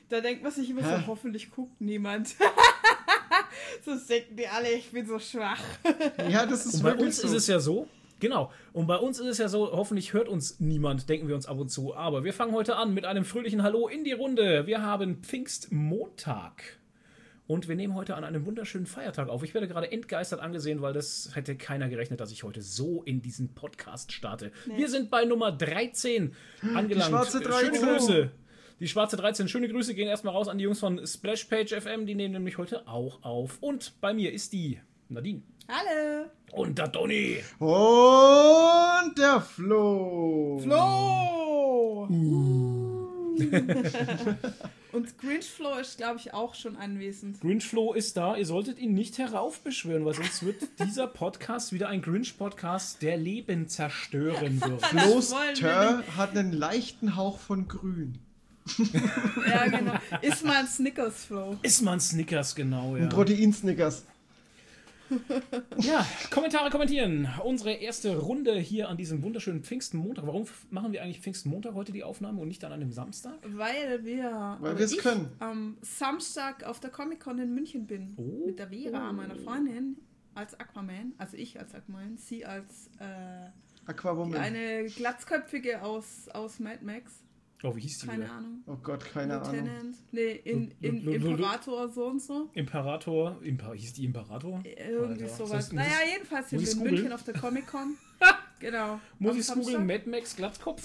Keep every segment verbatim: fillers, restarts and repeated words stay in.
Da denkt man sich immer Hä? so, hoffentlich guckt niemand. So denken die alle, ich bin so schwach. Ja, das ist und bei uns so. Ist es ja so, genau, und bei uns ist es ja so, hoffentlich hört uns niemand, denken wir uns ab und zu. Aber wir fangen heute an mit einem fröhlichen Hallo in die Runde. Wir haben Pfingstmontag. Und wir nehmen heute an einem wunderschönen Feiertag auf. Ich werde gerade entgeistert angesehen, weil das hätte keiner gerechnet, dass ich heute so in diesen Podcast starte. Nee. Wir sind bei Nummer dreizehn angelangt. Die schwarze dreizehn. Schöne Grüße. Die schwarze dreizehn. Schöne Grüße gehen erstmal raus an die Jungs von Splashpage F M. Die nehmen nämlich heute auch auf. Und bei mir ist die Nadine. Hallo. Und der Donny. Und der Flo. Flo. Uh. Und Grinchflo ist, glaube ich, auch schon anwesend. Grinchflo ist da. Ihr solltet ihn nicht heraufbeschwören, weil sonst wird dieser Podcast wieder ein Grinch-Podcast, der Leben zerstören wird. Flo's Tör hat einen leichten Hauch von Grün. Ja, genau. Ist mal ein Snickers, Flo. Ist mal ein Snickers, genau, ja. Ein Protein-Snickers. Ja, Kommentare kommentieren. Unsere erste Runde hier an diesem wunderschönen Pfingstmontag. Warum machen wir eigentlich Pfingstmontag heute die Aufnahme und nicht an einem Samstag? Weil wir Weil wir es können. am Samstag auf der Comic-Con in München bin. Oh. Mit der Vera, meiner Freundin, als Aquaman. Also ich als Aquaman, sie als äh, Aquawoman. Eine glatzköpfige aus, aus Mad Max. Oh, wie hieß die Keine wieder? Ahnung. Oh Gott, keine Lieutenant. Ahnung. Nee, in, in, in Imperator so und so. Imperator, Imper, hieß die Imperator? Irgendwie Alter. sowas. Das heißt, naja, jedenfalls sind wir in googlen? München auf der Comic-Con. Genau. Muss ich es googeln? Mad Max Glatzkopf?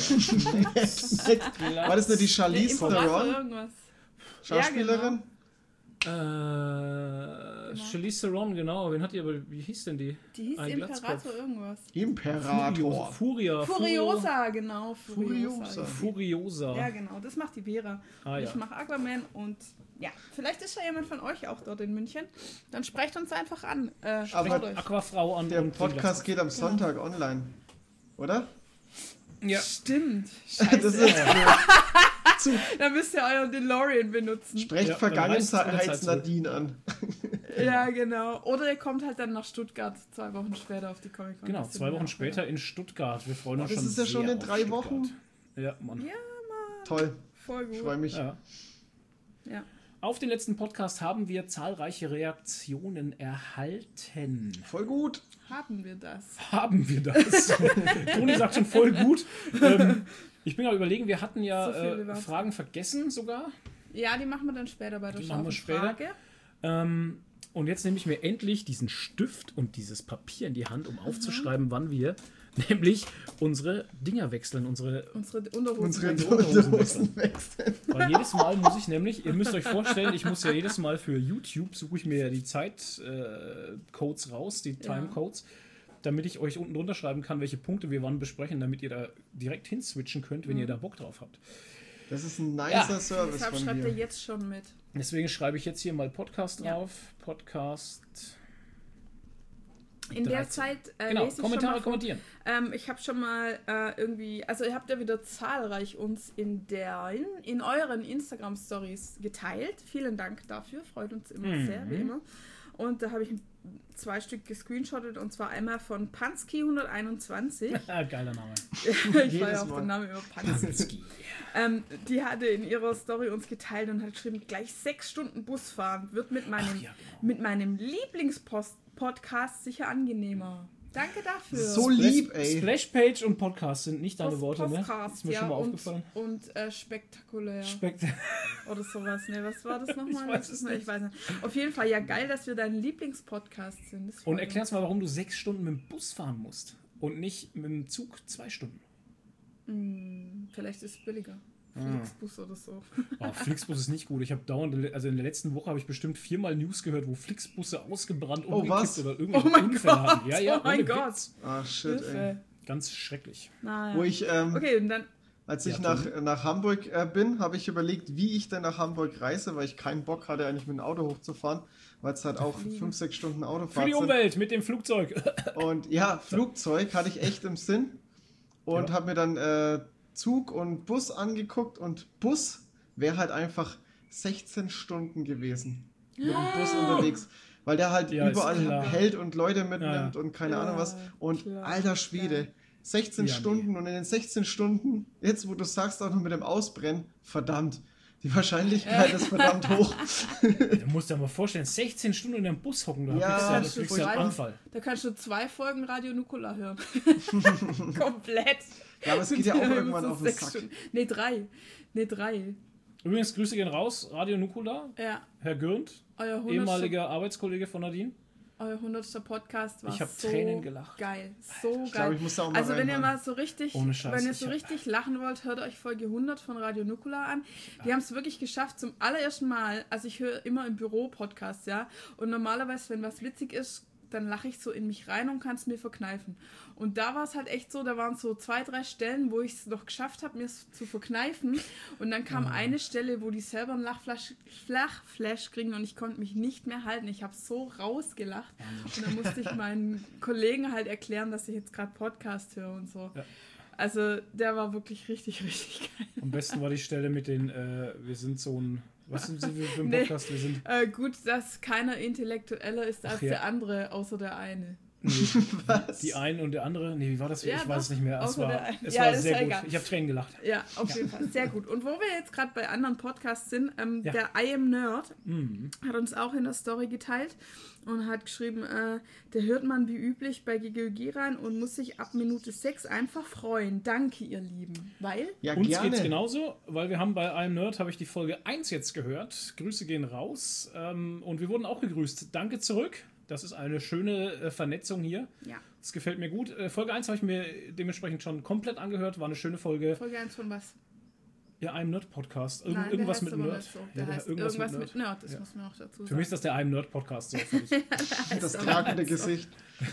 War das nur die Charlize nee, Theron? Irgendwas. Schauspielerin? Ja, genau. Äh, Charlize Theron, genau. Wen hat die aber, wie hieß denn die? Die hieß Ein Imperator Glatzkopf. irgendwas. Imperator. Furia. Furiosa, genau. Furiosa. Furiosa. Ja, genau. Das macht die Vera. Ah, ja. Ich mache Aquaman und ja, vielleicht ist ja jemand von euch auch dort in München. Dann sprecht uns einfach an. Äh, Aber euch. Aquafrau an. Der Podcast geht am Sonntag genau. online. Oder? Ja. Stimmt. Scheiße. Das ist zu. Dann müsst ihr euren DeLorean benutzen. Sprecht ja, Vergangenheits-Nadine an. Ja, genau. Oder ihr kommt halt dann nach Stuttgart zwei Wochen später auf die Comic-Con. Genau, zwei Wochen später auch. in Stuttgart. Wir freuen uns oh, das schon ist ja schon in drei Stuttgart. Wochen. Ja, Mann. Ja, Mann. Toll. Voll gut. Ich freue mich. Ja. Ja. Auf den letzten Podcast haben wir zahlreiche Reaktionen erhalten. Voll gut. Haben wir das? Haben wir das? Toni sagt schon voll gut. Ähm, ich bin gerade überlegen, wir hatten ja so äh, Fragen vergessen sogar. Ja, die machen wir dann später bei der Die machen wir später. Frage. Ähm, und jetzt nehme ich mir endlich diesen Stift und dieses Papier in die Hand, um aufzuschreiben, mhm. wann wir nämlich unsere Dinger wechseln, unsre, unsere Unterhosen, unsere Unterhosen, Unterhosen wechseln. Weil jedes Mal muss ich nämlich, ihr müsst euch vorstellen, ich muss ja jedes Mal für YouTube, suche ich mir ja die Zeitcodes äh, raus, die Timecodes, ja. damit ich euch unten drunter schreiben kann, welche Punkte wir wann besprechen, damit ihr da direkt hinswitchen könnt, wenn mhm. ihr da Bock drauf habt. Das ist ein nicer ja. Service Deshalb von schreibt dir. ihr jetzt schon mit. Deswegen schreibe ich jetzt hier mal Podcast ja. drauf. Podcast... In der Zeit äh, genau, lese ich Kommentare schon mal kommentieren. Ähm, ich habe schon mal äh, irgendwie, also ihr habt ja wieder zahlreich uns in der in, in euren Instagram-Stories geteilt. Vielen Dank dafür, freut uns immer mhm. sehr, wie immer. Und da habe ich zwei Stück gescreenshottet und zwar einmal von Pansky hunderteinundzwanzig. Geiler Name. Ich war ja auf den Namen über Pansky. ähm, die hatte in ihrer Story uns geteilt und hat geschrieben, gleich sechs Stunden Bus fahren wird mit meinem, ja, genau. mit meinem Lieblingspost Podcast sicher angenehmer. Danke dafür. So lieb, ey. Splashpage und Podcast sind nicht deine Post Worte, ne? Podcast, ist mir ja, schon mal und, aufgefallen. Und äh, spektakulär. Spekt Oder sowas. Ne, was war das nochmal? Ich weiß es nicht. Ich weiß nicht. Auf jeden Fall, ja geil, dass wir dein Lieblingspodcast sind. Und erklär's mal, warum du sechs Stunden mit dem Bus fahren musst und nicht mit dem Zug zwei Stunden. Hm, vielleicht ist es billiger. Flixbus oder so. Oh, Flixbus ist nicht gut. Ich habe dauernd, also in der letzten Woche habe ich bestimmt viermal News gehört, wo Flixbusse ausgebrannt, oh, umgekippt oder irgendwelche oh Unfälle Gott. hatten. Ja, ja, oh mein Witz. Gott. Ah, shit, ey. Ganz schrecklich. Na, ja. Wo ich, ähm, okay, und dann... Als ich ja, nach, nach Hamburg äh, bin, habe ich überlegt, wie ich denn nach Hamburg reise, weil ich keinen Bock hatte, eigentlich mit dem Auto hochzufahren, weil es halt auch fünf, sechs Stunden Autofahrt Für die sind. Umwelt mit dem Flugzeug. Und ja, Flugzeug hatte ich echt im Sinn und ja. habe mir dann äh, Zug und Bus angeguckt und Bus wäre halt einfach sechzehn Stunden gewesen mit dem Bus unterwegs, weil der halt ja, überall hält und Leute mitnimmt ja. und keine ja, Ahnung was und klar, alter Schwede, klar. sechzehn ja, Stunden nee. und in den sechzehn Stunden, jetzt wo du sagst auch noch mit dem Ausbrennen, verdammt, Die Wahrscheinlichkeit ist verdammt hoch. Du musst dir mal vorstellen, sechzehn Stunden in einem Bus hocken, da Ja, kriegst du ja, das das kriegst ist du ja einen voll. Anfall. Da kannst du zwei Folgen Radio Nukular hören. Komplett. Ja, aber es geht ja auch irgendwann So auf den sechs Sack. Stunden. Nee, drei. Nee, drei. Übrigens, Grüße gehen raus, Radio Nukula, Ja. Herr Gürnt, Euer hundertster, ehemaliger Arbeitskollege von Nadine. euer hundertster Podcast war Ich hab so Tränen gelacht. geil. So Ich geil. glaube, ich muss da auch mal Also wenn ihr reinhören. mal so richtig, Ohne Scheiß, wenn ihr ich so hab- richtig lachen wollt, hört euch Folge hundert von Radio Nukular an. Die haben es wirklich geschafft zum allerersten Mal. Also ich höre immer im Büro Podcasts, ja. Und normalerweise, wenn was witzig ist, dann lache ich so in mich rein und kann es mir verkneifen. Und da war es halt echt so, da waren so zwei, drei Stellen, wo ich es noch geschafft habe, mir es zu verkneifen. Und dann kam eine Stelle, wo die selber einen Lachflash, Flachflash kriegen und ich konnte mich nicht mehr halten. Ich habe so rausgelacht. Und dann musste ich meinen Kollegen halt erklären, dass ich jetzt gerade Podcast höre und so. Ja. Also der war wirklich richtig, richtig geil. Am besten war die Stelle mit den, äh, wir sind so ein, was sind Sie für ein Nee. Podcast? Wir sind, Äh, gut, dass keiner intellektueller ist als Ach ja. der andere, außer der eine. nee, Was? die einen und der andere, nee, wie war das? Ja, ich weiß es doch, nicht mehr. Es außer war, der eine. es Ja, war ist sehr ja gut. egal. Ich habe Tränen gelacht. Ja, auf jeden Fall. Sehr gut. Und wo wir jetzt gerade bei anderen Podcasts sind, ähm, Ja. der I Am Nerd Mhm. hat uns auch in der Story geteilt und hat geschrieben, äh, der hört man wie üblich bei G G O G rein und muss sich ab Minute sechs einfach freuen. Danke, ihr Lieben. Weil? Ja, Uns gerne. geht's genauso, weil wir haben bei I Am Nerd, habe ich die Folge eins jetzt gehört. Grüße gehen raus. Ähm, und wir wurden auch gegrüßt. Danke zurück. Das ist eine schöne äh, Vernetzung hier. Ja. Das gefällt mir gut. Äh, Folge eins habe ich mir dementsprechend schon komplett angehört. War eine schöne Folge. Folge eins von was? Ja, I Am Nerd Podcast. Irgend, Nein, der irgendwas heißt mit aber Nerd. nicht so. Ja, Der der- heißt irgendwas, mit Nerd. Nerd. Das Ja. muss man auch dazu sagen. Für mich ist das der I Am Nerd Podcast. So, fertig. Das tragende Gesicht.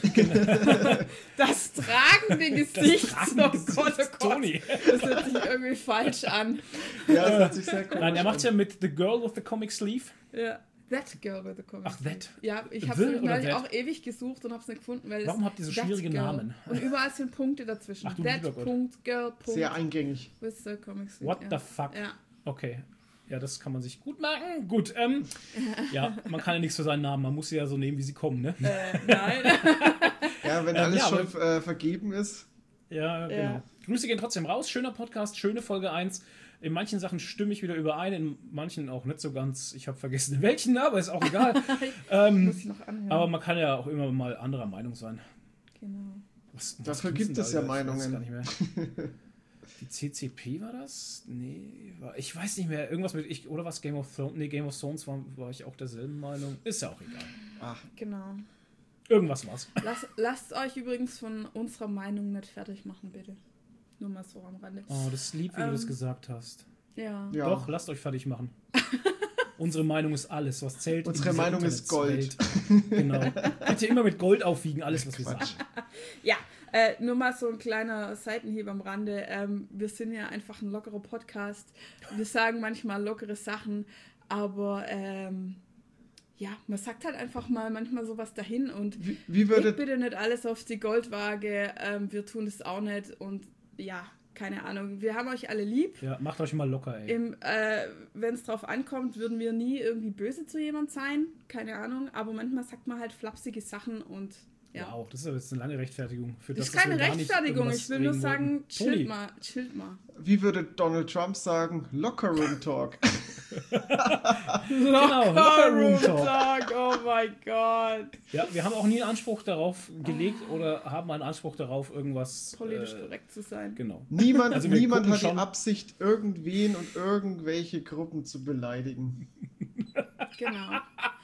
Das tragende Gesicht. tragende oh Gesicht. Gott, oh Gott. Toni. Das hört sich irgendwie falsch an. Ja, das hört sich sehr cool Nein, er macht an. ja mit The Girl with the Comic Sleeve. Ja. That Girl with the Comic. Ach, That. Ja, ich The habe oder neulich That? auch ewig gesucht und habe es nicht gefunden, weil Warum es habt ihr so That schwierige Girl. Namen? Und überall sind Punkte dazwischen. Ach, du That lieber Gott. Punkt, Girl, Punkt. Sehr eingängig. With the Comic Sleeve, What ja. the fuck? Ja. Okay. Ja, das kann man sich gut merken. Gut, ähm, ja, man kann ja nichts für seinen Namen. Man muss sie ja so nehmen, wie sie kommen, ne? Äh, nein. Ja, wenn Ähm, alles ja, schon äh, vergeben ist. Ja, genau. Ja. Grüße gehen trotzdem raus. Schöner Podcast, schöne Folge eins. In manchen Sachen stimme ich wieder überein, in manchen auch nicht so ganz. Ich habe vergessen, in welchen, aber ist auch egal. ähm, Muss ich noch anhören. aber man kann ja auch immer mal anderer Meinung sein. Genau. Was, Dafür gibt's gibt denn es da ja wieder? Ich weiß Meinungen. gar nicht mehr. Die C C P war das? Nee, war, ich weiß nicht mehr. Irgendwas mit, ich, oder was Game of Thrones? Nee, Game of Thrones war, war ich auch derselben Meinung. Ist ja auch egal. Ach, Genau. Irgendwas war's. Lass, lasst euch übrigens von unserer Meinung nicht fertig machen, bitte. Nur mal so am Rande. Oh, das ist lieb, wie du das Ähm, gesagt hast. Ja. ja. Doch, lasst euch fertig machen. Unsere Meinung ist alles, was zählt. in Unsere dieser Meinung ist Gold. Internetswelt. Genau. Bitte immer mit Gold aufwiegen, alles, was wir sagen. Quatsch. Ja, äh, nur mal so ein kleiner Seitenhieb am Rande. Ähm, wir sind ja einfach ein lockerer Podcast. Wir sagen manchmal lockere Sachen, aber ähm, ja, man sagt halt einfach mal manchmal sowas dahin und Wie, wie leg würde bitte nicht alles auf die Goldwaage. Ähm, wir tun das auch nicht und ja, keine Ahnung. Wir haben euch alle lieb. Ja, macht euch mal locker, ey. Im, äh, wenn es drauf ankommt, würden wir nie irgendwie böse zu jemand sein. Keine Ahnung. Aber manchmal sagt man halt flapsige Sachen und ja. Wow, das ist aber jetzt eine lange Rechtfertigung. Für Das das, ist keine dass wir gar nicht Rechtfertigung. über Ich was will nur reden sagen, wollten. Toni, chillt mal, chillt mal. wie würde Donald Trump sagen? Locker Room Talk. Locker Room Talk. Talk. Oh mein Gott. Ja, wir haben auch nie einen Anspruch darauf gelegt oder haben einen Anspruch darauf, irgendwas. Politisch äh, korrekt zu sein. Genau. Niemand, Also wir niemand gucken hat die schon- Absicht, irgendwen und irgendwelche Gruppen zu beleidigen. Genau.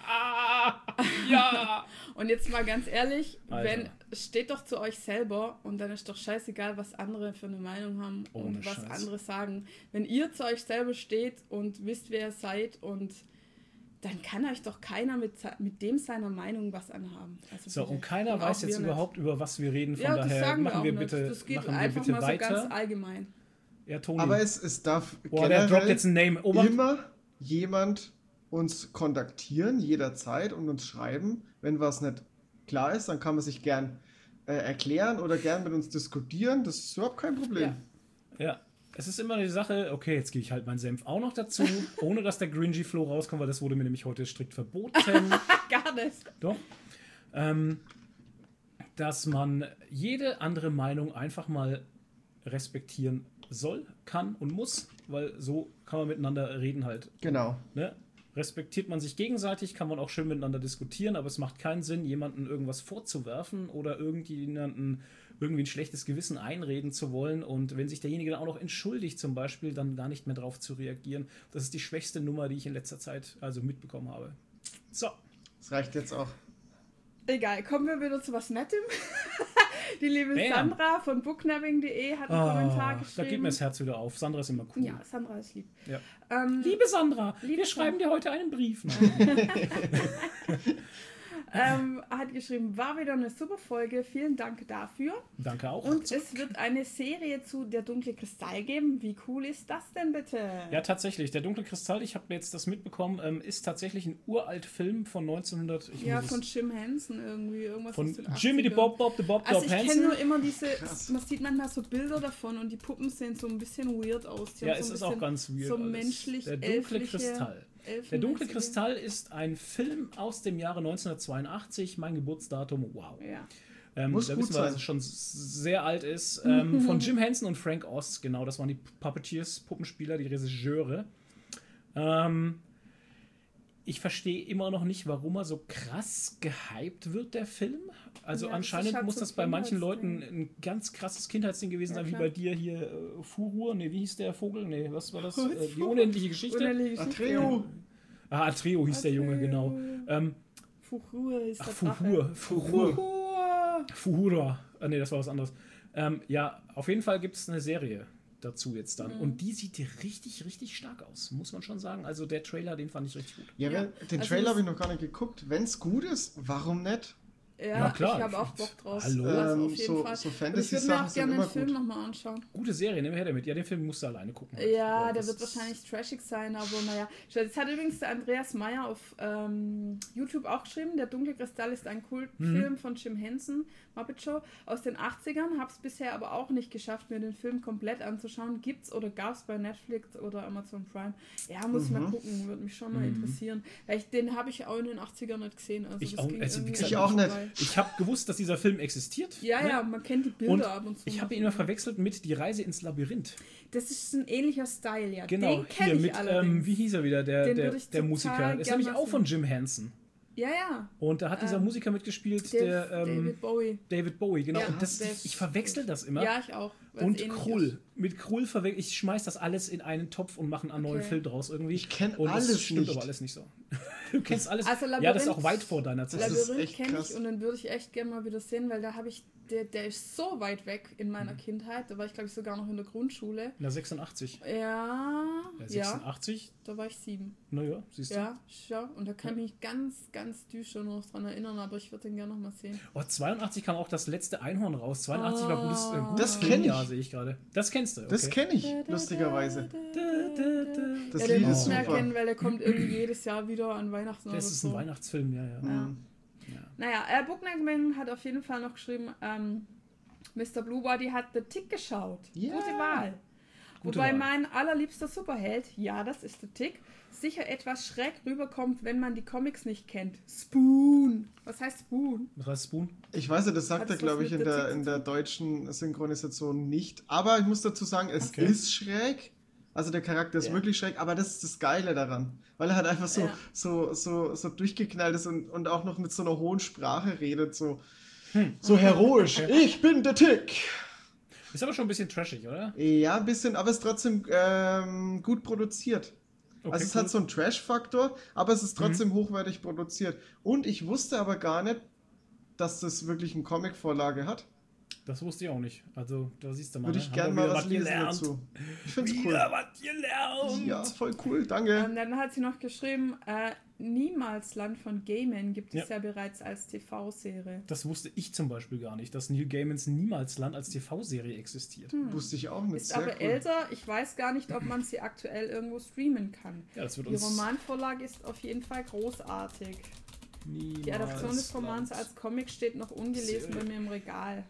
Ja! Und jetzt mal ganz ehrlich, Alter. wenn steht doch zu euch selber und dann ist doch scheißegal, was andere für eine Meinung haben Ohne und was Scheiß. andere sagen. Wenn ihr zu euch selber steht und wisst, wer ihr seid und dann kann euch doch keiner mit, mit dem seiner Meinung was anhaben. Also So, bitte. und keiner Und weiß auch jetzt wir überhaupt, über was wir reden. Von nicht. Ja, das daher sagen wir machen auch wir nicht. bitte, Das geht machen wir einfach bitte mal so weiter. ganz allgemein. Ja, Toni. Aber es, es darf Boah, der droppt generell jetzt ein Name. Obacht. immer jemand uns kontaktieren, jederzeit und uns schreiben. Wenn was nicht klar ist, dann kann man sich gern äh, erklären oder gern mit uns diskutieren. Das ist überhaupt kein Problem. Ja. Ja, es ist immer die Sache, okay, jetzt gebe ich halt meinen Senf auch noch dazu, ohne dass der Gringy Flow rauskommt, weil das wurde mir nämlich heute strikt verboten. Gar nicht. Doch. Ähm, dass man jede andere Meinung einfach mal respektieren soll, kann und muss, weil so kann man miteinander reden halt. Genau. Ne? Respektiert man sich gegenseitig, kann man auch schön miteinander diskutieren, aber es macht keinen Sinn, jemandem irgendwas vorzuwerfen oder irgendjemanden irgendwie ein schlechtes Gewissen einreden zu wollen und wenn sich derjenige dann auch noch entschuldigt zum Beispiel, dann gar nicht mehr drauf zu reagieren. Das ist die schwächste Nummer, die ich in letzter Zeit also mitbekommen habe. So. Das reicht jetzt auch. Egal, kommen wir wieder zu was Nettem. Die liebe Bam. Sandra von booknabbing punkt de hat einen Oh, Kommentar geschrieben. da geht mir das Herz wieder auf. Sandra ist immer cool. Ja, Sandra ist lieb. Ja. Ähm, Liebe Sandra, Liebe wir schreiben dir heute einen Brief. ähm, hat geschrieben, war wieder eine super Folge, vielen Dank dafür. Danke auch. Und es wird eine Serie zu Der dunkle Kristall geben. Wie cool ist das denn bitte? Ja, tatsächlich. Der dunkle Kristall, ich habe jetzt das mitbekommen, ähm, ist tatsächlich ein uralt Film von neunzehnhundert. Ich Ja, muss von es- Jim Henson irgendwie. Irgendwas von aus den Jimmy the achtzigern. Bob Bob the Bob Also Bob ich kenne Hansen. nur immer diese, Krass. man sieht manchmal so Bilder davon und die Puppen sehen so ein bisschen weird aus. Die Ja, haben es so ein ist auch bisschen ganz weird. So alles. menschlich, Der dunkle elfliche- Kristall. Elfen- Der dunkle mäßige- Kristall ist ein Film aus dem Jahre neunzehnhundertzweiundachtzig, mein Geburtsdatum, wow. Ja. Ähm, Muss da gut wissen wir, dass sein. es schon s- sehr alt ist. Ähm, von Jim Henson und Frank Oz, genau, das waren die Puppeteers, Puppenspieler, die Regisseure. Ähm, ich verstehe immer noch nicht, warum er so krass gehypt wird, der Film. Also Ja, das anscheinend ist halt muss so das bei manchen Kindheitsding. Leuten ein ganz krasses Kindheitsding gewesen Ja, sein, wie klar. bei dir hier äh, Furur, ne, wie hieß der Vogel? Ne, was war das? Was? Äh, die unendliche Geschichte? Unendliche Geschichte. Atreo. Ah, Atreo hieß der Junge, genau. Ähm, Fuhur ist ach, der Fuhur, Drache. Fuhur. Fuhur. Fuhura. Ah, nee, das war was anderes. Ähm, ja, auf jeden Fall gibt es eine Serie dazu jetzt dann. Mhm. Und die sieht richtig, richtig stark aus, muss man schon sagen. Also der Trailer, den fand ich richtig gut. Ja, Ja. wenn, den Also Trailer das- habe ich noch gar nicht geguckt. Wenn es gut ist, warum nicht? Ja, Ja, klar. ich habe auch Bock drauf. Hallo? Also Ähm, auf jeden so- Fall. so Und ich würde mir Fantasy-Sachen auch sind gerne immer den Film gut. nochmal anschauen. Gute Serie, nehmen wir her damit. Ja, den Film musst du alleine gucken. halt. Ja, Weil der das wird ist- wahrscheinlich trashig sein, aber naja. Das hat übrigens der Andreas Meyer auf ähm, YouTube auch geschrieben. Der dunkle Kristall ist ein Kultfilm Mhm. von Jim Henson, Muppet Show, aus den achtzigern. Hab's bisher aber auch nicht geschafft, mir den Film komplett anzuschauen. Gibt's oder gab's bei Netflix oder Amazon Prime? Ja, muss ich mal Mhm. gucken, würde mich schon mal Mhm. interessieren. Weil ich, den habe ich auch in den achtzigern nicht gesehen. Also Ich das auch- ging also, wie irgendwie gesagt, ich auch nicht. vorbei. Ich habe gewusst, dass dieser Film existiert. Ja, ne? ja, man kennt die Bilder Und ab und zu. ich habe noch. ihn immer verwechselt mit Die Reise ins Labyrinth. Das ist ein ähnlicher Style, ja. Genau, Den kenne hier ich mit, allerdings. ähm, wie hieß er wieder, der, Den der, würde ich der total Musiker. Das ist gern nämlich mal auch sehen. von Jim Henson. Ja, ja. Und da hat dieser Ähm, Musiker mitgespielt, Dave, der ähm, David Bowie. David Bowie, genau. Ja, und das, der ich, ist- ich verwechsel das immer. Ja, ich auch. weil's Und ähnlich Krull. ist. Mit Krull verwechsel ich schmeiß das alles in einen Topf und mache einen neuen Okay. Film draus irgendwie. Ich kenn Und das alles stimmt nicht. aber alles nicht so. Du kennst alles. Also ja, das ist auch Labyrinth- weit vor deiner Zeit. Das ist Labyrinth echt kenne krass. ich und den würde ich echt gerne mal wieder sehen, weil da habe ich, der, der ist so weit weg in meiner Mhm. Kindheit. Da war ich, glaube ich, sogar noch in der Grundschule. Na, sechsundachtzig. Ja, Ja, ja, sechsundachtzig? da war ich sieben. Naja, siehst du. Ja, ja, und da kann ich mich ganz, ganz düster noch dran erinnern, aber ich würde den gerne noch mal sehen. Oh, zweiundachtzig kam auch das letzte Einhorn raus. zweiundachtzig war gutes, äh, gutes Das kenn Filmjahr, ich. sehe ich gerade. Das kennst du, okay. Das kenne ich, lustigerweise. Das Ja, den Lied muss ist man super. erkennen, weil der kommt irgendwie jedes Jahr wieder an Weihnachten oder Das ist so. ein Weihnachtsfilm, ja, ja. Ja. Mhm. ja. Naja, äh, Booknackman hat auf jeden Fall noch geschrieben, ähm, Mister Bluebody hat The Tick geschaut. Ja. Gute Wahl. Gute Wobei Wahl. mein allerliebster Superheld, ja, das ist The Tick, sicher etwas schräg rüberkommt, wenn man die Comics nicht kennt. Spoon. Was heißt Spoon? Was heißt Spoon? Ich weiß ja, das sagt Hat er, das glaube was ich, mit in der der, Tick in zu der deutschen Synchronisation nicht. Aber ich muss dazu sagen, es Okay. ist schräg. Also der Charakter ist Ja. wirklich schräg, aber das ist das Geile daran. Weil er halt einfach so, Ja. so, so, so durchgeknallt ist und, und auch noch mit so einer hohen Sprache redet. So, Hm. so heroisch. Ich bin der Tick. Ist aber schon ein bisschen trashig, oder? Ja, ein bisschen, aber es ist trotzdem ähm, gut produziert. Okay, also es cool. hat so einen Trash-Faktor, aber es ist trotzdem hochwertig produziert. Und ich wusste aber gar nicht, dass das wirklich eine Comic-Vorlage hat. Das wusste ich auch nicht. Also, da siehst du mal. Würde ne? ich Haben gerne wir mal wieder was lesen gelernt. dazu. Ich finde es cool. Wieder was gelernt. Ja, voll cool, danke. Ähm, dann hat sie noch geschrieben, äh, Niemalsland von Gaiman gibt es Ja. ja, bereits als T V-Serie. Das wusste ich zum Beispiel gar nicht, dass Neil Gaimans Niemalsland als T V-Serie existiert. Wusste ich auch nicht. Ist Sehr aber cool. älter, ich weiß gar nicht, ob man sie aktuell irgendwo streamen kann. Ja, das wird Die uns Romanvorlage ist auf jeden Fall großartig. Die Adaption des Romans als Comic steht noch ungelesen bei mir im Regal.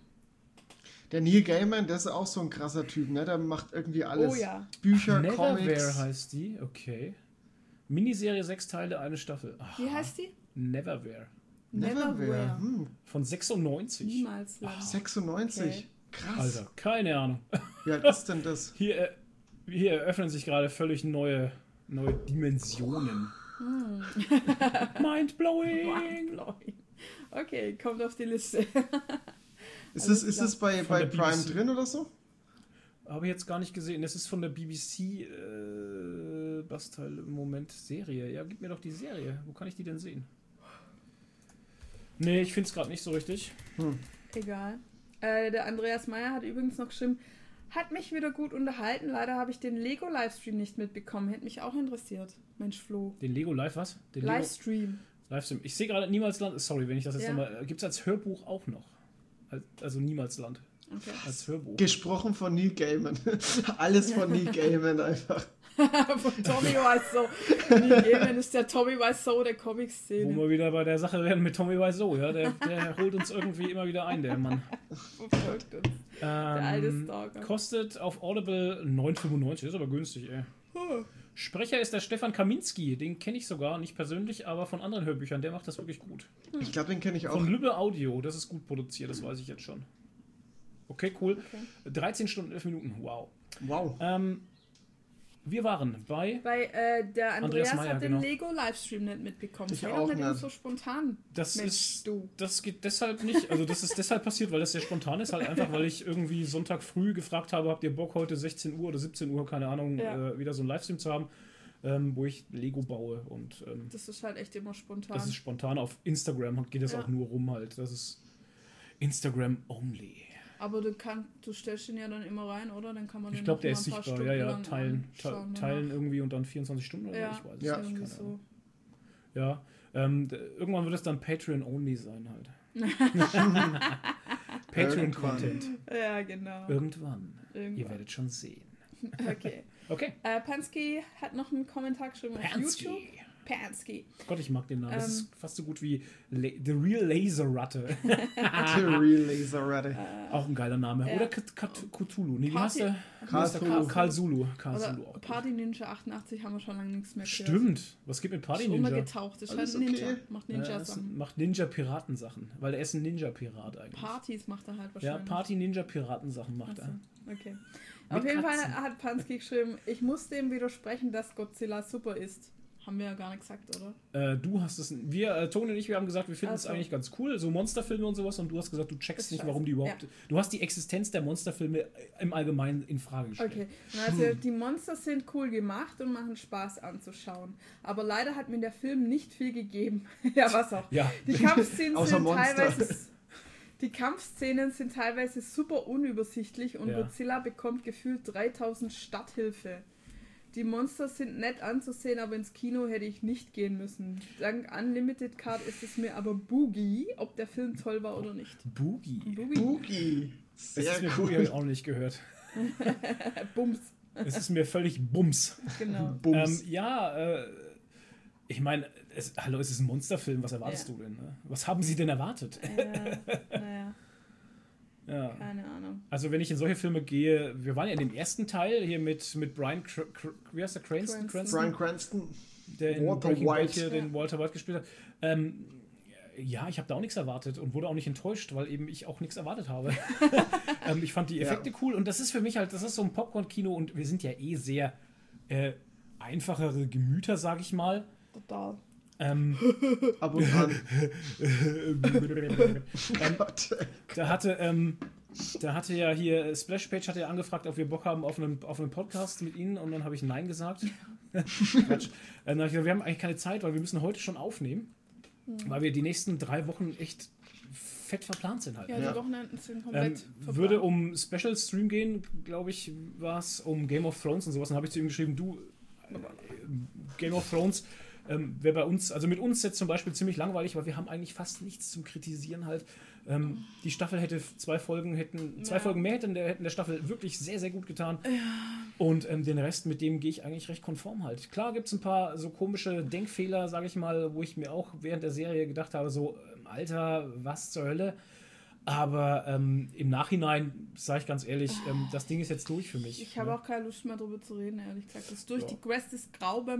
Der Neil Gaiman, der ist auch so ein krasser Typ, ne? Der macht irgendwie alles. Oh ja. Bücher, Neverwhere Comics. heißt die, okay. Miniserie, sechs Teile, eine Staffel. Aha. Wie heißt die? Neverwhere. Neverwhere. Hm, Von sechsundneunzig. Niemals. sechsundneunzig. Okay. Krass. Alter, keine Ahnung. Wie alt ist denn das? Hier, äh, hier eröffnen sich gerade völlig neue, neue Dimensionen. Hm. Mindblowing! Mindblowing. Okay, kommt auf die Liste. Ist es, ist es bei, bei der Prime B B C. drin oder so? Habe ich jetzt gar nicht gesehen. Das ist von der B B C äh, Bastille im Moment Serie. Ja, gib mir doch die Serie. Wo kann ich die denn sehen? Nee, ich finde es gerade nicht so richtig. Hm. Egal. Äh, der Andreas Meyer hat übrigens noch geschrieben, hat mich wieder gut unterhalten. Leider habe ich den Lego-Livestream nicht mitbekommen. Hätte mich auch interessiert. Mensch, Flo. Den Lego Live was? Den Livestream. Lego Livestream. Ich sehe gerade Niemalsland. Sorry, wenn ich das jetzt Ja. nochmal... Gibt es als Hörbuch auch noch. Also Niemalsland. Okay. Als Hörbuch. Gesprochen von Neil Gaiman. Alles von Neil Gaiman einfach. Von Tommy Wiseau. Neil Gaiman ist der Tommy Wiseau der Wo Comic-Szene. wir wieder bei der Sache werden mit Tommy Wiseau, ja, der, der holt uns irgendwie immer wieder ein, der Mann. Verfolgt uns. Ähm, alte Stalker. Kostet auf Audible neun fünfundneunzig, ist aber günstig, ey. Huh. Sprecher ist der Stefan Kaminski, den kenne ich sogar, nicht persönlich, aber von anderen Hörbüchern, der macht das wirklich gut. Ich glaube, den kenne ich auch. Von Lübbe Audio, das ist gut produziert, das weiß ich jetzt schon. Okay, cool. Okay. dreizehn Stunden, elf Minuten, wow. Wow. Ähm, wir waren bei... Weil äh, der Andreas, Andreas Meyer, hat den genau. Lego-Livestream nicht mitbekommen. Ich Sei auch doch nicht immer nicht. so spontan. Das Mensch, ist, du. das geht deshalb nicht, also das ist deshalb passiert, weil das sehr spontan ist, halt einfach, weil ich irgendwie Sonntag früh gefragt habe, habt ihr Bock heute sechzehn Uhr oder siebzehn Uhr, keine Ahnung, Ja. äh, wieder so einen Livestream zu haben, ähm, wo ich Lego baue und ähm, Das ist halt echt immer spontan. das ist spontan. Auf Instagram geht es Ja. auch nur rum halt, das ist Instagram only. Aber du kannst, du stellst ihn ja dann immer rein, oder? Dann kann man Ich den glaube, noch der mal ist ein paar sichtbar, Stunden ja, ja, lang teilen, te anschauen teilen danach. irgendwie und dann vierundzwanzig Stunden oder Ja, so, ich weiß Ja. es nicht, irgendwie keine so. Ahnung. Ja, ähm, d- irgendwann wird es dann Patreon-only sein halt. Patreon-Content. Ja, genau. Irgendwann. Ihr Irgendwann. werdet schon sehen. Okay. Okay. Äh, Pansky hat noch einen Kommentar geschrieben auf Pansky. YouTube. Pansky. Gott, ich mag den Namen. Das Ähm. ist fast so gut wie La The Real Laser Ratte. The Real Laser Ready. Auch ein geiler Name. Ja. Oder Kt- Kt- Cthulhu. Nee, wie Party- heißt der? Karl Wie heißt der? Zulu. Karl Zulu. Karl Oder Zulu auch gut. Party Ninja achtundachtzig haben wir schon lange nichts mehr gehört. Stimmt. Was geht mit Party Ist Ninja? untergetaucht. Ist halt Alles ein Ninja. okay. Macht Ja, Ninja-Sachen. es macht Ninja-Piraten-Sachen. Weil er ist ein Ninja-Pirat eigentlich. Partys macht er halt Ja, wahrscheinlich. Party-Ninja-Piraten-Sachen macht Achso, er. okay. Mit Auf jeden Katzen. Fall hat Pansky geschrieben, ich muss dem widersprechen, dass Godzilla super ist. Haben wir ja gar nicht gesagt, oder? Äh, du hast es, wir, äh, Tone und ich, wir haben gesagt, wir finden es Ach so. eigentlich ganz cool, so Monsterfilme und sowas, und du hast gesagt, du checkst Ist nicht, scheiße. warum die überhaupt, Ja. du hast die Existenz der Monsterfilme im Allgemeinen in Frage gestellt. Okay, also die Monster sind cool gemacht und machen Spaß anzuschauen. Aber leider hat mir der Film nicht viel gegeben. Ja, was auch. Ja, Die Kampfszenen Außer sind Monster. teilweise... Die Kampfszenen sind teilweise super unübersichtlich und Ja. Godzilla bekommt gefühlt dreitausend Starthilfe. Die Monster sind nett anzusehen, aber ins Kino hätte ich nicht gehen müssen. Dank Unlimited Card ist es mir aber Boogie, ob der Film toll war oder nicht. Boogie. Boogie. Boogie. Das Sehr ist mir cool. Boogie hab ich auch nicht gehört. Bums. Es ist mir völlig Bums. Genau. Bums. Ähm, ja, äh, ich meine, es, hallo, es ist ein Monsterfilm, was erwartest Ja. du denn? Ne? Was haben sie denn erwartet? Ja, naja, Ja. keine Ahnung. Also wenn ich in solche Filme gehe, wir waren ja in dem ersten Teil hier mit, mit Brian, Cr Cr wie heißt der, Cranston? Cranston. Brian Cranston. Der in Walter Breaking Bad White. hier den Ja. Walter White gespielt hat. Ähm, ja, ich habe da auch nichts erwartet und wurde auch nicht enttäuscht, weil eben ich auch nichts erwartet habe. ähm, ich fand die Effekte Ja. cool und das ist für mich halt, das ist so ein Popcorn-Kino und wir sind ja eh sehr äh, einfachere Gemüter, sag ich mal. Total. Ähm, Ab und an. ähm, Gott. da hatte, ähm, da hatte ja hier, Splashpage hatte ja angefragt, ob wir Bock haben auf einen, auf einen Podcast mit ihnen und dann habe ich Nein gesagt. Quatsch. Äh, Dann habe ich gesagt, wir haben eigentlich keine Zeit, weil wir müssen heute schon aufnehmen, weil wir die nächsten drei Wochen echt fett verplant sind halt. Ja, Ja. die Wochenenden sind Ähm, komplett verplant. würde um Special Stream gehen, glaube ich, war es um Game of Thrones und sowas. Dann habe ich zu ihm geschrieben, du, äh, Game of Thrones ähm, wäre bei uns, also mit uns jetzt zum Beispiel ziemlich langweilig, weil wir haben eigentlich fast nichts zum Kritisieren halt. Ähm, die Staffel hätte zwei Folgen, hätten zwei Ja. Folgen mehr hätten der, hätten der Staffel wirklich sehr, sehr gut getan. Und ähm, den Rest, mit dem gehe ich eigentlich recht konform halt. Klar gibt es ein paar so komische Denkfehler, sage ich mal, wo ich mir auch während der Serie gedacht habe, so, ähm, Alter, was zur Hölle? Aber ähm, im Nachhinein, sage ich ganz ehrlich, ähm, das Ding ist jetzt durch für mich. Ich habe ne? auch keine Lust mehr drüber zu reden, ehrlich gesagt. Das ist durch. Ja. Die Quest ist grau bei mir.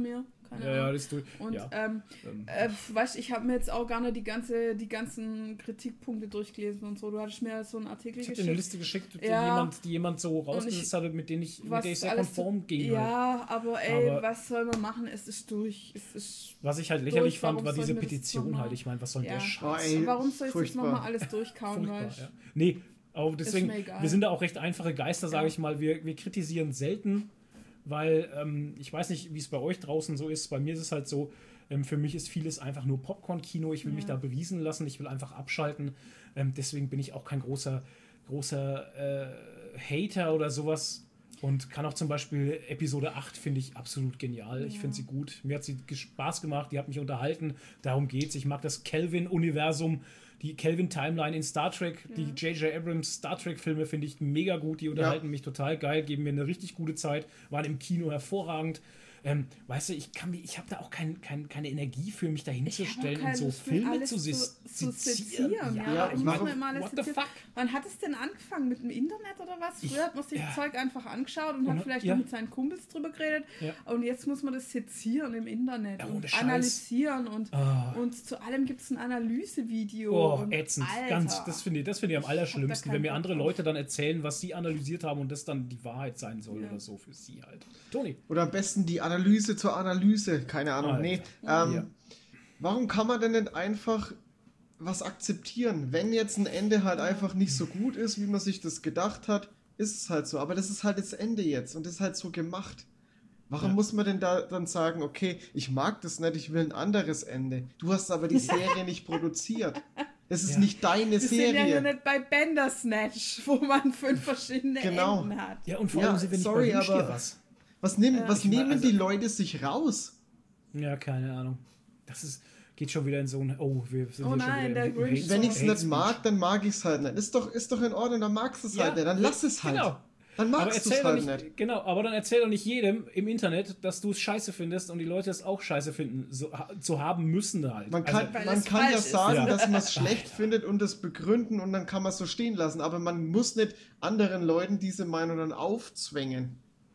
keine Ja, Ahnung. ja, das ist durch. Und ja. ähm, äh, weißt, ich habe mir jetzt auch gar nicht die ganze, die ganzen Kritikpunkte durchgelesen und so. Du hattest mir so einen Artikel Ich habe geschickt. dir eine Liste geschickt, die, Ja. jemand, die jemand so rausgesetzt hatte, mit denen ich, mit was der ich sehr alles konform so- ging. Halt. Ja, aber ey, Aber- was soll man machen? Es ist durch. Es ist Was ich halt lächerlich durch. fand, Warum war soll diese ich mir das Petition nochmal- halt. Ich meine, was soll denn Ja. der Oh, Scheiß? ey, Warum soll ich das furchtbar. nochmal alles durchkauen? Furchtbar, Weißt? ja. Nee, aber deswegen, mir egal. wir sind da auch recht einfache Geister, sage Ja. ich mal. Wir, wir kritisieren selten, weil ähm, ich weiß nicht, wie es bei euch draußen so ist. Bei mir ist es halt so, ähm, für mich ist vieles einfach nur Popcorn-Kino. Ich will Ja. mich da beriesen lassen, ich will einfach abschalten. Ähm, deswegen bin ich auch kein großer, großer äh, Hater oder sowas. Und kann auch zum Beispiel Episode acht finde ich absolut genial. Ich Ja. finde sie gut. Mir hat sie ges- Spaß gemacht, die hat mich unterhalten. Darum geht's. Ich mag das Kelvin-Universum, die Kelvin-Timeline in Star Trek. Ja. Die J J Abrams Star Trek-Filme finde ich mega gut. Die unterhalten mich total geil, geben mir eine richtig gute Zeit, waren im Kino hervorragend. Ähm, weißt du, ich kann mich, ich habe da auch kein, kein, keine Energie für, mich da hinzustellen und so Filme zu, sis- zu sezieren. sezieren. Ja, Ja, ich warum- muss mir immer alles What the sezieren. fuck? Wann hat es denn angefangen? Mit dem Internet oder was? Ich- Früher hat man sich ja. das Zeug einfach angeschaut und, Und- hat vielleicht ja. noch mit seinen Kumpels drüber geredet. Ja. Und jetzt muss man das sezieren im Internet Ja, ohne und Scheiß. analysieren. Und, Ah. und zu allem gibt es ein Analysevideo. Oh, und ätzend. Alter. Ganz, das finde ich, das finde ich am allerschlimmsten, keinen wenn mir Bock andere drauf. Leute dann erzählen, was sie analysiert haben und das dann die Wahrheit sein soll Ja. oder so für sie halt. Toni. Oder am besten die Analyse zur Analyse. Keine Ahnung. Alter. Nee. Ähm, Ja. Warum kann man denn nicht einfach was akzeptieren? Wenn jetzt ein Ende halt einfach nicht so gut ist, wie man sich das gedacht hat, ist es halt so. Aber das ist halt das Ende jetzt und das ist halt so gemacht. Warum Ja. muss man denn da dann sagen, okay, ich mag das nicht, ich will ein anderes Ende. Du hast aber die Serie nicht produziert. Es ist Ja. nicht deine Wir sind ja hier Serie. nicht bei Bandersnatch, wo man fünf verschiedene Genau. Enden hat. Ja, und vor Ja, allem sind wir nicht sorry, bei Wünsch dir aber- was. Was, nehmen, Ja. was Ich mein, nehmen also- die Leute sich raus? Ja, keine Ahnung. Das ist, geht schon wieder in so ein, oh, wir sind Oh hier nein, schon der wieder im Grinch. Hate- Wenn ich es Hate nicht Speech. mag, dann mag ich es halt nicht. Ist doch, ist doch in Ordnung, dann magst du es Ja, halt nicht. Dann lass es halt. Genau. Dann Aber magst du erzähl es doch halt nicht, nicht. genau, aber dann erzähl doch nicht jedem im Internet, dass du es scheiße findest und die Leute es auch scheiße finden, so, ha, zu haben müssen halt. Man kann, also, Weil man es kann ja falsch ist. sagen, Ja. dass man es schlecht findet und es begründen und dann kann man es so stehen lassen. Aber man muss nicht anderen Leuten diese Meinung dann aufzwängen.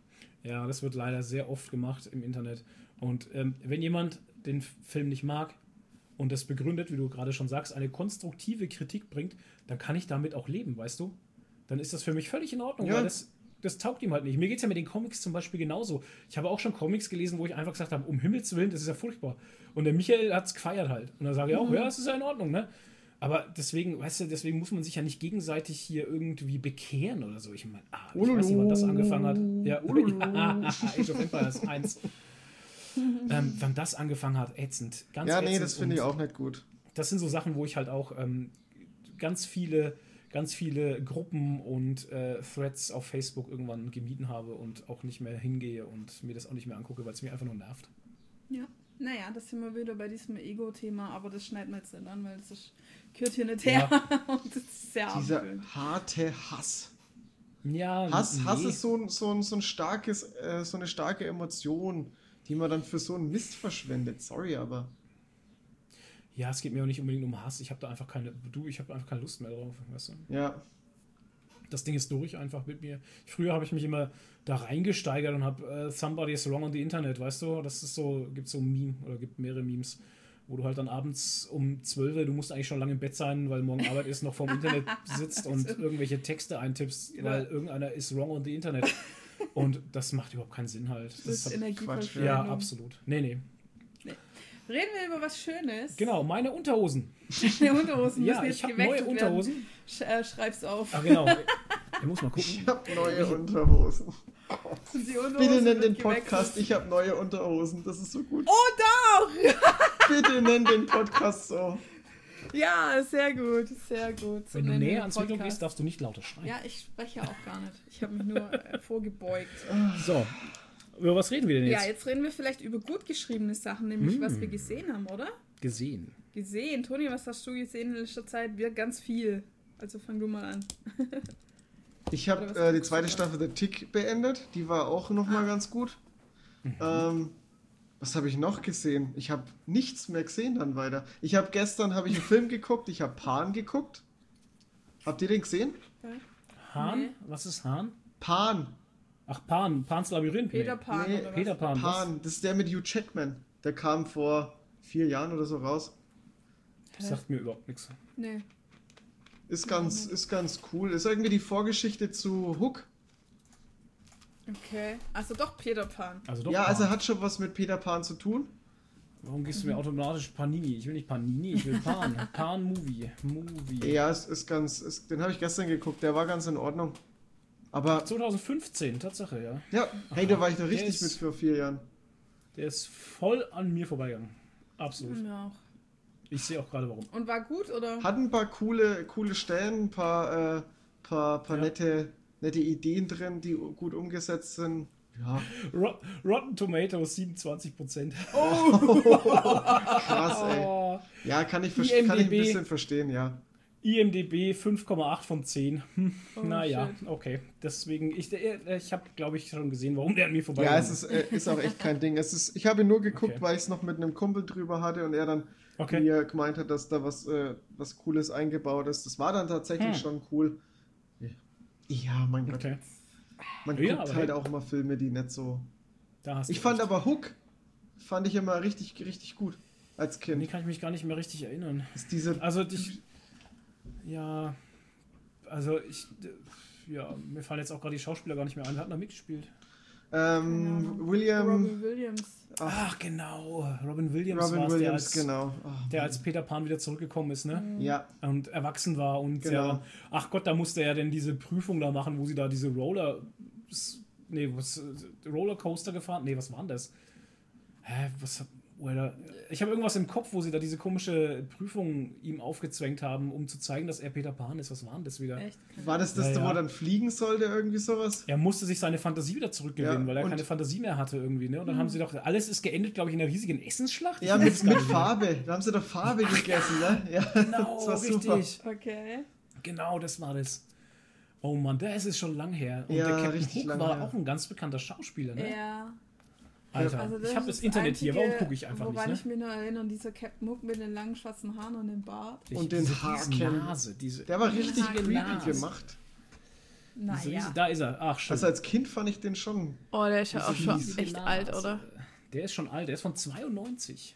ja, das wird leider sehr oft gemacht im Internet. Und ähm, wenn jemand den Film nicht mag und das begründet, wie du gerade schon sagst, eine konstruktive Kritik bringt, dann kann ich damit auch leben, weißt du? Dann ist das für mich völlig in Ordnung, Ja. weil das, das taugt ihm halt nicht. Mir geht es ja mit den Comics zum Beispiel genauso. Ich habe auch schon Comics gelesen, wo ich einfach gesagt habe, um Himmels Willen, das ist ja furchtbar. Und der Michael hat es gefeiert halt. Und dann sage ich auch, ja, es ist ja in Ordnung, ne? Aber deswegen, weißt du, deswegen muss man sich ja nicht gegenseitig hier irgendwie bekehren oder so. Ich meine, ah, ich weiß nicht, wann das angefangen hat. Ja, ja Age of Empires eins. ähm, wann das angefangen hat, ätzend. Ganz Ja, nee, ätzend. das finde ich Und auch nicht gut. Das sind so Sachen, wo ich halt auch ähm, ganz viele, ganz viele Gruppen und äh, Threads auf Facebook irgendwann gemieden habe und auch nicht mehr hingehe und mir das auch nicht mehr angucke, weil es mich einfach nur nervt. Ja. Naja, das sind wir wieder bei diesem Ego-Thema, aber das schneiden wir jetzt nicht an, weil das ist, gehört hier nicht her. Und das ist sehr Dieser abendfüllend. harte Hass. Ja, Hass, nee. Hass ist so, ein, so, ein, so, ein starkes, äh, so eine starke Emotion, die man dann für so einen Mist verschwendet. Sorry, aber. Ja, es geht mir auch nicht unbedingt um Hass. Ich habe da einfach keine, du, ich habe einfach keine Lust mehr drauf, weißt du? Ja. Das Ding ist durch einfach mit mir. Früher habe ich mich immer da reingesteigert und habe äh, Somebody is wrong on the Internet, weißt du? Das ist so, gibt so ein Meme oder gibt mehrere Memes, wo du halt dann abends um zwölf, du musst eigentlich schon lange im Bett sein, weil morgen Arbeit ist, noch vorm Internet sitzt und irgendwelche Texte eintippst, Genau. weil irgendeiner ist wrong on the Internet. Und das macht überhaupt keinen Sinn halt. Das ist hat- Energieverschwendung. ja, absolut. Nee, nee. Reden wir über was Schönes. Genau, meine Unterhosen. Die Unterhosen Ja, müssen jetzt ich habe gewechselt neue Unterhosen. werden. Sch äh, schreib's auf. Ah, genau. Ich muss mal gucken. Ich habe neue Unterhosen. Die Unterhosen Bitte nenn wird den gewechselt. Podcast, ich habe neue Unterhosen. Das ist so gut. Oh, doch! Bitte nenn den Podcast so. Ja, sehr gut, sehr gut. So Wenn du nennen wir näher den ans Mikro Podcast. gehst, darfst du nicht lauter schreien. Ja, ich spreche auch gar nicht. Ich habe mich nur äh, vorgebeugt. So, über was reden wir denn jetzt? Ja, jetzt reden wir vielleicht über gut geschriebene Sachen, nämlich was wir gesehen haben, oder? Gesehen. Gesehen. Toni, was hast du gesehen in letzter Zeit? Wir ganz viel. Also fang du mal an. Ich habe Oder was äh, die guckst zweite du Staffel The Tick beendet. Die war auch nochmal ganz gut. Ähm, was habe ich noch gesehen? Ich habe nichts mehr gesehen dann weiter. Ich habe gestern habe ich einen Film geguckt. Ich habe Pan geguckt. Habt ihr den gesehen? Hahn? Nee. Was ist Hahn? Pan. Ach, Pan, Pans Labyrinth. Peter nee. Pan Nee, oder was? Peter Pan. Pan, das ist der mit Hugh Jackman. Der kam vor vier Jahren oder so raus. Das sagt mir überhaupt nichts. Nee. Ist ganz, ist ganz cool. Ist irgendwie die Vorgeschichte zu Hook. Okay. Also doch Peter Pan. Also doch Ja, Pan. also hat schon was mit Peter Pan zu tun. Warum gehst du mir automatisch Panini? Ich will nicht Panini, ich will Pan. Pan Movie. Movie. Ja, es ist ganz, ist, den habe ich gestern geguckt. Der war ganz in Ordnung. Aber zwanzig fünfzehn, Tatsache, ja. ja, hey, da war ich da Der richtig ist- mit vor vier Jahren. Der ist voll an mir vorbeigegangen. Absolut. Ja auch. Ich sehe auch gerade warum. Und war gut, oder? Hat ein paar coole, coole Stellen, ein paar, äh, paar, paar Ja. nette, nette Ideen drin, die gut umgesetzt sind. Ja, Rot Rotten Tomatoes siebenundzwanzig Prozent. krass, ey. Oh. Ja, kann ich, ver- kann ich ein IMDb. bisschen verstehen, ja. I M D B fünf Komma acht von zehn. Hm, Oh, naja, shit. okay. Deswegen, ich, ich habe, glaube ich, schon gesehen, warum der an mir Ja, vorbeigegangen es ist, äh, ist auch echt kein Ding. Es ist, ich habe ihn nur geguckt, Okay. weil ich es noch mit einem Kumpel drüber hatte und er dann Okay. mir gemeint hat, dass da was, äh, was Cooles eingebaut ist. Das war dann tatsächlich Hm. schon cool. Ja, mein Gott. Okay. Man Ja, guckt aber halt hey. auch immer Filme, die nicht so... Da hast Ich du fand recht. aber Hook, fand ich immer richtig, richtig gut als Nee, Kind. kann ich mich gar nicht mehr richtig erinnern. Ist diese... Also, ich. Ja. Also, ich. Ja, mir fallen jetzt auch gerade die Schauspieler gar nicht mehr ein. Wer hat noch mitgespielt? Ähm, Keine William... Robin Williams. Ach, genau. Robin Williams Robin war es, Williams, der, als, genau. Ah, der als Peter Pan wieder zurückgekommen ist, ne? ja, Und erwachsen war und Genau. ja, ach Gott, da musste er denn diese Prüfung da machen, wo sie da diese Roller, nee, was, Rollercoaster gefahren, nee, was war denn das? Hä, was, wo er da, ich habe irgendwas im Kopf, wo sie da diese komische Prüfung ihm aufgezwängt haben, um zu zeigen, dass er Peter Pan ist. Was war denn das wieder? Echt? war das das, Ja, ja. wo er dann fliegen sollte, irgendwie sowas? Er musste sich seine Fantasie wieder zurückgewinnen, Ja, weil er und- keine Fantasie mehr hatte irgendwie, ne? Und dann haben sie doch, alles ist geendet, glaube ich, in einer riesigen Essensschlacht. Ja, Ich weiß mit, es gar mit nicht mehr. Farbe. Da haben sie doch Farbe gegessen, ne? Ja, Genau, das war super. richtig. Okay. Genau, das war das. Oh Mann, das ist schon lang her. Und Ja, der Captain richtig Hook lang war her. auch ein ganz bekannter Schauspieler, ne? Ja. Alter, Also ich habe ist das Internet hier, warum Einzige, gucke ich einfach woran nicht, ich ne? mich nur erinnere, dieser Captain Hook mit den langen schwarzen Haaren und dem Bart. Ich- Und den diese riesen Haken. Nase, diese, Der war richtig Haken. creepy Nase. gemacht. diese Naja. riese, da ist er. Ach, schön. Also als Kind fand ich den schon. Oh, der ist ja auch Diese schon riesige echt alt, oder? Der ist schon alt, der ist von zweiundneunzig.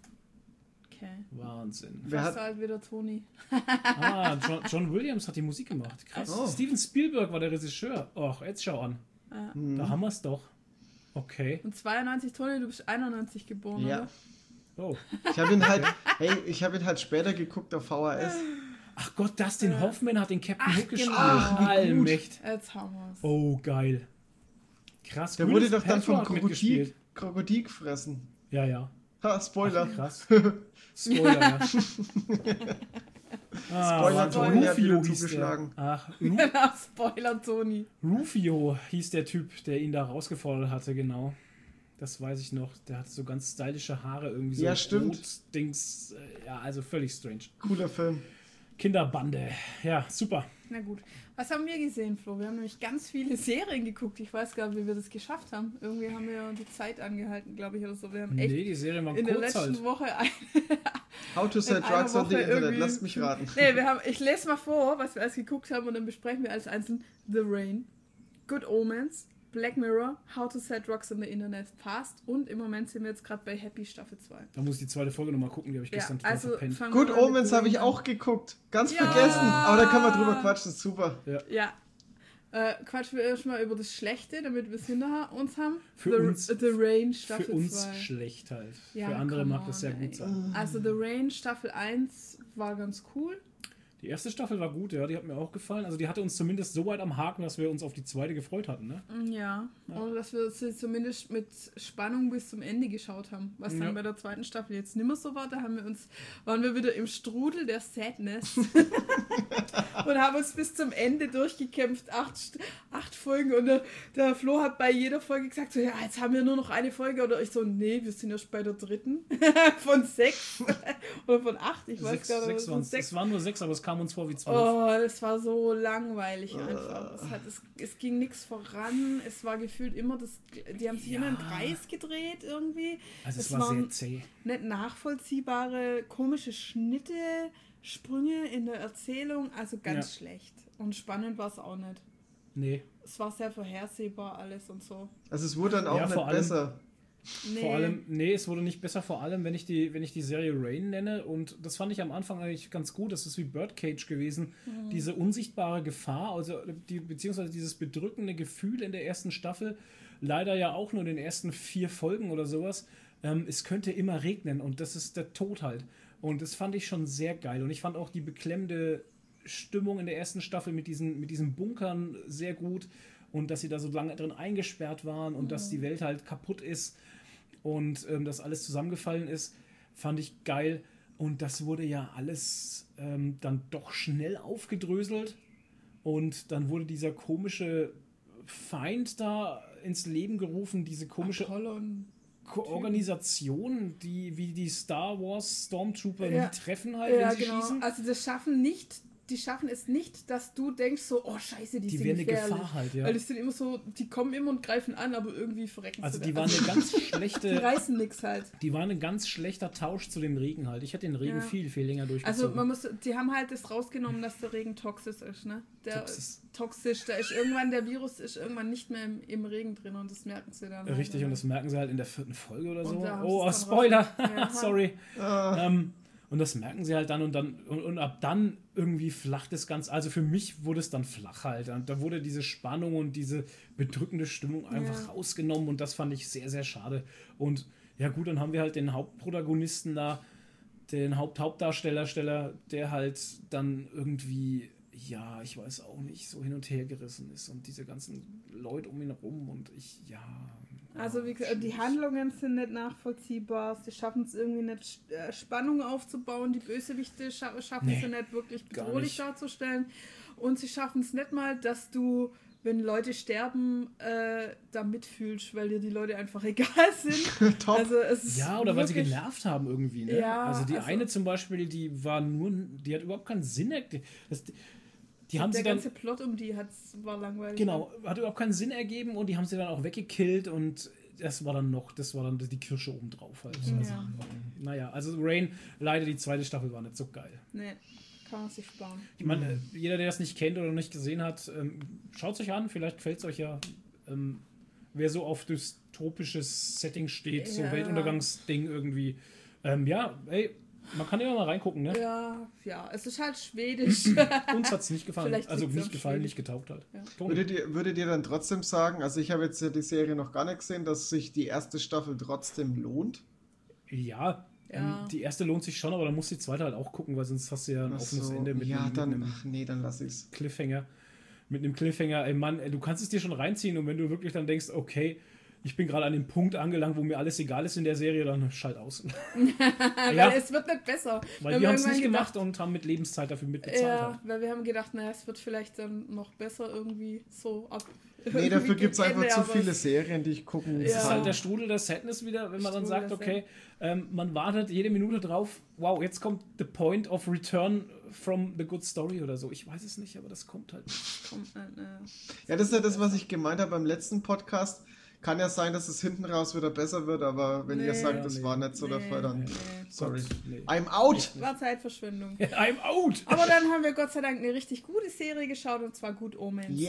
Okay. Wahnsinn. Wer Fast so hat, alt wie der Toni. Ah, John, John Williams hat die Musik gemacht. Krass. Oh. Steven Spielberg war der Regisseur. Och, jetzt schau an. Ja. Da haben wir es doch. Okay. Und zweiundneunzig, Toni, du bist einundneunzig geboren, ja. oder? Oh. Ich habe ihn halt, hey, ich habe ihn halt später geguckt auf V H S. Ach Gott, Dustin Hoffman hat den Captain Ach, Hook gespielt. genau. Ach, wie gut. Allmächt. Jetzt haben wir's. Oh, geil. Krass. Der wurde Gwyneth doch dann vom Paltrow hat Krokodil, mitgespielt. Krokodil gefressen. Ja, ja. Ha, Spoiler. Krass. Spoiler, ja. Ah, Spoiler, Wahnsinn. Tony hat wieder Rufio hieß zugeschlagen. der. Ach, Ru Genau, Spoiler, Toni. Rufio hieß der Typ, der ihn da rausgefordert hatte, genau. Das weiß ich noch. Der hatte so ganz stylische Haare, irgendwie so Ja, stimmt. Rot-Dings. Äh, Ja, also völlig strange. Cooler Film. Kinderbande. Ja, super. Na gut. Was haben wir gesehen, Flo? Wir haben nämlich ganz viele Serien geguckt. Ich weiß gar nicht, wie wir das geschafft haben. Irgendwie haben wir ja die Zeit angehalten, glaube ich, oder so. Wir haben echt Nee, die Serie war in der kurz letzten halt. Woche ein, How to Sell in einer Drugs on the Woche Internet. irgendwie- Lasst mich raten. Nee, wir haben, ich lese mal vor, was wir alles geguckt haben und dann besprechen wir alles einzeln. The Rain, Good Omens, Black Mirror, How to Set Rocks in the Internet Fast und im Moment sind wir jetzt gerade bei Happy Staffel zwei. Da muss ich die zweite Folge nochmal gucken, die habe ich Ja, gestern total also verpennt. fangen Good wir mal mit Omens The habe ich Rain an. auch geguckt. Ganz Ja. vergessen. Aber da kann man drüber quatschen. Das ist super. Ja. Äh, quatschen wir erstmal über das Schlechte, damit wir es hinter uns haben. Für The, uns- The Rain Staffel Für uns zwei. schlecht halt. Ja, Für andere come mag das sehr on, gut ey. sein. Also The Rain Staffel eins war ganz cool. Die erste Staffel war gut, ja, die hat mir auch gefallen. Also die hatte uns zumindest so weit am Haken, dass wir uns auf die zweite gefreut hatten, ne? Ja, und dass wir sie zumindest mit Spannung bis zum Ende geschaut haben. Was dann Ja. bei der zweiten Staffel jetzt nimmer so war, da haben wir uns, waren wir wieder im Strudel der Sadness und haben uns bis zum Ende durchgekämpft. Acht, St- acht Folgen und der, der Flo hat bei jeder Folge gesagt, so, ja, jetzt haben wir nur noch eine Folge. Oder ich so, nee, wir sind erst bei der dritten von sechs oder von acht, ich weiß Sechs, gar nicht. sechs von waren's. sechs. Es waren nur sechs, aber es kam uns vor wie zwölf. Oh, es war so langweilig einfach. Es, hat, es, es ging nichts voran. Es war gefühlt immer das. Die haben sich Ja. immer im Kreis gedreht irgendwie. Also es es war sehr waren zäh. nicht nachvollziehbare, komische Schnitte, Sprünge in der Erzählung. Also ganz schlecht. Und spannend war es auch nicht. Nee. Es war sehr vorhersehbar alles und so. Also es wurde dann auch Ja, nicht vor allem- besser. Nee. Vor allem, nee, es wurde nicht besser, vor allem, wenn ich die, wenn ich die Serie Rain nenne. Und das fand ich am Anfang eigentlich ganz gut. Das ist wie Birdcage gewesen. Mhm. Diese unsichtbare Gefahr, also die, beziehungsweise dieses bedrückende Gefühl in der ersten Staffel, leider ja auch nur in den ersten vier Folgen oder sowas. Ähm, es könnte immer regnen und das ist der Tod halt. Und das fand ich schon sehr geil. Und ich fand auch die beklemmende Stimmung in der ersten Staffel mit diesen, mit diesen Bunkern sehr gut. Und dass sie da so lange drin eingesperrt waren und mhm. dass die Welt halt kaputt ist. Und ähm, dass alles zusammengefallen ist, fand ich geil. Und das wurde ja alles ähm, dann doch schnell aufgedröselt. Und dann wurde dieser komische Feind da ins Leben gerufen, diese komische Apollon. Ko- Organisation, die wie die Star Wars Stormtrooper Ja. nie treffen halt, Ja, wenn sie genau. schießen. Also das schaffen nicht, die schaffen es nicht, dass du denkst so, oh scheiße, die, Die sind wären eine gefährlich. Gefahr halt, ja. Weil die sind immer so, die kommen immer und greifen an, aber irgendwie verrecken Also sie die da. waren eine ganz Die schlechte, reißen nix halt. die waren ein ganz schlechter Tausch zu dem Regen halt. Ich hätte den Regen Ja. viel, viel länger Also durchgezogen. man muss, die haben halt das rausgenommen, dass der Regen toxisch ist, ne? Der Toxisch. toxisch, da ist irgendwann, der Virus ist irgendwann nicht mehr im, im Regen drin und das merken sie dann. Richtig, halt, und das merken sie halt in der vierten Folge oder Und so. da haben Oh, sie es dann Spoiler! raus- Ja. Sorry. Ah, Ähm, und das merken sie halt dann und dann und, und ab dann irgendwie flacht es ganz. Also für mich wurde es dann flach halt. Und da wurde diese Spannung und diese bedrückende Stimmung einfach Ja. rausgenommen und das fand ich sehr, sehr schade. Und ja gut, dann haben wir halt den Hauptprotagonisten da, den Haupt-Hauptdarsteller, Steller, der halt dann irgendwie, ja, ich weiß auch nicht, so hin und her gerissen ist und diese ganzen Leute um ihn rum und ich, ja. Also wie ja, gesagt, die schwierig. Handlungen sind nicht nachvollziehbar, sie schaffen es irgendwie nicht, äh, Spannung aufzubauen, die Bösewichte scha schaffen Nee, sie nicht wirklich gar bedrohlich nicht. darzustellen und sie schaffen es nicht mal, dass du, wenn Leute sterben, äh, da mitfühlst, weil dir die Leute einfach egal sind. top. Also es ist Ja, oder weil sie wirklich- genervt haben irgendwie. Ne? Ja, also die also- eine zum Beispiel, die war nur, die hat überhaupt keinen Sinn. erg- Das, die haben der sie dann, ganze Plot um die hat's, war langweilig. genau, hat überhaupt keinen Sinn ergeben und die haben sie dann auch weggekillt und das war dann noch, das war dann die Kirsche obendrauf halt. Ja. Also, naja, also Rain, leider die zweite Staffel war nicht so geil. Nee, kann man sich sparen. Ich meine, jeder, der das nicht kennt oder nicht gesehen hat, ähm, schaut es euch an, vielleicht fällt es euch ja, ähm, wer so auf dystopisches Setting steht, so Ja. Weltuntergangsding irgendwie. Ähm, ja, ey, man kann ja mal reingucken, ne? Ja, ja, es ist halt schwedisch. Uns hat es nicht gefallen. Vielleicht Also liegt's nicht am gefallen, Schwedisch. nicht getaugt halt. Ja. Toni? Würdet ihr, würdet ihr dann trotzdem sagen, also ich habe jetzt ja die Serie noch gar nicht gesehen, dass sich die erste Staffel trotzdem lohnt? Ja, Ja. Ähm, die erste lohnt sich schon, aber dann musst du die zweite halt auch gucken, weil sonst hast du ja ein Ach offenes so, Ende mit, ja, einem, mit dann, einem ach nee, dann lass ich's. Cliffhanger. Mit einem Cliffhanger, ey Mann, ey, du kannst es dir schon reinziehen und wenn du wirklich dann denkst, okay, ich bin gerade an dem Punkt angelangt, wo mir alles egal ist in der Serie, dann schalt aus. Weil ja, es wird nicht besser. weil Wenn wir wir haben es nicht irgendwann gemacht und haben mit Lebenszeit dafür mitbezahlt. Ja, Halt. weil wir haben gedacht, naja, es wird vielleicht dann noch besser irgendwie so ab. Nee, dafür gibt es gegen einfach Ende, zu aber viele es- Serien, die ich gucken Das ist Ja. halt der Strudel der Sadness wieder, wenn man dann Strudel sagt, der okay, ähm, man wartet jede Minute drauf, wow, jetzt kommt the point of return from the good story oder so. Ich weiß es nicht, aber das kommt halt nicht. Kommt, äh, äh, Ja, das ist ja das, was ich gemeint habe beim letzten Podcast. Kann ja sein, dass es hinten raus wieder besser wird, aber wenn ihr Nee. sagt, das Nee. war nicht so der Nee. Fall, dann Nee. sorry. Gott, nee. I'm out! war Zeitverschwendung. I'm out! Aber dann haben wir Gott sei Dank eine richtig gute Serie geschaut und zwar Good Omens. Yes!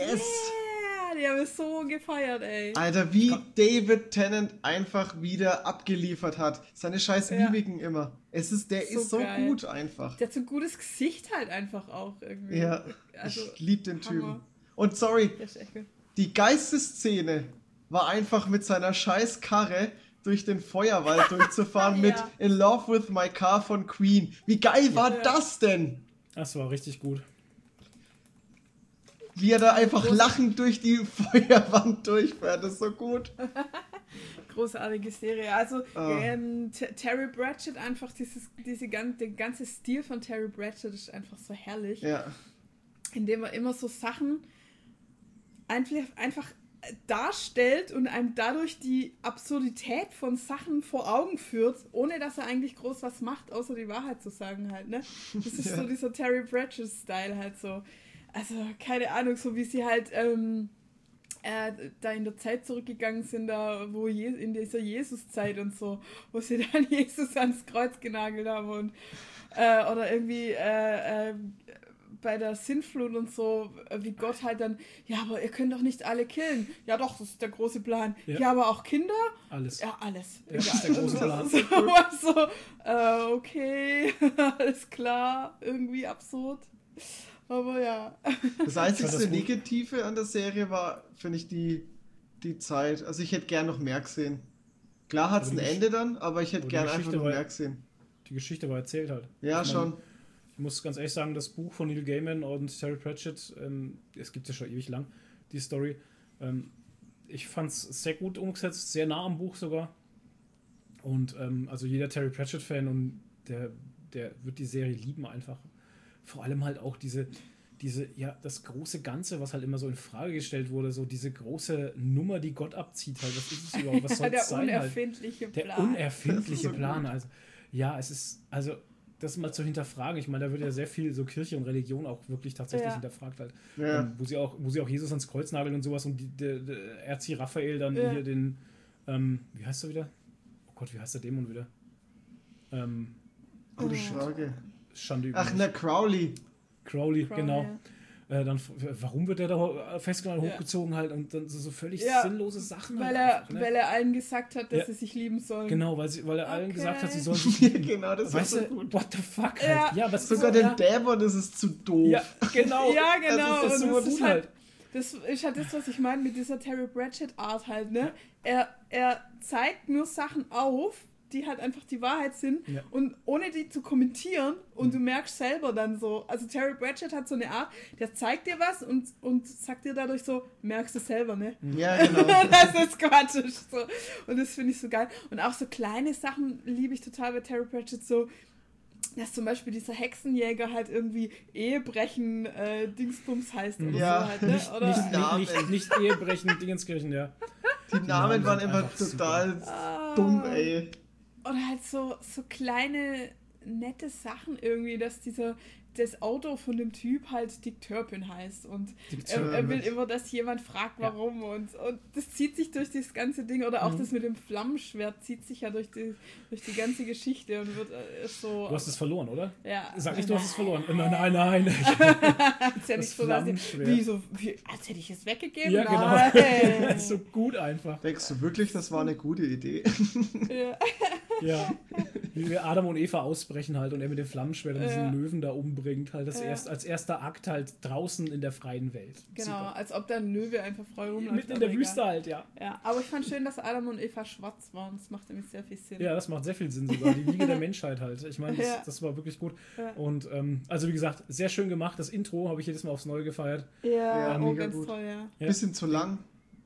Yeah, die haben wir so gefeiert, ey. Alter, wie David Tennant einfach wieder abgeliefert hat. Seine scheiß Ja. Mimiken immer. Es ist, der So ist so geil. gut einfach. Der hat so ein gutes Gesicht halt einfach auch irgendwie. Ja, Also, ich lieb den Typen. Hammer. Und sorry, der ist echt gut. die geilste Szene war einfach mit seiner scheiß Karre durch den Feuerwald durchzufahren mit Ja. In Love with My Car von Queen. Wie geil war Ja. das denn? Das war richtig gut. Wie er da einfach lachend durch die Feuerwand durchfährt. Das ist so gut. Großartige Serie. Also Ah. ähm, T- Terry Pratchett, einfach dieses, diese gan der ganze Stil von Terry Pratchett ist einfach so herrlich. Ja. Indem er immer so Sachen einfach, einfach darstellt und einem dadurch die Absurdität von Sachen vor Augen führt, ohne dass er eigentlich groß was macht, außer die Wahrheit zu sagen halt, ne? Das ist Ja. so dieser Terry Pratchett-Style halt so. Also, keine Ahnung, so wie sie halt ähm, äh, da in der Zeit zurückgegangen sind, da wo Je in dieser Jesus-Zeit und so, wo sie dann Jesus ans Kreuz genagelt haben und äh, oder irgendwie äh, äh, bei der Sintflut und so, wie Gott halt dann, ja, aber ihr könnt doch nicht alle killen. Ja doch, das ist der große Plan. Ja, ja aber auch Kinder? Alles. Ja, alles. Ja, das ist der große Plan. So, so, äh, okay, alles klar, irgendwie absurd. Aber ja. Das einzige Negative an der Serie war, finde ich, die, die Zeit. Also ich hätte gern noch mehr gesehen. Klar hat es ein Ende dann, aber ich hätte gern einfach noch war, mehr gesehen. Die Geschichte war erzählt halt. Ja, ich schon. Mein, ich muss ganz ehrlich sagen, das Buch von Neil Gaiman und Terry Pratchett, ähm, es gibt ja schon ewig lang, die Story. Ähm, ich fand es sehr gut umgesetzt, sehr nah am Buch sogar. Und ähm, also jeder Terry Pratchett-Fan und der, der wird die Serie lieben einfach. Vor allem halt auch diese, diese, ja, das große Ganze, was halt immer so in Frage gestellt wurde, so diese große Nummer, die Gott abzieht, halt, was ist es überhaupt, was soll es sein? Der unerfindliche halt? Plan. Der unerfindliche so Plan, also, ja, es ist, also, das mal zu hinterfragen, ich meine, da wird ja sehr viel so Kirche und Religion auch wirklich tatsächlich ja. hinterfragt halt, ja. ähm, wo sie auch, wo sie auch Jesus ans Kreuz nageln und sowas und die, der, der Erzieher Raphael dann ja. hier den, ähm, wie heißt er wieder? Oh Gott, wie heißt der Dämon wieder? Ähm, Gute Frage. Schande über Ach, na, Crowley. Crowley, Crowley genau. Ja. Äh, dann, warum wird er da festgenommen, ja. hochgezogen halt und dann so, so völlig ja. sinnlose Sachen weil halt er, einfach, ne? weil er allen gesagt hat, dass ja. sie sich lieben sollen. Genau, weil, sie, weil er okay. allen gesagt hat, sie sollen sich lieben. Genau, das weißt ist so so gut. What the fuck ja. halt. Ja, was sogar so, dem ja. Dämon ist es zu doof. Ja, genau. ja, genau. Das ist, und so das ist halt, halt. das ist halt das, was ich meine mit dieser Terry Pratchett Art halt, ne? Er, er zeigt nur Sachen auf, die halt einfach die Wahrheit sind ja. und ohne die zu kommentieren und mhm. du merkst selber dann so, also Terry Pratchett hat so eine Art, der zeigt dir was und, und sagt dir dadurch so, merkst du selber, ne? Ja, genau. Das ist Quatsch. So. Und das finde ich so geil. Und auch so kleine Sachen liebe ich total bei Terry Pratchett, so dass zum Beispiel dieser Hexenjäger halt irgendwie Ehebrechen äh, Dingsbums heißt oder ja. so halt, ne? Oder nicht, nicht, nicht, nicht Ehebrechen Dingenskirchen, ja. Die, Die Namen, Namen waren immer total ah. dumm, ey. Oder halt so, so kleine, nette Sachen irgendwie, dass dieser, das Auto von dem Typ halt Dick Turpin heißt und er, er will immer, dass jemand fragt, warum ja. und, und das zieht sich durch das ganze Ding oder auch mhm. das mit dem Flammenschwert zieht sich ja durch die, durch die ganze Geschichte und wird äh, so... Du hast es verloren, oder? Ja. Sag nicht, du hast es verloren. Nein, nein, nein. Als hätte ich so wie so, wie, als hätte ich es weggegeben. Ja, genau. Das ist so gut einfach. Denkst du wirklich, das war eine gute Idee? Ja. Ja, wie wir Adam und Eva ausbrechen halt und er mit dem Flammenschwert und ja. diesen Löwen da umbringt, halt das ja. erst, als erster Akt halt draußen in der freien Welt. Genau, Super. Als ob da ein Löwe einfach frei rumläuft. Mitten in der Wüste egal. Halt, ja. Ja, aber ich fand schön, dass Adam und Eva schwarz waren, das macht nämlich sehr viel Sinn. Ja, das macht sehr viel Sinn sogar, die Wiege der Menschheit halt. Ich meine, das, ja. das war wirklich gut. Ja. Und ähm, also wie gesagt, sehr schön gemacht, das Intro habe ich jedes Mal aufs Neue gefeiert. Ja, ja oh, ganz gut. toll, ja. ja. Bisschen zu lang.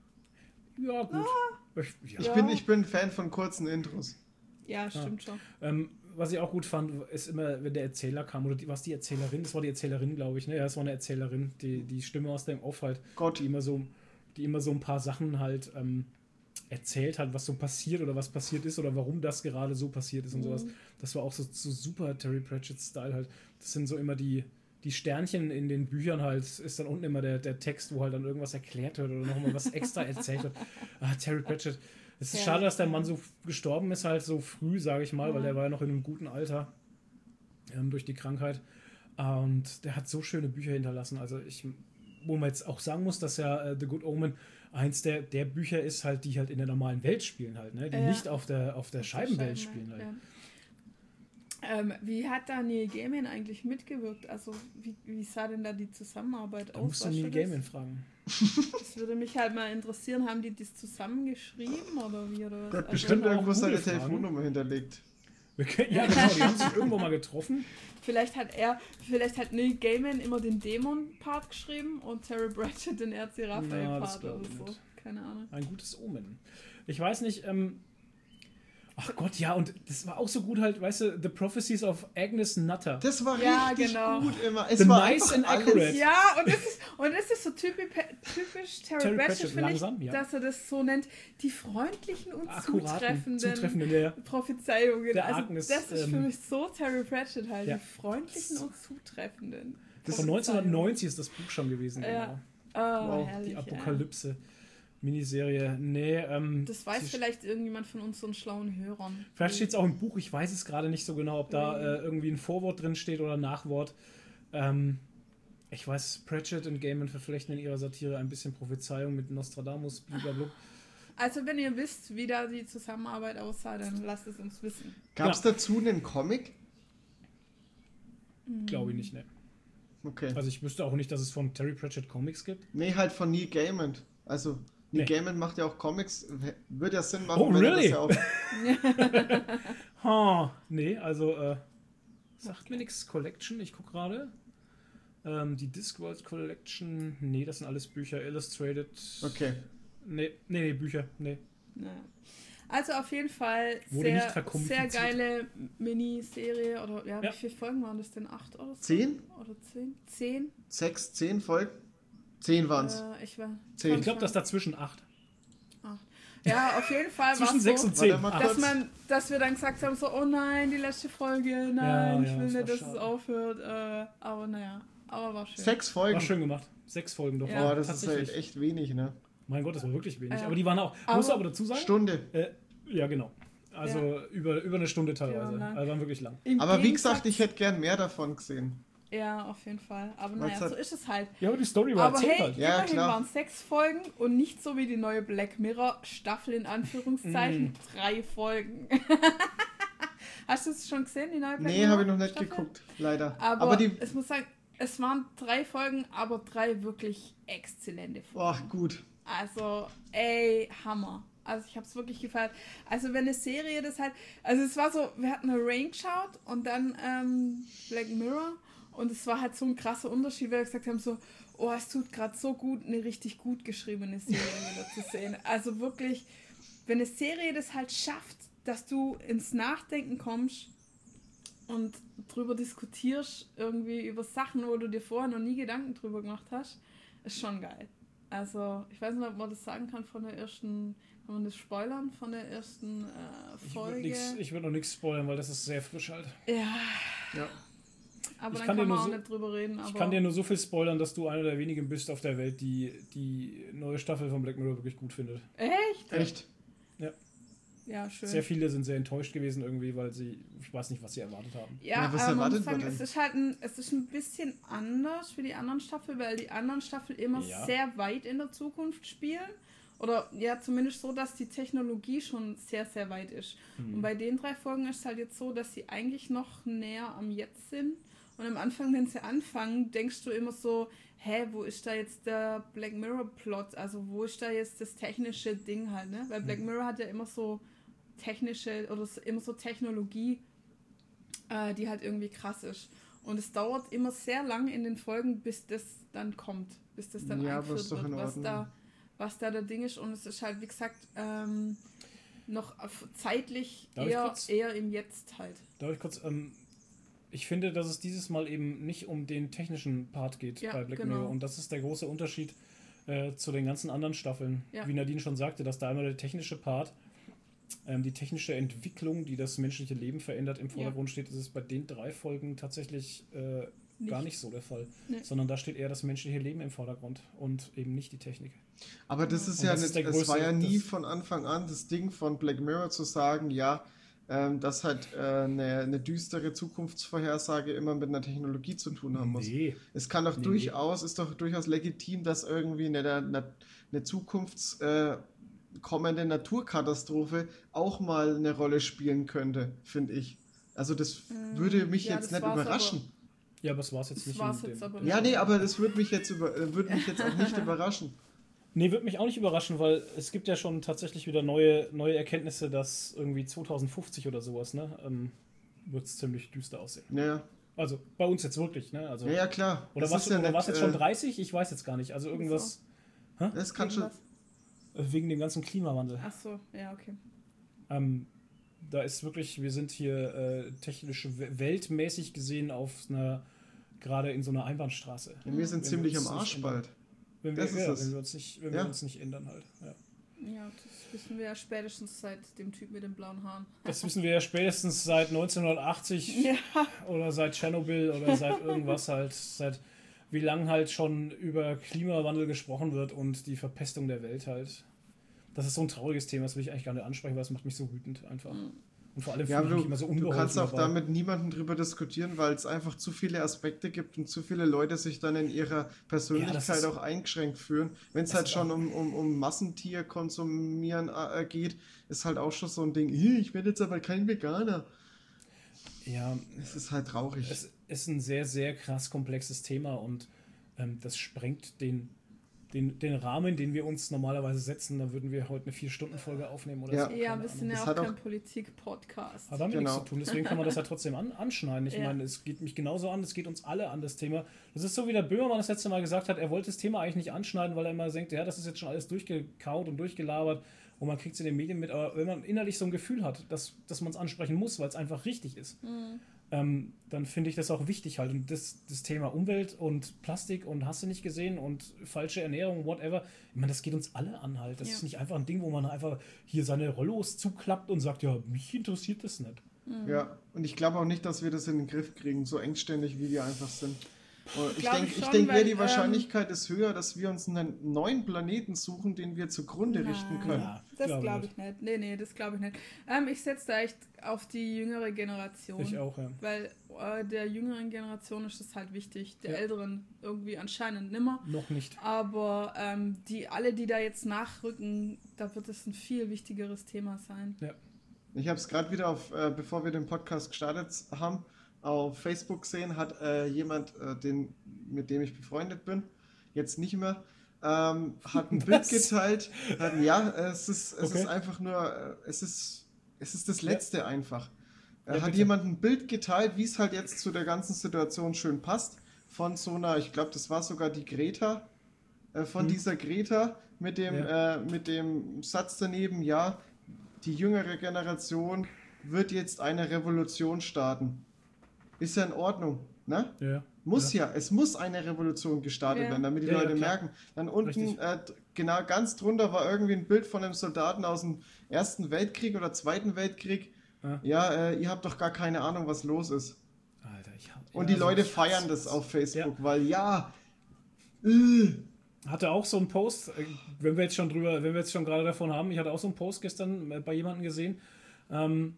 Ja, gut. Ah. Ich, ja. Ich, bin, ich bin Fan von kurzen Intros. Ja, stimmt ja. schon. Ähm, was ich auch gut fand, ist immer, wenn der Erzähler kam, oder die, was die Erzählerin, das war die Erzählerin, glaube ich, ne? Ja, das war eine Erzählerin, die, die Stimme aus dem Off halt, Gott. die immer so, die immer so ein paar Sachen halt ähm, erzählt hat, was so passiert oder was passiert ist oder warum das gerade so passiert ist und mhm. sowas. Das war auch so, so super Terry Pratchett-Style halt. Das sind so immer die, die Sternchen in den Büchern halt, ist dann unten immer der, der Text, wo halt dann irgendwas erklärt wird oder nochmal was extra erzählt wird. Ah, Terry Pratchett. Es ist ja, schade, dass der Mann so gestorben ist, halt so früh, sage ich mal, ja. weil der war ja noch in einem guten Alter ähm, durch die Krankheit. Und der hat so schöne Bücher hinterlassen. Also ich, wo man jetzt auch sagen muss, dass ja äh, The Good Omen eins der, der Bücher ist, halt, die halt in der normalen Welt spielen halt, ne? Die ja. nicht auf der, auf der Scheibenwelt spielen halt. Ja. Ähm, wie hat da Neil Gaiman eigentlich mitgewirkt? Also wie, wie sah denn da die Zusammenarbeit da aus? Musst du Neil Gaiman fragen. Das würde mich halt mal interessieren, haben die das zusammengeschrieben oder wie? Oder was? Der hat also bestimmt irgendwo seine Telefonnummer hinterlegt. Ja, genau, die haben sich irgendwo mal getroffen. Vielleicht hat er, vielleicht hat Neil Gaiman immer den Dämon-Part geschrieben und Terry Pratchett den R C Raphael-Part ja, oder so. Nicht. Keine Ahnung. Ein gutes Omen. Ich weiß nicht, ähm, ach Gott, ja, und das war auch so gut halt, weißt du, The Prophecies of Agnes Nutter. Das war ja, richtig genau. gut immer. Es The war nice and alles. accurate. Ja, und das ist, und das ist so typisch, typisch Terry, Terry Pratchett, Pratchett, finde ich, langsam, ja. dass er das so nennt, die freundlichen und Akkuraten, zutreffenden, zutreffenden ja, ja. Prophezeiungen. Der also Agnes, das ist ähm, für mich so Terry Pratchett halt, ja. die freundlichen und zutreffenden. Das von neunzehnhundertneunzig ist das Buch schon gewesen. Ja. Genau. Oh, wow, herrlich, die Apokalypse. Ja. Miniserie. Nee, ähm. Das weiß vielleicht irgendjemand von unseren schlauen Hörern. Vielleicht steht es auch im Buch, ich weiß es gerade nicht so genau, ob da äh, irgendwie ein Vorwort drin steht oder Nachwort. Ähm, Ich weiß, Pratchett und Gaiman verflechten in ihrer Satire ein bisschen Prophezeiung mit Nostradamus, blablabla. Also wenn ihr wisst, wie da die Zusammenarbeit aussah, dann lasst es uns wissen. Gab es Ja. dazu einen Comic? Glaube ich nicht, ne. Okay. Also ich wüsste auch nicht, dass es von Terry Pratchett Comics gibt. Nee, halt von Neil Gaiman. Also, Neil Nee. Gaiman macht ja auch Comics. W- Würde ja Sinn machen, Oh, wenn er really? das ja auch... Ha, nee, also äh, sagt mir nichts. Collection, ich gucke gerade. Ähm, die Discworld Collection, nee, das sind alles Bücher. Illustrated. Okay. Nee, nee, nee, Bücher, nee. Naja. Also auf jeden Fall Wurde nicht sehr, verkompliziert. sehr geile Miniserie. Oder ja, Ja. wie viele Folgen waren das denn? Acht oder so? Zehn? Oder zehn? Zehn? Sechs, zehn Folgen? Zehn waren's. Äh, ich war. Zehn. Ich glaube, das dazwischen acht. Ja, auf jeden Fall war Zwischen es sechs so, und zehn. Warte mal Acht. dass, man, dass wir dann gesagt haben, so, oh nein, die letzte Folge, nein, Ja, ich ja, will das war nicht, dass schade. es aufhört. Äh, aber naja, aber war schön. Sechs War Folgen. schön gemacht. Sechs Folgen doch. Ja. Oh, das ist tatsächlich. halt echt wenig, ne? Mein Gott, das war wirklich wenig. Ja. Aber die waren auch. Aber- Muss aber dazu sagen? Stunde. Äh, ja, genau. Also Ja. über, über eine Stunde Die waren teilweise. lang. Also waren wirklich lang. Im Aber wie Gegensatz- gesagt, ich hätte gern mehr davon gesehen. Ja, auf jeden Fall. Aber Was naja, hat- so ist es halt. Ja, aber die Story war Aber erzählt hey, halt. Ja, immerhin klar. waren es sechs Folgen und nicht so wie die neue Black Mirror Staffel in Anführungszeichen, Mm. drei Folgen. Hast du es schon gesehen, die neue Black Nee, Mirror habe ich noch nicht Staffel? geguckt, leider. Aber, Aber die... es muss sagen, es waren drei Folgen, aber drei wirklich exzellente Folgen. Boah, gut. Also, ey, Hammer. Also ich habe es wirklich gefallen. Also wenn eine Serie das halt, also es war so, wir hatten eine Rain geschaut und dann ähm, Black Mirror und es war halt so ein krasser Unterschied, weil wir gesagt haben so, oh, es tut gerade so gut, eine richtig gut geschriebene Serie wieder zu sehen. Also wirklich, wenn eine Serie das halt schafft, dass du ins Nachdenken kommst und drüber diskutierst, irgendwie über Sachen, wo du dir vorher noch nie Gedanken drüber gemacht hast, ist schon geil. Also, ich weiß nicht, ob man das sagen kann von der ersten, kann man das spoilern von der ersten äh, Ich würde Folge? nix- ich würd noch nichts spoilern, weil das ist sehr frisch halt. Ja, Ja. aber Ich dann kann kann, dir man nur auch so- nicht drüber reden. Aber Ich kann dir nur so viel spoilern, dass du einer der wenigen bist auf der Welt, die die neue Staffel von Black Mirror wirklich gut findet. Echt? Echt? Ja, schön. Sehr viele sind sehr enttäuscht gewesen irgendwie, weil sie, ich weiß nicht, was sie erwartet haben. Ja, Ja, was aber man erwartet muss sagen, man es denn? ist halt ein, es ist ein bisschen anders wie die anderen Staffeln, weil die anderen Staffeln immer Ja. sehr weit in der Zukunft spielen. Oder ja, zumindest so, dass die Technologie schon sehr, sehr weit ist. Mhm. Und bei den drei Folgen ist es halt jetzt so, dass sie eigentlich noch näher am Jetzt sind. Und am Anfang, wenn sie anfangen, denkst du immer so, hä, wo ist da jetzt der Black Mirror Plot? Also wo ist da jetzt das technische Ding halt, ne? Weil Black Mirror hat ja immer so technische oder so, immer so Technologie, äh, die halt irgendwie krass ist. Und es dauert immer sehr lang in den Folgen, bis das dann kommt, bis das dann Ja, aber eingeführt ist doch wird, in was Ordnung. da, was da der Ding ist. Und es ist halt, wie gesagt, ähm, noch auf- zeitlich Darf ich eher, kurz- eher im Jetzt halt. Darf ich kurz, ähm, ich finde, dass es dieses Mal eben nicht um den technischen Part geht Ja, bei Black genau. Mirror. Und das ist der große Unterschied äh, zu den ganzen anderen Staffeln. Ja. Wie Nadine schon sagte, dass da einmal der technische Part, ähm, die technische Entwicklung, die das menschliche Leben verändert, im Vordergrund steht. Ist es bei den drei Folgen tatsächlich äh, gar nicht so der Fall. Nee. Sondern da steht eher das menschliche Leben im Vordergrund und eben nicht die Technik. Aber das ist Und ja das ist nicht, der es war größte- ja nie das- von Anfang an das Ding von Black Mirror zu sagen, ja, ähm, dass halt äh, eine, eine düstere Zukunftsvorhersage immer mit einer Technologie zu tun haben muss. Nee. Es kann doch Nee. durchaus, ist doch durchaus legitim, dass irgendwie eine, eine, eine zukunfts äh, kommende Naturkatastrophe auch mal eine Rolle spielen könnte, finde ich. Also das würde mich ja, jetzt das nicht war's überraschen. Ja, aber es war es jetzt Das nicht. war's in jetzt dem- aber Ja, nee, aber das würde mich jetzt über, äh, würde mich jetzt auch nicht überraschen. Nee, wird mich auch nicht überraschen, weil es gibt ja schon tatsächlich wieder neue, neue Erkenntnisse, dass irgendwie zweitausendfünfzig oder sowas, ne, ähm, wird es ziemlich düster aussehen. Ja, Also bei uns jetzt wirklich, ne? Also, ja, ja klar. oder Das was ist ja oder nicht, war's jetzt schon äh, dreißig? Ich weiß jetzt gar nicht. Also irgendwas Das kann schon. Irgendwas? äh, wegen dem ganzen Klimawandel. Ach so, ja, okay. Ähm, da ist wirklich, wir sind hier äh, technisch we- weltmäßig gesehen auf einer, gerade in so einer Einbahnstraße. Ja, wir sind Wenn ziemlich wir am uns nicht Arsch ändern. bald. Wenn wir, Das ist ja, es. wenn wir uns nicht, wenn Ja. wir uns nicht ändern halt. Ja. Ja, das wissen wir ja spätestens seit dem Typ mit den blauen Haaren. Das wissen wir ja spätestens seit neunzehnhundertachtzig Ja. oder seit Tschernobyl oder seit irgendwas halt, seit wie lang halt schon über Klimawandel gesprochen wird und die Verpestung der Welt halt. Das ist so ein trauriges Thema, das will ich eigentlich gar nicht ansprechen, weil es macht mich so wütend einfach. Mhm. Und vor allem Ja, fühle ich du, mich immer so du unbeholfen kannst auch dabei. damit niemanden drüber diskutieren, weil es einfach zu viele Aspekte gibt und zu viele Leute sich dann in ihrer Persönlichkeit Ja, das ist- auch eingeschränkt fühlen. Wenn es Es halt ist schon auch- um, um, um Massentier konsumieren äh, geht, ist halt auch schon so ein Ding, "Ih, ich werde jetzt aber kein Veganer." Ja, Es ist halt traurig. es ist ein sehr, sehr krass komplexes Thema und ähm, das sprengt den, den, den Rahmen, den wir uns normalerweise setzen. Da würden wir heute eine vier-Stunden-Folge aufnehmen oder Ja. so. Ja, keine wir sind Ahnung. ja Das auch hat kein auch- Politik-Podcast. Hat damit Genau. nichts zu tun, deswegen kann man das ja trotzdem an, anschneiden. Ich Ja. meine, es geht mich genauso an, es geht uns alle an, das Thema. Das ist so, wie der Böhmermann das letzte Mal gesagt hat, er wollte das Thema eigentlich nicht anschneiden, weil er immer denkt, ja, das ist jetzt schon alles durchgekaut und durchgelabert und man kriegt es in den Medien mit, aber wenn man innerlich so ein Gefühl hat, dass, dass man es ansprechen muss, weil es einfach richtig ist, Mhm. ähm, dann finde ich das auch wichtig halt. Und das, das Thema Umwelt und Plastik und hast du nicht gesehen und falsche Ernährung, whatever, ich meine, das geht uns alle an halt. Das Ja. ist nicht einfach ein Ding, wo man einfach hier seine Rollos zuklappt und sagt, ja, mich interessiert das nicht. Ja, und ich glaube auch nicht, dass wir das in den Griff kriegen, so engständig wie wir einfach sind. Und ich Glaub denke, ich ich schon, denk, weil, die ähm, Wahrscheinlichkeit ist höher, dass wir uns einen neuen Planeten suchen, den wir zugrunde richten können. Ja, Das glaub glaube ich ich nicht. Nee, nee, das glaube ich nicht. Ähm, ich setze da echt auf die jüngere Generation. Ich auch, ja. Weil äh, der jüngeren Generation ist das halt wichtig. Der Ja. älteren irgendwie anscheinend nimmer. Noch nicht. Aber ähm, die alle, die da jetzt nachrücken, da wird es ein viel wichtigeres Thema sein. Ja. Ich habe es gerade wieder, auf, äh, bevor wir den Podcast gestartet haben, auf Facebook gesehen, hat äh, jemand, äh, den, mit dem ich befreundet bin, jetzt nicht mehr, ähm, hat ein Bild Was? geteilt. Hat, ja, es ist, es Okay. ist einfach nur, äh, es ist, es ist das Letzte einfach. Äh, Ja, hat bitte. jemand ein Bild geteilt, wie es halt jetzt zu der ganzen Situation schön passt, von so einer, ich glaube, das war sogar die Greta, äh, von Hm. dieser Greta mit dem, Ja. äh, mit dem Satz daneben, ja, die jüngere Generation wird jetzt eine Revolution starten. Ist ja in Ordnung, ne? Ja. Muss ja, es muss eine Revolution gestartet Ja. werden, damit die Ja, ja, Leute klar. merken. Dann unten, Richtig. äh, genau ganz drunter war irgendwie ein Bild von einem Soldaten aus dem Ersten Weltkrieg oder Zweiten Weltkrieg. Ah. Ja, äh, ihr habt doch gar keine Ahnung, was los ist. Alter, ich hab, Und ja, die Leute so- feiern das auf Facebook, weil ja, äh, Hatte auch so einen Post, äh, wenn wir jetzt schon drüber, wenn wir jetzt schon gerade davon haben, ich hatte auch so einen Post gestern äh, bei jemandem gesehen. Ähm,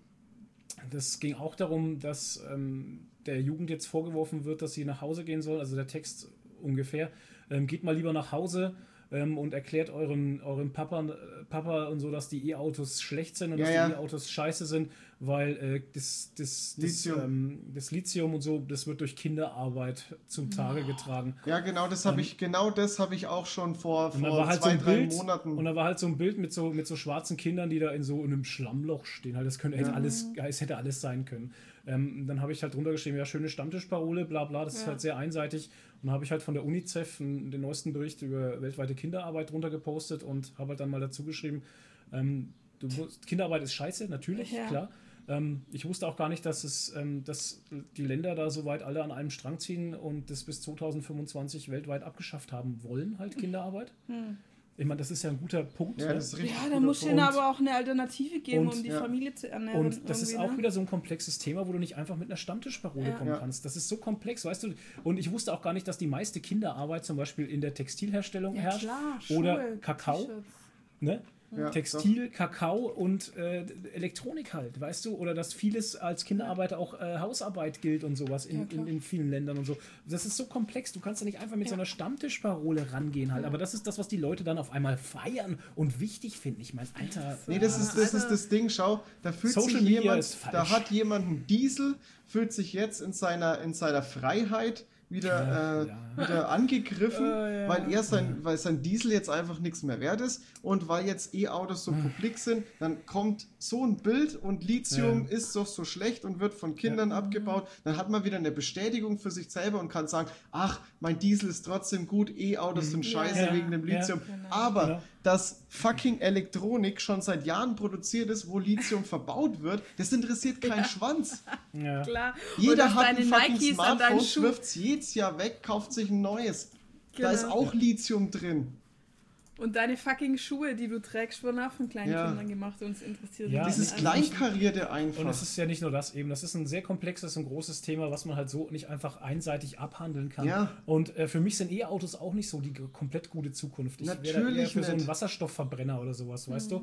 das ging auch darum, dass ähm, der Jugend jetzt vorgeworfen wird, dass sie nach Hause gehen soll, also der Text ungefähr. Ähm, geht mal lieber nach Hause ähm, und erklärt euren, euren Papa, äh, Papa und so, dass die E-Autos schlecht sind und Ja, dass ja. die E-Autos scheiße sind, weil äh, das, das, das, Lithium. ähm, das Lithium und so, das wird durch Kinderarbeit zum Tage getragen. ja genau, das habe ich, genau das habe ich auch schon vor, Und dann vor war halt zwei, so ein drei Bild, Monaten. und da war halt so ein Bild mit so, mit so schwarzen Kindern, die da in so einem Schlammloch stehen. Halt, das könnte, hätte Ja. alles, es hätte alles sein können. Ähm, dann habe ich halt drunter geschrieben, ja, schöne Stammtischparole, bla bla, das ist Ja. halt sehr einseitig. Und dann habe ich halt von der UNICEF einen, den neuesten Bericht über weltweite Kinderarbeit drunter gepostet und habe halt dann mal dazu geschrieben, ähm, du musst, Kinderarbeit ist scheiße, natürlich, Ja. klar. Ähm, ich wusste auch gar nicht, dass es, ähm, dass die Länder da soweit alle an einem Strang ziehen und das bis zweitausendfünfundzwanzig weltweit abgeschafft haben wollen, halt Kinderarbeit. Hm. Ich meine, das ist ja ein guter Punkt. Ja, ne? das ist richtig. Ja, da guter muss Punkt. ihnen aber auch eine Alternative geben, Und- um die ja. Familie zu ernähren. Und das ist irgendwie, auch ne? wieder so ein komplexes Thema, wo du nicht einfach mit einer Stammtischparole Ja. kommen Ja. kannst. Das ist so komplex, weißt du. Und ich wusste auch gar nicht, dass die meiste Kinderarbeit zum Beispiel in der Textilherstellung Ja, herrscht. klar, Oder Schuhe, Kakao. T-Shirts. Ne? Ja, Textil, Kakao und äh, Elektronik halt, weißt du? Oder dass vieles als Kinderarbeiter auch äh, Hausarbeit gilt und sowas in, Ja, klar. in, in vielen Ländern und so. Das ist so komplex, du kannst ja nicht einfach mit Ja. so einer Stammtischparole rangehen halt. Aber das ist das, was die Leute dann auf einmal feiern und wichtig finden. Ich meine, Alter, Nee, das ist, das ist Alter. das Ding, schau, da fühlt Social sich Media jemand, ist falsch. da hat jemand einen Diesel, fühlt sich jetzt in seiner, in seiner Freiheit wieder, Ja, äh, ja. wieder angegriffen, Äh, ja. weil er sein, weil sein Diesel jetzt einfach nichts mehr wert ist und weil jetzt E-Autos Hm. so publik sind, dann kommt so ein Bild und Lithium Ja. ist doch so schlecht und wird von Kindern abgebaut, dann hat man wieder eine Bestätigung für sich selber und kann sagen, ach, mein Diesel ist trotzdem gut, E-Autos sind scheiße Hm. Ja. wegen dem Ja. Lithium, Genau. aber Genau. dass fucking Elektronik schon seit Jahren produziert ist, wo Lithium verbaut wird, das interessiert keinen Schwanz. ja. Klar. Und Jeder dass hat ein deine fucking Nikes an deinen Smartphone, Schuh. wirft es jedes Jahr weg, kauft sich ein neues. Da ist Genau. auch Lithium drin. Und deine fucking Schuhe, die du trägst, wurden auch von kleinen Ja. Kindern gemacht und es interessiert Ja, mich Dieses nicht. Kleinkarierte einfach. Und es ist ja nicht nur das eben, das ist ein sehr komplexes und großes Thema, was man halt so nicht einfach einseitig abhandeln kann. Ja. Und äh, für mich sind E-Autos auch nicht so die g- komplett gute Zukunft. Ich wäre da eher Natürlich für so einen nicht. Wasserstoffverbrenner oder sowas, weißt du?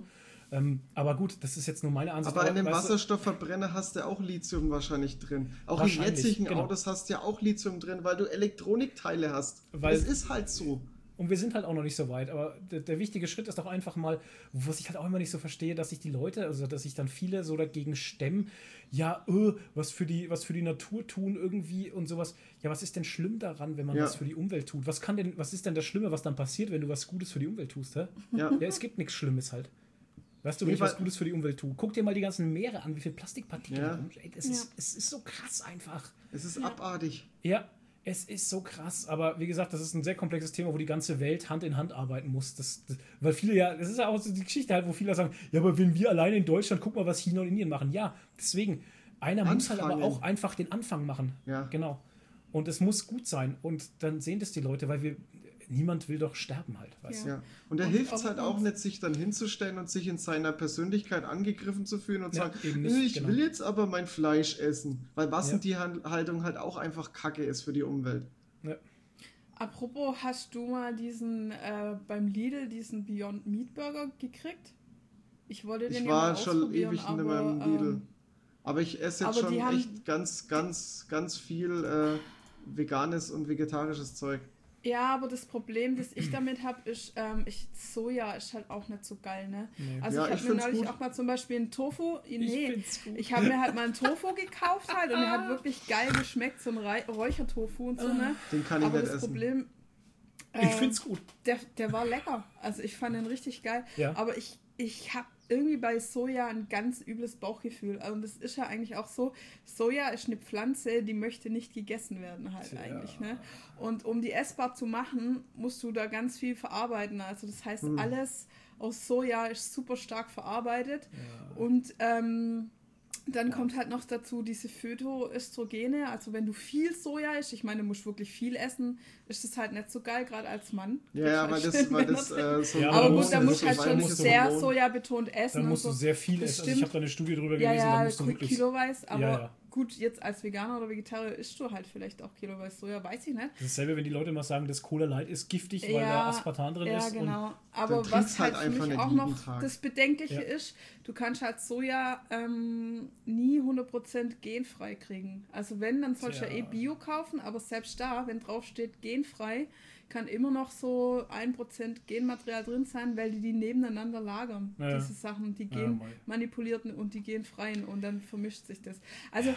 Ähm, aber gut, das ist jetzt nur meine Ansicht. Aber in dem weißt du, Wasserstoffverbrenner hast du auch Lithium wahrscheinlich drin. Auch in Wahrscheinlich, jetzigen genau. Autos hast du ja auch Lithium drin, weil du Elektronikteile hast. Weil- Es ist halt so. Und wir sind halt auch noch nicht so weit, aber der, der wichtige Schritt ist doch einfach mal, was ich halt auch immer nicht so verstehe, dass sich die Leute, also dass sich dann viele so dagegen stemmen, ja, öh, was für die, was für die Natur tun irgendwie und sowas. Ja, was ist denn schlimm daran, wenn man Ja. was für die Umwelt tut? Was kann denn, was ist denn das Schlimme, was dann passiert, wenn du was Gutes für die Umwelt tust, hä? Ja. Ja, es gibt nichts Schlimmes halt. Weißt du, wenn Nee, ich was weil- Gutes für die Umwelt tue, guck dir mal die ganzen Meere an, wie viel Plastikpartikel Ja. da rum. Ey, es, Ja. ist, es ist so krass einfach. Es ist abartig. Ja, es ist so krass, aber wie gesagt, das ist ein sehr komplexes Thema, wo die ganze Welt Hand in Hand arbeiten muss. Das, das, weil viele ja, das ist ja auch so die Geschichte halt, wo viele sagen, ja, aber wenn wir alleine in Deutschland, guck mal, was China und Indien machen. Ja, deswegen, einer muss halt aber Anfangen. auch einfach den Anfang machen. Ja. Genau. Und es muss gut sein. Und dann sehen das die Leute, weil wir, niemand will doch sterben halt, weißt du? Ja. Und da Und hilft es auch halt auch nicht, sich dann hinzustellen und sich in seiner Persönlichkeit angegriffen zu fühlen und Ja, sagen, eben nicht, "Nö, ich genau. will jetzt aber mein Fleisch essen. Weil Ja. Massentierhaltung halt auch einfach Kacke ist für die Umwelt. Ja. Apropos, hast du mal diesen äh, beim Lidl diesen Beyond Meat Burger gekriegt? Ich wollte den Ich ja mal war schon ausprobieren, ewig aber, in meinem Lidl. ähm, Aber ich esse jetzt aber die schon haben- echt ganz, ganz, ganz viel äh, veganes und vegetarisches Zeug. Ja, aber das Problem, das ich damit habe, ist, ähm, ich, Soja ist halt auch nicht so geil, ne? Nee. Also Ja, ich ich habe mir find's neulich gut. auch mal zum Beispiel einen Tofu, nee, find's gut. ich habe mir halt mal einen Tofu gekauft halt und der hat wirklich geil geschmeckt, so ein Rei- Räuchertofu und so, ne? Den kann ich Aber nicht das essen. Problem, Ich ähm, find's gut. Der, der war lecker. Also ich fand den richtig geil. Ja. Aber ich, ich habe irgendwie bei Soja ein ganz übles Bauchgefühl. Und das ist ja eigentlich auch so, Soja ist eine Pflanze, die möchte nicht gegessen werden halt Tja. eigentlich. Ne? Und um die essbar zu machen, musst du da ganz viel verarbeiten. Also das heißt, Hm. alles aus Soja ist super stark verarbeitet. Ja. Und ähm, dann kommt halt noch dazu diese Phytoöstrogene, also wenn du viel Soja isst, ich meine, du musst wirklich viel essen, ist das halt nicht so geil, gerade als Mann. Ja, ja, weil das, weil das äh, so Ja, aber da gut, musst da du- musst du das halt ist schon musst du sehr Hormon. sojabetont essen. Da und musst du so. sehr viel Das essen. Also ich stimmt. habe da eine Studie drüber Ja, gelesen, da ja, musst du wirklich... kiloweise, aber Ja, ja. gut, jetzt als Veganer oder Vegetarier isst du halt vielleicht auch kiloweise Soja, weiß ich nicht. Das ist dasselbe, wenn die Leute mal sagen, das Cola Light ist giftig, weil Ja, da Aspartam drin Ja, ist. genau. dann Aber trinkst was halt halt für einfach mich nicht auch jeden noch Tag. das Bedenkliche Ja. ist, du kannst halt Soja ähm, nie hundert Prozent genfrei kriegen. Also wenn, dann sollst du ja Tja. eh Bio kaufen, aber selbst da, wenn drauf steht genfrei, kann immer noch so ein Prozent Genmaterial drin sein, weil die die nebeneinander lagern, Ja. diese Sachen, die Ja, mei. genmanipulierten und die genfreien und dann vermischt sich das. Also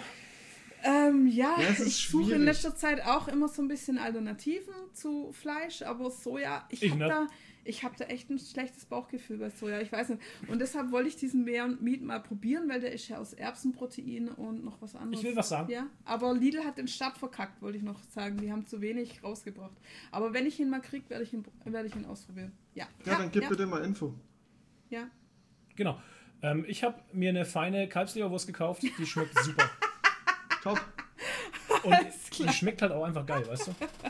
ähm, ja, Ja, es ist ich suche in schwierig. letzter Zeit auch immer so ein bisschen Alternativen zu Fleisch, aber Soja, ich Ich habe nicht. da, ich hab da echt ein schlechtes Bauchgefühl bei Soja, ich weiß nicht. Und deshalb wollte ich diesen Beyond Meat mal probieren, weil der ist ja aus Erbsenprotein und noch was anderes. Ich will was sagen. Ja, aber Lidl hat den Start verkackt, wollte ich noch sagen. Die haben zu wenig rausgebracht. Aber wenn ich ihn mal kriege, werde ich ihn, werde ich ihn ausprobieren. Ja, Ja, dann gib ja, bitte mal Info. ja. Genau. Ähm, ich habe mir eine feine Kalbsleberwurst gekauft, die schmeckt super. Top. Und die schmeckt halt auch einfach geil, weißt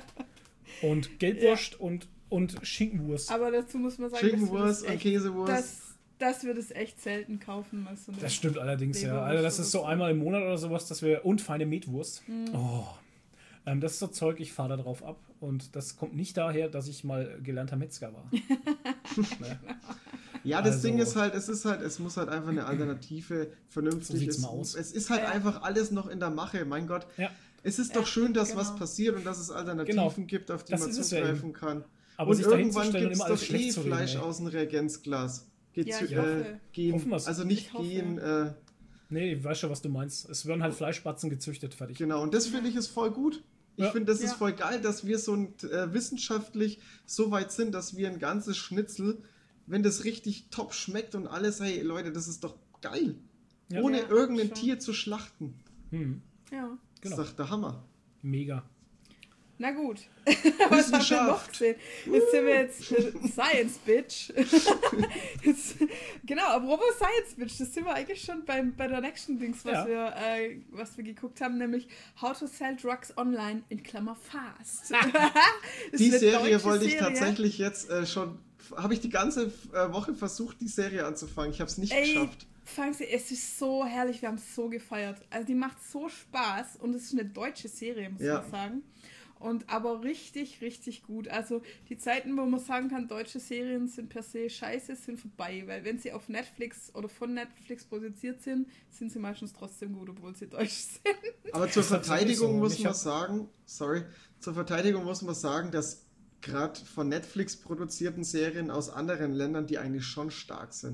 du? Und Gelbwurst und, und Schinkenwurst. Aber dazu muss man sagen, Schinkenwurst dass wir und das echt, Käsewurst. dass, dass wir das echt selten kaufen. Mal so eine Das stimmt allerdings, ja. Leberwurst Also das oder ist so so. einmal im Monat oder sowas, dass wir. Und feine Metwurst. Mhm. Oh. Ähm, das ist so Zeug, ich fahre da drauf ab. Und das kommt nicht daher, dass ich mal gelernter Metzger war. Ne? Ja, das Also- Ding ist halt, es ist halt, es muss halt einfach eine Alternative vernünftig. So sieht's es, mal aus. es ist halt Ja. einfach alles noch in der Mache, mein Gott. Ja. Es ist Ja, doch schön, dass genau. was passiert und dass es Alternativen Genau. gibt, auf die Das man ist es ja zugreifen kann. Aber und sich dahin zu irgendwann stellen und gibt es immer alles doch schlecht eh zu reden, Fleisch ey. aus dem Reagenzglas. Geht Ja, zu, ich äh, hoffe. gehen, Hoffen wir's. also nicht Ich hoffe. gehen, äh, Nee, ich weiß schon, was du meinst. Es werden halt Fleischspatzen gezüchtet, fertig. genau. Und das finde ich ist voll gut. Ich Ja. finde, das Ja. ist voll geil, dass wir so ein, äh, wissenschaftlich so weit sind, dass wir ein ganzes Schnitzel, wenn das richtig top schmeckt und alles, hey Leute, das ist doch geil. Ja. Ohne Ja, irgendein schon. Tier zu schlachten. Hm, Ja. Das Genau. ist doch der Hammer. mega. Na gut. Was haben wir noch Wissenschaft. gesehen? Jetzt sind wir jetzt äh, Science Bitch. jetzt, genau, apropos Science Bitch, das sind wir eigentlich schon beim, bei der nächsten Dings, was, Ja. wir, äh, was wir geguckt haben, nämlich How to Sell Drugs Online in Klammer Fast. Ist Die eine Serie deutsche wollte ich Serie. tatsächlich jetzt äh, schon, habe ich die ganze äh, Woche versucht, die Serie anzufangen. Ich habe es nicht Ey, geschafft. fangen Sie, es ist so herrlich, wir haben es so gefeiert. Also die macht so Spaß und es ist eine deutsche Serie, muss Ja. man sagen. Und aber richtig, richtig gut. Also die Zeiten, wo man sagen kann, deutsche Serien sind per se scheiße, sind vorbei. Weil wenn sie auf Netflix oder von Netflix produziert sind, sind sie meistens trotzdem gut, obwohl sie deutsch sind. Aber zur Verteidigung so. muss Ich man hab- sagen, sorry, zur Verteidigung muss man sagen, dass gerade von Netflix produzierten Serien aus anderen Ländern, die eigentlich schon stark sind.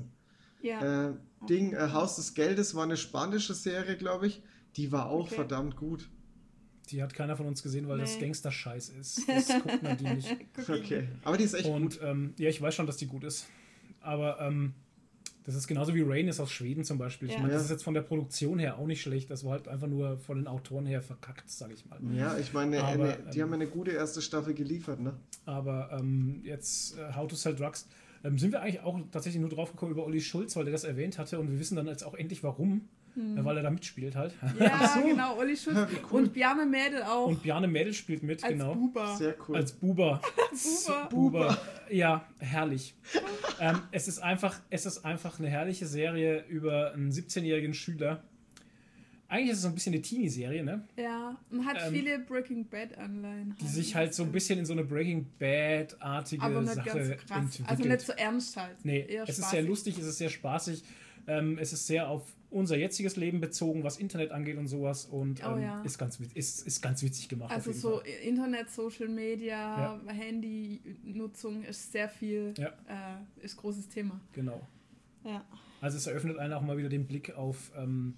Ja. Äh, Ding, äh, Haus des Geldes war eine spanische Serie, glaube ich. Die war auch Okay. verdammt gut. Die hat keiner von uns gesehen, weil das Nee. Gangster-Scheiß ist. Das guckt man die nicht. Okay. Aber die ist echt gut. Und ähm, ja, ich weiß schon, dass die gut ist. Aber ähm, das ist genauso wie Rain ist aus Schweden zum Beispiel. Ich Ja. meine, das Ja. ist jetzt von der Produktion her auch nicht schlecht. Das war halt einfach nur von den Autoren her verkackt, sage ich mal. Ja, ich meine, Aber, eine, die ähm, haben eine gute erste Staffel geliefert, ne? Aber ähm, jetzt äh, How to Sell Drugs ähm, sind wir eigentlich auch tatsächlich nur drauf gekommen über Olli Schulz, weil der das erwähnt hatte und wir wissen dann jetzt auch endlich warum, äh, weil er da mitspielt halt. Ja, so. genau, Olli Schulz. Ja, wie cool. Und Bjarne Mädel auch. Und Bjarne Mädel spielt mit, als genau. Buba. Sehr cool. Als Buber. Buba. Buber. Ja, herrlich. ähm, es, ist einfach, es ist einfach eine herrliche Serie über einen siebzehnjährigen Schüler. Eigentlich ist es so ein bisschen eine Teenie-Serie, ne? Ja, und hat Ähm, viele Breaking Bad-Anleihen. Die sich halt so ein bisschen in so eine Breaking Bad-artige Aber nicht Sache ganz so krass. entwickelt. Also nicht so ernst halt. Nee, Eher es ist spaßig. sehr lustig, es ist sehr spaßig. Ähm, es ist sehr auf unser jetziges Leben bezogen, was Internet angeht und sowas. Und Oh ähm, ja. ist, ganz, wit- ist, ist ganz witzig gemacht. Also auf jeden so Fall. Internet, Social Media, Handy-Nutzung ist sehr viel, Ja. äh, ist großes Thema. Genau. Ja. Also es eröffnet einen auch mal wieder den Blick auf, ähm,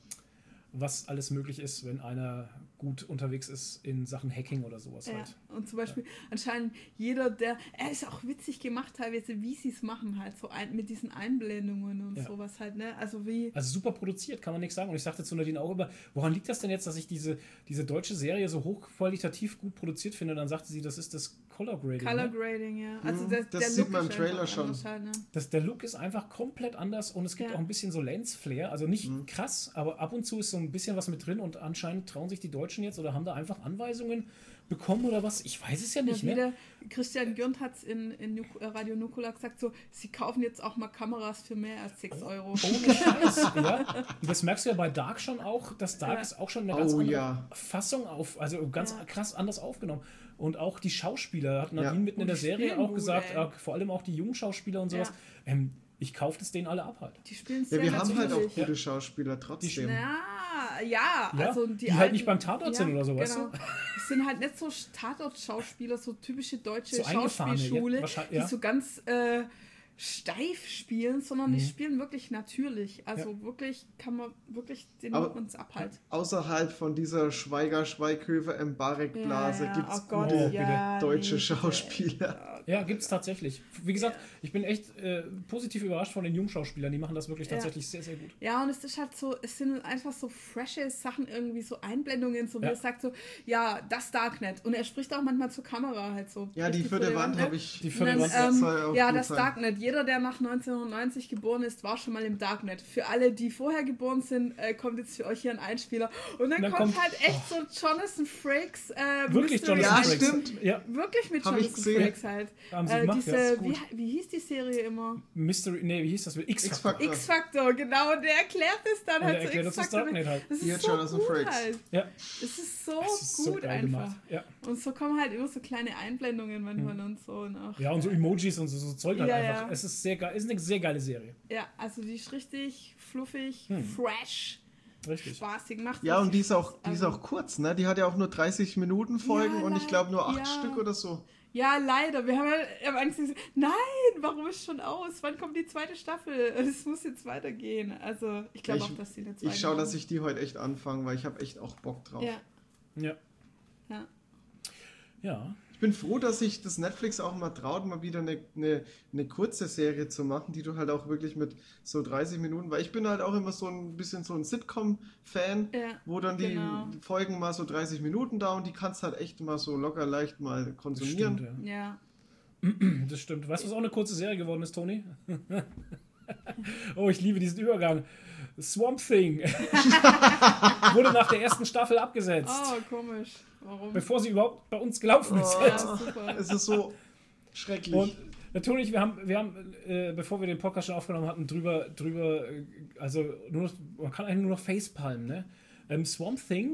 was alles möglich ist, wenn einer gut unterwegs ist in Sachen Hacking oder sowas Ja, halt. und zum Beispiel anscheinend jeder, der, er ist auch witzig gemacht teilweise, wie sie es machen halt, so ein, mit diesen Einblendungen und Ja. sowas halt, ne, also wie, Also super produziert, kann man nichts sagen. Und ich sagte zu Nadine auch immer, woran liegt das denn jetzt, dass ich diese, diese deutsche Serie so hochqualitativ gut produziert finde? Und dann sagte sie, das ist das Color Grading. Color Ne? Grading, ja, also Mhm, der, das der sieht Look man im ist Trailer einfach schon. anders Halt, ne? Das, der Look ist einfach komplett anders und es gibt Ja. auch ein bisschen so Lens-Flair. Also nicht Mhm. krass, aber ab und zu ist so ein bisschen was mit drin und anscheinend trauen sich die Deutschen jetzt oder haben da einfach Anweisungen bekommen oder was? Ich weiß es ja nicht, ja, ne? wieder, Christian Gürnt hat es in, in Nuk- äh, Radio Nukular gesagt, so, sie kaufen jetzt auch mal Kameras für mehr als sechs Euro. Ohne Scheiß, ja. Und das merkst du ja bei Dark schon auch, dass Dark Ja. ist auch schon eine ganz Oh andere ja. Fassung auf, also ganz Ja. krass anders aufgenommen. Und auch die Schauspieler, hat Nadine Ja. mitten in Und der die Serie spielen auch gut, gesagt, ey. äh, vor allem auch die jungen Schauspieler und sowas, Ja. ähm, ich kaufe das denen alle ab halt. Die spielen Ja, sehr wir haben halt auch natürlich. gute Schauspieler trotzdem. Ja, ja, Ja, also die, die halt alten- nicht beim Tatort sind oder so, weißt genau. du? Es sind halt nicht so Tatort-Schauspieler, so typische deutsche So eingefahrene, Schauspielschule, ja, wahrscheinlich, die ja. so ganz äh, steif spielen, sondern die Mhm. spielen wirklich natürlich. Also wirklich kann man wirklich den Aber- uns abhalten. Außerhalb von dieser Schweiger, Schweighöfer, Mbarek-Blase ja, gibt es oh Gott, gute ja, deutsche nee, bitte. Schauspieler. Ja, gibt es tatsächlich. Wie gesagt, ich bin echt äh, positiv überrascht von den Jungschauspielern, die machen das wirklich Ja. tatsächlich sehr, sehr gut. Ja, und es ist halt so, es sind einfach so frische Sachen, irgendwie so Einblendungen, so wie Ja. er sagt so, ja, das Darknet. Und er spricht auch manchmal zur Kamera halt so. Ja, die Richtig vierte vor der Wand ne? habe ich. Die Und vierte dann, Wand, das ähm, soll auch ja, gut das sein. Darknet. Jeder, der nach neunzehnhundertneunzig geboren ist, war schon mal im Darknet. Für alle, die vorher geboren sind, äh, kommt jetzt für euch hier ein Einspieler. Und dann, Dann kommt, kommt- halt echt so Jonathan Frakes. Äh, Wirklich Mystery Jonathan Ja, Frakes. stimmt. Ja, Wirklich mit Hab ich Jonathan gesehen. Frakes halt. haben sie Äh, gemacht, diese, ja, ist wie, gut. wie hieß die Serie immer? Mystery, nee, wie hieß das? X-Factor. X-Factor. Ja. X-Factor, genau. Und der erklärt es dann Und halt der so erklärt uns das X-Factor. Darknet halt. Das Hier ist so Jonathan gut Frakes. halt. Ja, Es ist so das ist gut so geil einfach. gemacht. Ja. Und so kommen halt immer so kleine Einblendungen manchmal und so. Und auch, ja, und so Emojis und so, so Zeug halt Ja, einfach. ja. Es ist sehr geil, ist eine sehr geile Serie. Ja, also die ist richtig fluffig, Hm. fresh, Richtig. spaßig, macht Ja, richtig und die ist auch, Spaß. die ist Also- auch kurz, ne? Die hat ja auch nur dreißig Minuten Folgen Ja, und ich glaube nur acht ja. Stück oder so. Ja, leider. Wir haben ja am Anfang gesagt, nein, warum ist schon aus? Wann kommt die zweite Staffel? Es muss jetzt weitergehen. Also, ich glaube Ich- auch, dass die eine zweite Ich schaue, dass machen. ich die heute echt anfange, weil ich habe echt auch Bock drauf. Ja, Ja. ja. Ja. Ich bin froh, dass sich das Netflix auch mal traut, mal wieder eine, eine, eine kurze Serie zu machen, die du halt auch wirklich mit so dreißig Minuten, weil ich bin halt auch immer so ein bisschen so ein Sitcom-Fan, Ja, wo dann die genau. Folgen mal so dreißig Minuten dauern, die kannst halt echt mal so locker leicht mal Das konsumieren. stimmt, ja. Ja. Das stimmt. Weißt du, was auch eine kurze Serie geworden ist, Toni? Oh, ich liebe diesen Übergang. Swamp Thing wurde nach der ersten Staffel abgesetzt, Oh, komisch. Warum? bevor sie überhaupt bei uns gelaufen ist. Oh. Ja, super. Es ist so schrecklich. Und natürlich, wir haben, wir haben äh, bevor wir den Podcast schon aufgenommen hatten, drüber, drüber, äh, also nur noch, man kann eigentlich nur noch facepalmen, ne? Ähm, Swamp Thing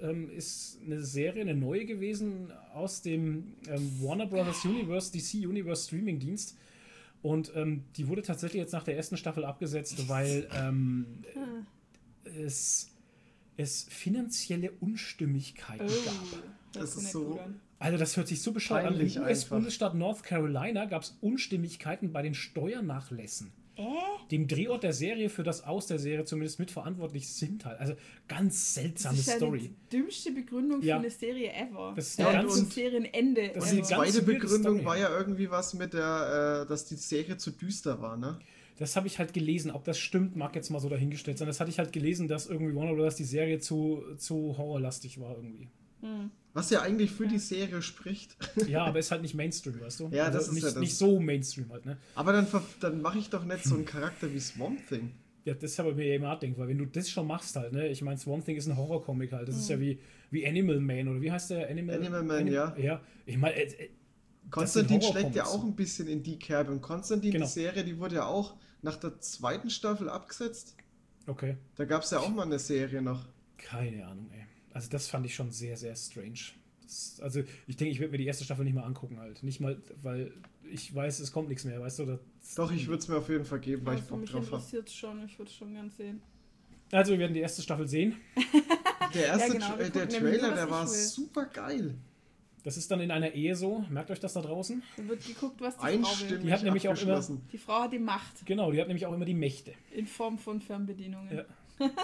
ähm, ist eine Serie, eine neue gewesen aus dem ähm, Warner Brothers Universe, D C Universe Streaming-Dienst. Und ähm, die wurde tatsächlich jetzt nach der ersten Staffel abgesetzt, weil ähm, hm. es, es finanzielle Unstimmigkeiten oh, gab. Das, das ist so... Also das hört sich so bescheuert an. Im U S-Bundesstaat North Carolina gab es Unstimmigkeiten bei den Steuernachlässen. Äh? Dem Drehort der Serie, für das Aus der Serie zumindest mitverantwortlich sind halt. Also ganz seltsame das ist Story. Ja die dümmste Begründung ja. für eine Serie ever. Das ist ja, ganz und Serienende. Das und die zweite Begründung war ja irgendwie was mit der, äh, dass die Serie zu düster war, ne? Das habe ich halt gelesen. Ob das stimmt, mag jetzt mal so dahingestellt sein. Das hatte ich halt gelesen, dass irgendwie Warner Brothers die Serie zu, zu horrorlastig war irgendwie. Hm. Was ja eigentlich für die Serie spricht. Ja, aber ist halt nicht Mainstream, weißt du? Ja, also das ist nicht, ja das. nicht so Mainstream halt, ne? Aber dann, dann mache ich doch nicht so einen Charakter wie Swamp Thing. Ja, das ist aber mir eben nachdenkt, weil wenn du das schon machst halt, ne? Ich meine, Swamp Thing ist ein Horrorcomic halt. Das mhm. ist ja wie, wie Animal Man, oder wie heißt der? Animal, Animal Man, Anim ja. Ja, ich meine... Äh, äh, Konstantin schlägt ja auch ein bisschen in die Kerbe. Und Konstantin, genau. die Serie, die wurde ja auch nach der zweiten Staffel abgesetzt. Okay. Da gab es ja auch mal eine Serie noch. Keine Ahnung, ey. Also das fand ich schon sehr, sehr strange. Das, also ich denke, ich werde mir die erste Staffel nicht mal angucken halt. Nicht mal, weil ich weiß, es kommt nichts mehr, weißt du? Das, Doch, ich würde es mir auf jeden Fall geben, weil also ich Bock mich drauf habe. interessiert es schon, ich würde es schon gern sehen. Also wir werden die erste Staffel sehen. Der erste ja, genau, Tra der Trailer, der war super geil. Das ist dann in einer Ehe so. Merkt euch das da draußen? Da wird geguckt, was die Einstimmig Frau will. Die hat nämlich auch immer, die Frau hat die Macht. Genau, die hat nämlich auch immer die Mächte. In Form von Fernbedienungen. Ja.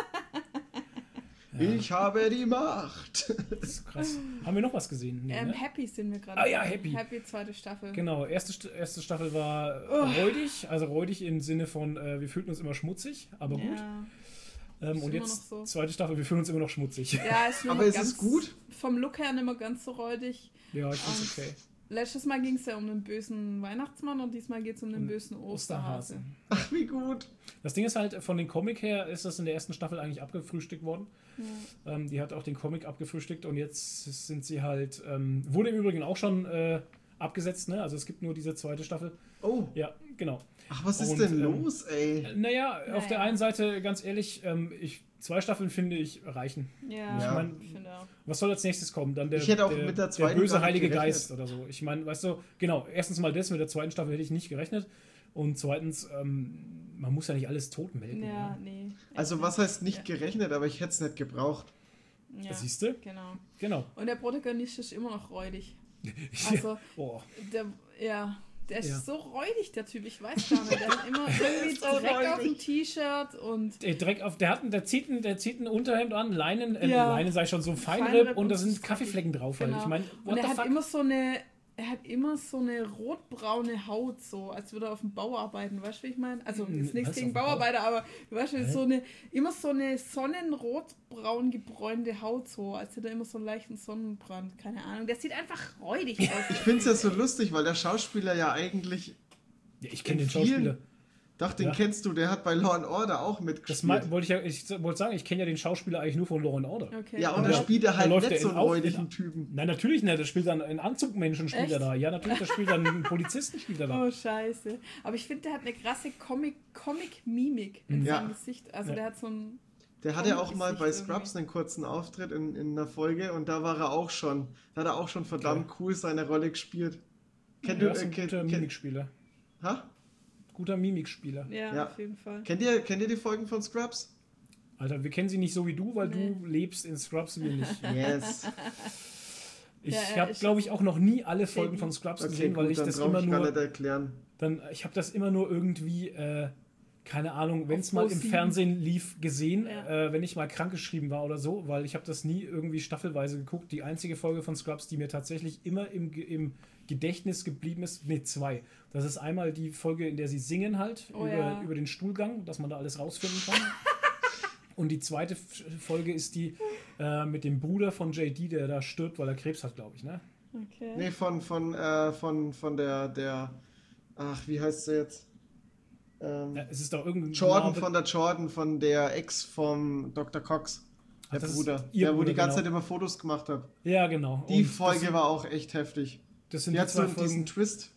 Ja. Ich habe die Macht. Das ist krass. Haben wir noch was gesehen? Nee, ähm, ne? Happy sind wir gerade. Ah ja, Happy. Happy, zweite Staffel. Genau, erste, erste Staffel war oh. räudig. Also räudig im Sinne von, äh, wir fühlten uns immer schmutzig, aber gut. Ja. Ähm, und jetzt so. zweite Staffel, wir fühlen uns immer noch schmutzig. Ja, ist nur aber es ganz, ist gut. Vom Look her nicht mehr ganz so räudig. Ja, ich finde es okay. Letztes Mal ging es ja um den bösen Weihnachtsmann und diesmal geht es um den um bösen Osterhase. Osterhase. Ach, wie gut. Das Ding ist halt, von den Comic her ist das in der ersten Staffel eigentlich abgefrühstückt worden. Ja. Ähm, die hat auch den Comic abgefrühstückt und jetzt sind sie halt, ähm, wurde im Übrigen auch schon äh, abgesetzt, ne? Also es gibt nur diese zweite Staffel. Oh. Ja, genau. Ach, was ist und, denn ähm, los, ey? Naja, naja, auf der einen Seite, ganz ehrlich, ähm, ich, zwei Staffeln finde ich reichen. Ja, ich ja. mein, ich finde auch. Was soll als nächstes kommen? Dann der, ich hätte auch der, mit der, der böse Heilige gerechnet. Geist oder so. Ich meine, weißt du, genau, erstens mal das, mit der zweiten Staffel hätte ich nicht gerechnet. Und zweitens, ähm, man muss ja nicht alles totmelden. Ja, ja. nee. Also was heißt nicht ja. gerechnet, aber ich hätte es nicht gebraucht. Ja, siehst du? Genau. genau. Und der Protagonist ist immer noch räudig. Also, oh. der, ja, der ist ja. so räudig, der Typ. Ich weiß gar nicht. Der hat immer irgendwie so Dreck räudig. auf dem T-Shirt und... Der Dreck auf, der, hat, ein- der, zieht ein, der zieht ein Unterhemd an, Leinen, äh, Ja. Leinen sei schon so ein Feinripp, Feinripp und und da sind so Kaffeeflecken drauf. Halt. Genau. Ich meine, what Und er the hat fuck? immer so eine... Er hat immer so eine rotbraune Haut, so als würde er auf dem Bau arbeiten, weißt du, wie ich meine? Also Hm, ist nichts was, gegen auf dem Bau? Bauarbeiter, aber du weißt schon, Hä? so eine, immer so eine sonnenrotbraun gebräunte Haut, so als hätte er immer so einen leichten Sonnenbrand, keine Ahnung. Der sieht einfach räudig aus. Ich finde es ja so lustig, weil der Schauspieler ja eigentlich... Ja, ich kenne den vielen- Schauspieler. Doch, den Ja. kennst du, der hat bei Law and Order auch Das mitgespielt. mal- wollte ich ja, ich wollte sagen, ich kenne ja den Schauspieler eigentlich nur von Law and Order. Okay. Ja, und Ja. da spielt er Da halt läuft nicht er so in einen Auf- räudigen in- Typen. Nein, natürlich nicht. Der spielt dann einen Anzugmenschen, spielt er Echt? da. Ja, natürlich, der spielt dann einen Polizisten, spielt er da. Oh, scheiße. Aber ich finde, der hat eine krasse Comic- Comic-Mimik in Ja. seinem Gesicht. Also Ja. der hat so ein... Der hatte ja auch mal bei Gesicht Scrubs einen kurzen Auftritt in, in einer Folge und da war er auch schon, da hat er auch schon verdammt cool seine Rolle gespielt. Kennt Ja, du, ist äh, ein kennt, guter kennt, Mimikspieler. ha? Guter Mimikspieler. Ja, Ja. auf jeden Fall. Kennt ihr, kennt ihr die Folgen von Scrubs? Alter, wir kennen sie nicht so wie du, weil Nee. du lebst in Scrubs, wir nicht. Yes. Ich Ja, er habe, ist- glaube ich, auch noch nie alle Folgen von Scrubs Okay, gesehen, weil gut, ich dann das brauche immer ich gar nur, nicht erklären. dann, ich habe das immer nur irgendwie, äh, keine Ahnung, wenn es Auf mal Pro im sieben. Fernsehen lief, gesehen, Ja. äh, wenn ich mal krankgeschrieben war oder so, weil ich habe das nie irgendwie staffelweise geguckt. Die einzige Folge von Scrubs, die mir tatsächlich immer im, Ge- im Gedächtnis geblieben ist, ne, zwei. Das ist einmal die Folge, in der sie singen halt, Oh über, ja. über den Stuhlgang, dass man da alles rausfinden kann. Und die zweite F- Folge ist die äh, mit dem Bruder von J D, der da stirbt, weil er Krebs hat, glaube ich, ne? Okay. Nee, von, von, äh, von, von der, der, ach, wie heißt sie jetzt? Ähm, Ja, es ist doch irgendein Jordan Name- von der Jordan, von der Ex vom Doktor Cox. Der Ach, das ist Bruder. ihr Der, wo Bruder, die ganze genau. Zeit immer Fotos gemacht hat. Ja, genau. Die Und Folge das, war auch echt heftig. das sind Die die, hat so zwei diesen Folgen. Twist.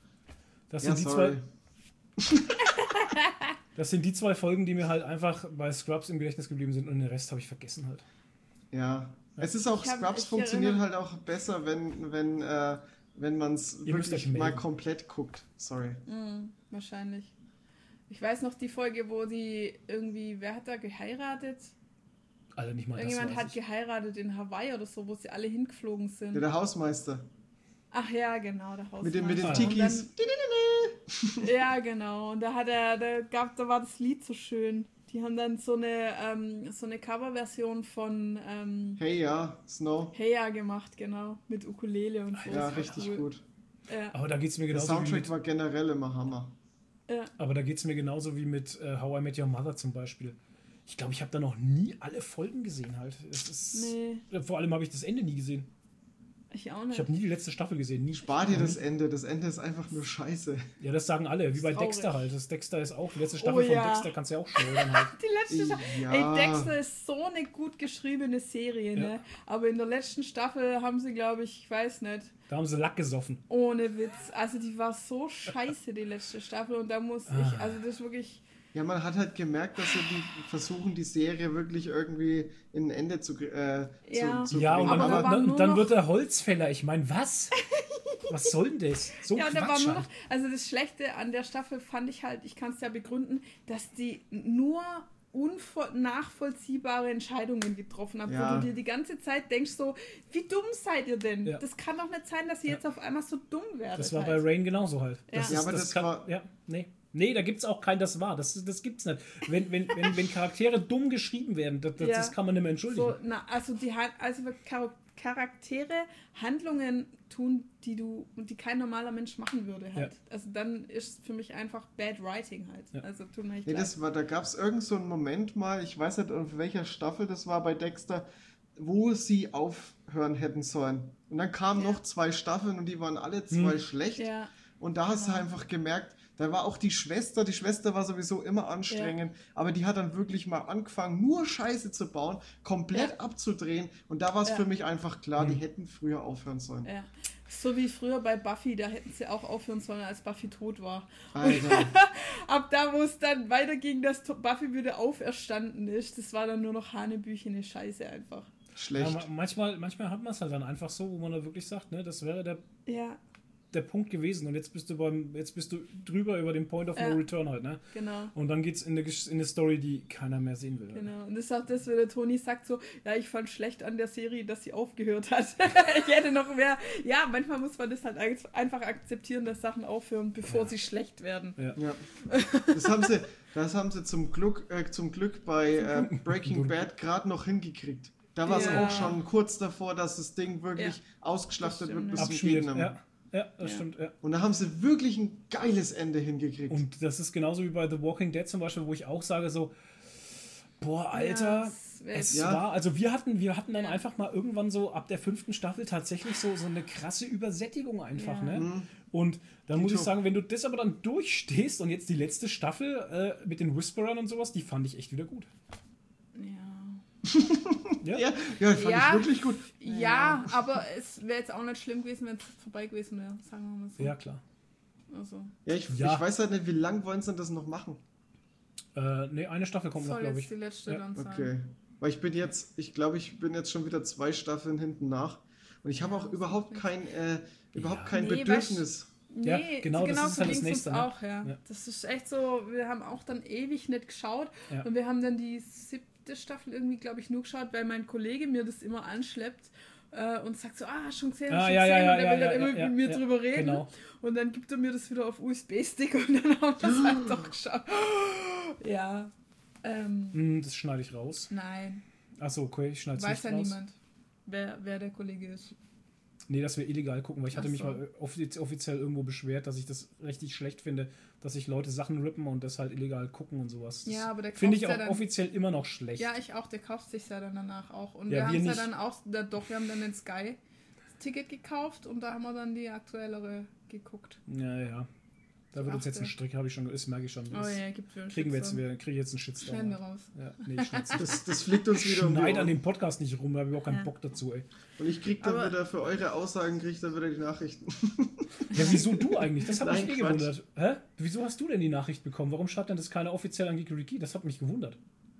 Das Ja, sind die sorry. zwei. Das sind die zwei Folgen, die mir halt einfach bei Scrubs im Gedächtnis geblieben sind und den Rest habe ich vergessen halt. Ja. Es ist auch, Ich hab- Scrubs ich funktioniert erinnere- halt auch besser, wenn, wenn, äh, wenn man es Ihr müsst wirklich euch mal melden. komplett guckt. Sorry. Mhm, wahrscheinlich. Ich weiß noch die Folge, wo die irgendwie, wer hat da geheiratet? Also nicht mal das Irgendjemand weiß hat ich. geheiratet in Hawaii oder so, wo sie alle hingeflogen sind. Ja, der Hausmeister. Ach ja, genau, der Hausmeister. Mit den, mit den Ah. Tikis. Und dann, ja, genau. Und da hat er, da gab, da war das Lied so schön. Die haben dann so eine, ähm, so eine Coverversion von ähm, Hey, ja, Snow. Heya gemacht, genau. Mit Ukulele und so. Ja, Das war richtig cool. gut. Ja, Aber da geht es mir Der genauso wie Soundtrack mit, war generell immer Hammer. ja. aber da geht's mir genauso wie mit äh, How I Met Your Mother zum Beispiel. Ich glaube, ich habe da noch nie alle Folgen gesehen halt. Es ist, Nee, Vor allem habe ich das Ende nie gesehen. ich auch nicht. Ich habe nie die letzte Staffel gesehen. Nie. Spar dir das Ende. Das Ende ist einfach nur scheiße. Ja, das sagen alle. Wie bei Traurig. Dexter halt. Das Dexter ist auch, die letzte Staffel Oh von ja. Dexter kannst du ja auch schneidern halt. Die letzte Staffel. Ja. Ey, Dexter ist so eine gut geschriebene Serie, ne? Ja. Aber in der letzten Staffel haben sie, glaube ich, ich weiß nicht, Da haben sie Lack gesoffen. ohne Witz. Also die war so scheiße, die letzte Staffel. Und da muss Ah. ich, also das ist wirklich. Ja, man hat halt gemerkt, dass sie die versuchen, die Serie wirklich irgendwie in ein Ende zu, äh, Ja. zu, zu Ja, und bringen. dann, Aber da Aber war dann, nur dann noch- wird er Holzfäller. Ich meine, was? Was soll denn das? So Ja, und da war Quatsch nur halt. noch, also das Schlechte an der Staffel fand ich halt, ich kann es ja begründen, dass die nur unnachvollziehbare Entscheidungen getroffen hat, Ja. wo du dir die ganze Zeit denkst so, wie dumm seid ihr denn? Ja. Das kann doch nicht sein, dass ihr Ja. jetzt auf einmal so dumm werdet. Das war halt. bei Rain genauso halt. Ja. Das Ja, ist, aber das, das kann, war- ja, nee. Nee, da gibt es auch kein das war. Das, das gibt's nicht. Wenn, wenn, wenn, wenn Charaktere dumm geschrieben werden, das, das, Ja. das kann man nicht mehr entschuldigen. So, na, also die Han- also Char Charaktere Handlungen tun, die du die kein normaler Mensch machen würde halt. Ja. Also dann ist für mich einfach Bad Writing halt. Ja. Also tut mir echt Nee, leid. das war, da gab es irgend so einen Moment mal, ich weiß nicht, auf welcher Staffel das war bei Dexter, wo sie aufhören hätten sollen. Und dann kamen Ja. noch zwei Staffeln und die waren alle zwei Hm. schlecht. Ja. Und da hast du Genau. einfach gemerkt, da war auch die Schwester, die Schwester war sowieso immer anstrengend, aber die hat dann wirklich mal angefangen, nur Scheiße zu bauen, komplett Ja. abzudrehen. Und da war es Ja. für mich einfach klar, die Hm. hätten früher aufhören sollen. Ja. So wie früher bei Buffy, da hätten sie auch aufhören sollen, als Buffy tot war. Alter. Ab da, wo es dann weiterging, dass To- Buffy wieder auferstanden ist, das war dann nur noch Hanebüchene Scheiße einfach. Ja, Schlecht. ma- manchmal, manchmal hat man es halt dann einfach so, wo man da wirklich sagt, ne, das wäre der, Ja, der Punkt gewesen und jetzt bist du beim, jetzt bist du drüber über den Point of Ja. No Return halt, ne? genau. Und dann geht's in eine, Gesch- in eine Story, die keiner mehr sehen will. Genau. Und das ist auch das, wenn der Toni sagt so, ja, ich fand schlecht an der Serie, dass sie aufgehört hat. Ich hätte noch mehr. Ja, manchmal muss man das halt einfach akzeptieren, dass Sachen aufhören, bevor Ja. sie schlecht werden. Ja. Ja. Das haben sie, das haben sie zum Glück, äh, zum Glück bei äh, Breaking Bad gerade noch hingekriegt. Da war es Ja. auch schon kurz davor, dass das Ding wirklich Ja. ausgeschlachtet Das stimmt, wird bis ja. zum Abschmiert. Gegner. Ja, ja, das Ja. stimmt, ja. Und da haben sie wirklich ein geiles Ende hingekriegt. Und das ist genauso wie bei The Walking Dead zum Beispiel, wo ich auch sage so, boah, Alter, Ja, das wär es jetzt- Ja. war, also wir hatten, wir hatten dann Ja. einfach mal irgendwann so ab der fünften Staffel tatsächlich so, so eine krasse Übersättigung einfach, Ja. ne? Mhm. Und dann muss ich Tito. sagen, wenn du das aber dann durchstehst und jetzt die letzte Staffel äh, mit den Whisperern und sowas, die fand ich echt wieder gut. Ja. Ja, Ja, ja, fand Ja. ich wirklich gut. Ja, aber es wäre jetzt auch nicht schlimm gewesen, wenn es vorbei gewesen wäre, sagen wir mal so. ja klar. Also, Ja, ich, Ja. ich weiß halt nicht, wie lang wollen sie denn das noch machen? Äh, ne, eine Staffel kommt noch, soll glaube jetzt ich. die letzte Ja. dann sein. Okay. Weil ich bin jetzt, ich glaube, ich bin jetzt schon wieder zwei Staffeln hinten nach. Und ich habe Ja, auch das überhaupt ist kein, äh, überhaupt Ja. kein Nee, Bedürfnis. Nee, Ja, genau, das genau ist so halt das ging's Nächste, uns ne? auch, ja. Ja. Das ist echt so, wir haben auch dann ewig nicht geschaut Ja. und wir haben dann die siebte Staffel irgendwie, glaube ich, nur geschaut, weil mein Kollege mir das immer anschleppt äh, und sagt so, ah, schon gesehen, Ah, schon ja, ja, gesehen ja, und er ja, will dann ja, immer ja, mit mir ja, drüber reden genau. und dann gibt er mir das wieder auf U S B-Stick und dann haben wir es halt doch geschaut. Ja, ähm, Hm, das schneide ich raus. nein, Achso, okay, ich schneide es weiß nicht ja raus. niemand, wer, wer der Kollege ist. Nee, dass wir illegal gucken, weil ich hatte Ach mich so. mal offiz offiziell irgendwo beschwert, dass ich das richtig schlecht finde, dass sich Leute Sachen rippen und das halt illegal gucken und sowas. Das Ja, aber der finde ich kauft's auch ja dann- offiziell immer noch schlecht. Ja, ich auch, der kauft sich ja dann danach auch. Und Ja, wir haben wir es ja nicht. dann auch, da, doch, wir haben dann den Sky Ticket gekauft und da haben wir dann die aktuellere geguckt. Ja, ja. Da wird uns jetzt ein Achte. Strick, habe ich schon, das merke ich schon. Oh Das ja, gibt für einen kriegen wir jetzt, Shitstorm. wir kriegen jetzt einen Shitstorm. Schneiden wir raus. Ja, nee, ich schneid's nicht. Das, das fliegt uns wieder um die Schneid an Ohren. dem Podcast nicht rum, da habe ich auch keinen Ja. Bock dazu, ey. Und ich krieg dann Aber- wieder für eure Aussagen, krieg ich dann wieder die Nachrichten. Ja, wieso du eigentlich? Das hat Nein, mich eh Quatsch. gewundert. Hä? Wieso hast du denn die Nachricht bekommen? Warum schreibt denn das keiner offiziell an Geeky? Das hat mich gewundert.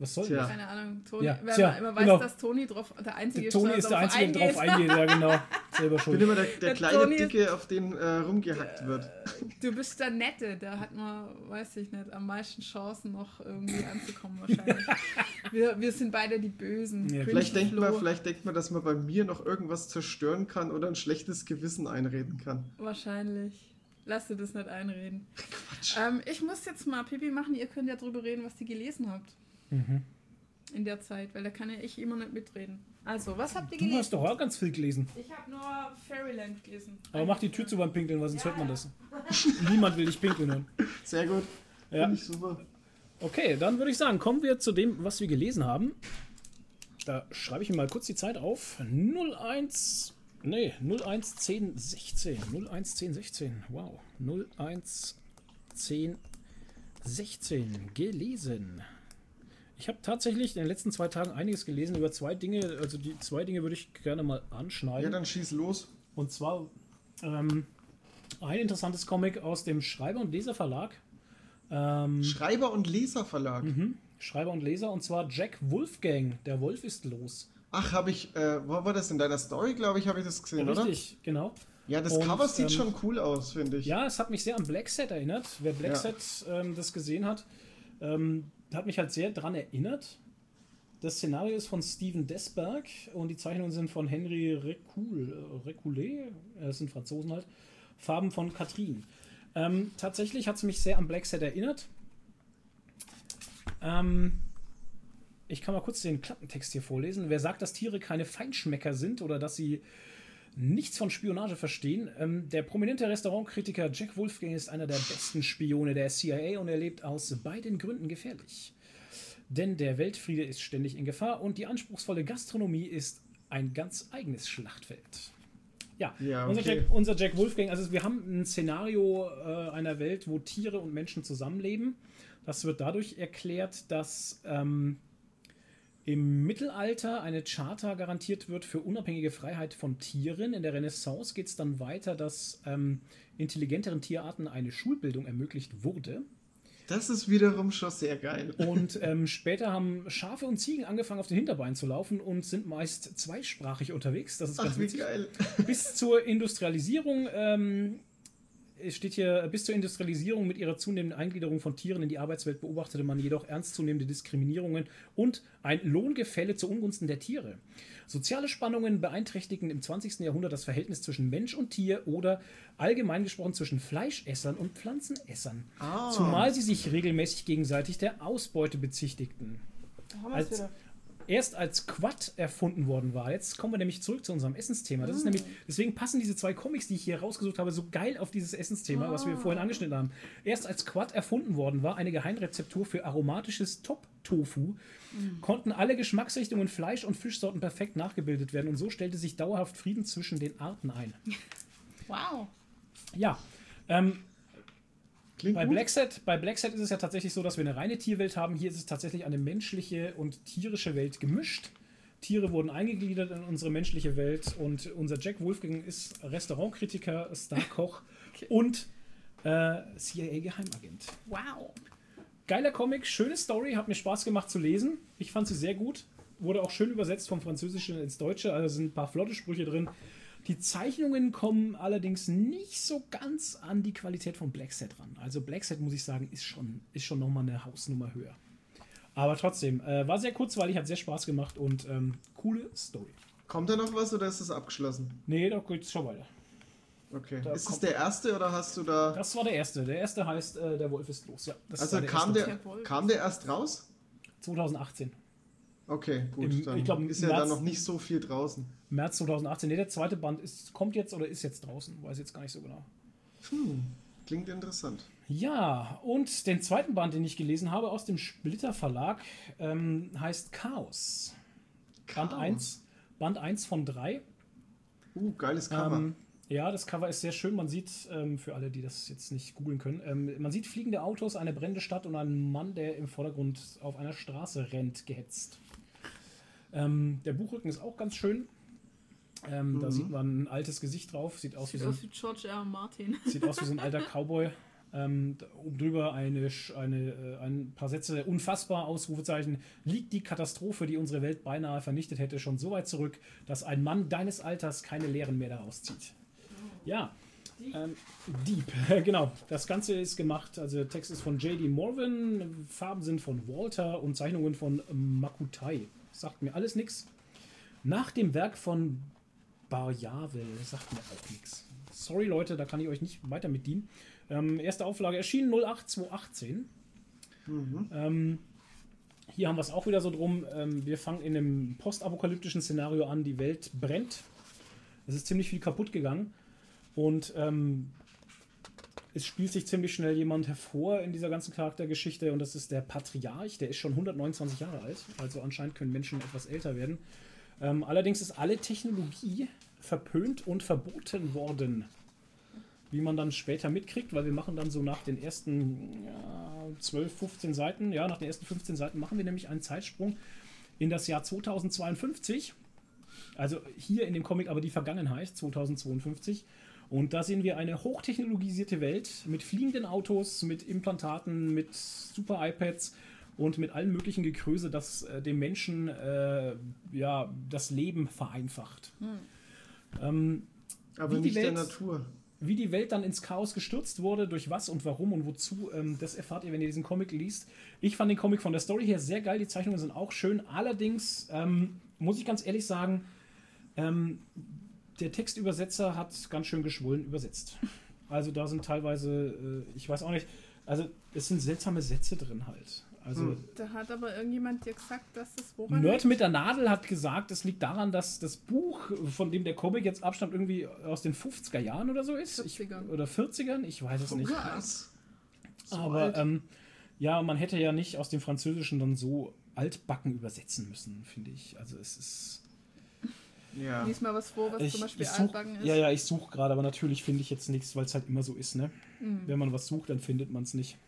Was soll Tja. das? Keine Ahnung, Toni, Ja, wenn tja, man immer weiß, genau. dass Toni drauf, der Einzige Der Toni der ist der drauf Einzige, der drauf eingeht. Ja, genau. Selber Ich bin schuld. immer der, der Der kleine Toni ist- Dicke, auf den äh, rumgehackt wird. Du bist der Nette, da hat man, weiß ich nicht, am meisten Chancen noch irgendwie anzukommen wahrscheinlich. wir, wir sind beide die Bösen. Ja, Cringe Vielleicht denkt, man, Flo. vielleicht denkt man, dass man bei mir noch irgendwas zerstören kann oder ein schlechtes Gewissen einreden kann. Wahrscheinlich. Lass dir das nicht einreden. Ähm, ich muss jetzt mal Pipi machen, ihr könnt ja drüber reden, was ihr gelesen habt. Mhm. In der Zeit, weil da kann ja ich immer nicht mitreden. Also, was habt ihr Du gelesen? hast doch auch ganz viel gelesen. Ich habe nur Fairyland gelesen. Aber mach die Tür zu beim Pinkeln, weil sonst Ja, hört man ja. das. Niemand will dich pinkeln hören. Sehr gut. Ja. Finde ich super. Okay, dann würde ich sagen, kommen wir zu dem, was wir gelesen haben. Da schreibe ich mir mal kurz die Zeit auf. null eins, nee, null eins zehn sechzehn. null eins zehn sechzehn, wow. null eins zehn sechzehn gelesen. Ich habe tatsächlich in den letzten zwei Tagen einiges gelesen über zwei Dinge. Also die zwei Dinge würde ich gerne mal Ja, anschneiden. dann schieß los. Und zwar ähm, ein interessantes Comic aus dem Schreiber- und Leserverlag. Ähm, Schreiber- und Leserverlag. mhm. Schreiber und Leser, und zwar Jack Wolfgang. Der Wolf ist los. Ach, habe ich, äh, wo war das in deiner Story, glaube ich, habe ich das gesehen, oder? Richtig, genau. Ja, das Und, Cover sieht ähm, schon cool aus, finde ich. Ja, es hat mich sehr an Black Set erinnert. Wer Black Ja. Set ähm, das gesehen hat, ähm, hat mich halt sehr dran erinnert. Das Szenario ist von Steven Desberg und die Zeichnungen sind von Henry Recoul, äh, Recoulet, äh, das sind Franzosen halt. Farben von Catherine. Ähm, tatsächlich hat es mich sehr an Black Set erinnert. Ähm, ich kann mal kurz den Klappentext hier vorlesen. Wer sagt, dass Tiere keine Feinschmecker sind oder dass sie nichts von Spionage verstehen? Ähm, der prominente Restaurantkritiker Jack Wolfgang ist einer der besten Spione der C I A und er lebt aus beiden Gründen gefährlich. Denn der Weltfriede ist ständig in Gefahr und die anspruchsvolle Gastronomie ist ein ganz eigenes Schlachtfeld. Ja, Ja, unser, okay. Jack, unser Jack Wolfgang, also wir haben ein Szenario äh, einer Welt, wo Tiere und Menschen zusammenleben. Das wird dadurch erklärt, dass ähm, im Mittelalter eine Charta garantiert wird für unabhängige Freiheit von Tieren. In der Renaissance geht es dann weiter, dass ähm, intelligenteren Tierarten eine Schulbildung ermöglicht wurde. Das ist wiederum schon sehr geil. Und ähm, später haben Schafe und Ziegen angefangen, auf den Hinterbeinen zu laufen und sind meist zweisprachig unterwegs. Das ist ganz Ach, wie witzig. geil. Bis zur Industrialisierung, ähm, es steht hier, bis zur Industrialisierung mit ihrer zunehmenden Eingliederung von Tieren in die Arbeitswelt beobachtete man jedoch ernstzunehmende Diskriminierungen und ein Lohngefälle zu Ungunsten der Tiere. Soziale Spannungen beeinträchtigten im zwanzigsten Jahrhundert das Verhältnis zwischen Mensch und Tier oder allgemein gesprochen zwischen Fleischessern und Pflanzenessern. Ah. Zumal sie sich regelmäßig gegenseitig der Ausbeute bezichtigten. Da haben wir's Als, wieder. erst als Quad erfunden worden war. Jetzt kommen wir nämlich zurück zu unserem Essensthema. Das ist Mm. nämlich, deswegen passen diese zwei Comics, die ich hier rausgesucht habe, so geil auf dieses Essensthema, was wir Ah. vorhin angeschnitten haben. Erst als Quad erfunden worden war, eine Geheimrezeptur für aromatisches Top-Tofu, konnten alle Geschmacksrichtungen Fleisch- und Fischsorten perfekt nachgebildet werden und so stellte sich dauerhaft Frieden zwischen den Arten ein. Wow. Ja, ähm, Klingt Bei gut. Black Set, bei Black Set ist es ja tatsächlich so, dass wir eine reine Tierwelt haben. Hier ist es tatsächlich eine menschliche und tierische Welt gemischt. Tiere wurden eingegliedert in unsere menschliche Welt und unser Jack Wolfgang ist Restaurantkritiker, Starkoch Okay. und äh, C I A-Geheimagent. Wow. Geiler Comic, schöne Story, hat mir Spaß gemacht zu lesen. Ich fand sie sehr gut. Wurde auch schön übersetzt vom Französischen ins Deutsche, also sind ein paar flotte Sprüche drin. Die Zeichnungen kommen allerdings nicht so ganz an die Qualität von Black Set ran. Also Black Set, muss ich sagen, ist schon, ist schon nochmal eine Hausnummer höher. Aber trotzdem, äh, war sehr kurzweilig, hat sehr Spaß gemacht und ähm, coole Story. Kommt da noch was oder ist es abgeschlossen? Nee, da geht's schon weiter. Okay. Da Ist es kommt- der erste oder hast du da. Das war der erste. Der erste heißt äh, Der Wolf ist los. Ja, das Also war kam erste. der, Jawohl. kam der erst raus? zwanzig achtzehn. Okay, gut. Im- dann ich glaub, im ist ja März- da noch nicht so viel draußen. März zwanzig achtzehn. Nee, der zweite Band ist, kommt jetzt oder ist jetzt draußen. Weiß jetzt gar nicht so genau. Hm, klingt interessant. Ja, und den zweiten Band, den ich gelesen habe, aus dem Splitter Verlag, ähm, heißt Chaos. Band Chaos. eins. Band eins von drei. Uh, geiles Cover. Ähm, ja, das Cover ist sehr schön. Man sieht, ähm, für alle, die das jetzt nicht googeln können, ähm, man sieht fliegende Autos, eine brennende Stadt und einen Mann, der im Vordergrund auf einer Straße rennt, gehetzt. Ähm, der Buchrücken ist auch ganz schön. Ähm, Da Mhm. sieht man ein altes Gesicht drauf. Sieht aus, wie Sieht so ein, aus wie George R. R. Martin. sieht aus wie so ein alter Cowboy. Ähm, oben drüber eine, eine, ein paar Sätze, unfassbar, Ausrufezeichen, liegt die Katastrophe, die unsere Welt beinahe vernichtet hätte, schon so weit zurück, dass ein Mann deines Alters keine Lehren mehr daraus zieht. Ja, ähm, Deep, genau, das Ganze ist gemacht, also der Text ist von J D Morvan, Farben sind von Walter und Zeichnungen von Makutai. Sagt mir alles nichts. Nach dem Werk von Barjavel, sagt mir auch nichts. Sorry Leute, da kann ich euch nicht weiter mit dienen. Ähm, erste Auflage erschienen null acht zweitausendachtzehn. Mhm. Ähm, hier haben wir es auch wieder so drum. Ähm, wir fangen in einem postapokalyptischen Szenario an. Die Welt brennt. Es ist ziemlich viel kaputt gegangen. Und ähm, es spielt sich ziemlich schnell jemand hervor in dieser ganzen Charaktergeschichte. Und das ist der Patriarch. Der ist schon hundertneunundzwanzig Jahre alt. Also anscheinend können Menschen etwas älter werden. Ähm, allerdings ist alle Technologie verpönt und verboten worden. Wie man dann später mitkriegt, weil wir machen dann so nach den ersten ja, zwölf, fünfzehn Seiten, ja, nach den ersten fünfzehn Seiten machen wir nämlich einen Zeitsprung in das Jahr zweitausendzweiundfünfzig. Also hier in dem Comic aber die Vergangenheit, zweitausendzweiundfünfzig. Und da sehen wir eine hochtechnologisierte Welt mit fliegenden Autos, mit Implantaten, mit super iPads und mit allem möglichen Gekröse, das äh, dem Menschen äh, ja, das Leben vereinfacht. Hm. Ähm, aber nicht Welt, der Natur. Wie die Welt dann ins Chaos gestürzt wurde, durch was und warum und wozu, ähm, das erfahrt ihr, wenn ihr diesen Comic liest. Ich fand den Comic von der Story her sehr geil, die Zeichnungen sind auch schön. Allerdings ähm, muss ich ganz ehrlich sagen, ähm, der Textübersetzer hat ganz schön geschwollen übersetzt. Also da sind teilweise, äh, ich weiß auch nicht, also es sind seltsame Sätze drin halt. Also, hm. Da hat aber irgendjemand dir gesagt, dass das woran Nerd liegt? Mit der Nadel hat gesagt, es liegt daran, dass das Buch, von dem der Comic jetzt abstammt, irgendwie aus den fünfziger Jahren oder so ist. vierzigern. Ich, oder vierzigern, ich weiß es oh, nicht. Krass. So aber ähm, ja, man hätte ja nicht aus dem Französischen dann so altbacken übersetzen müssen, finde ich. Also es ist... Ja. Lies mal was vor, was ich, zum Beispiel such, altbacken ist. Ja, ja, ich suche gerade, aber natürlich finde ich jetzt nichts, weil es halt immer so ist, ne? Mhm. Wenn man was sucht, dann findet man es nicht.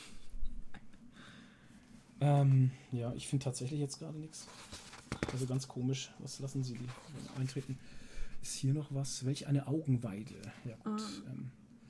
Ähm, ja, ich finde tatsächlich jetzt gerade nichts. Also ganz komisch. Was lassen Sie die eintreten? Ist hier noch was? Welch eine Augenweide. Ja, gut. Ah. Ähm,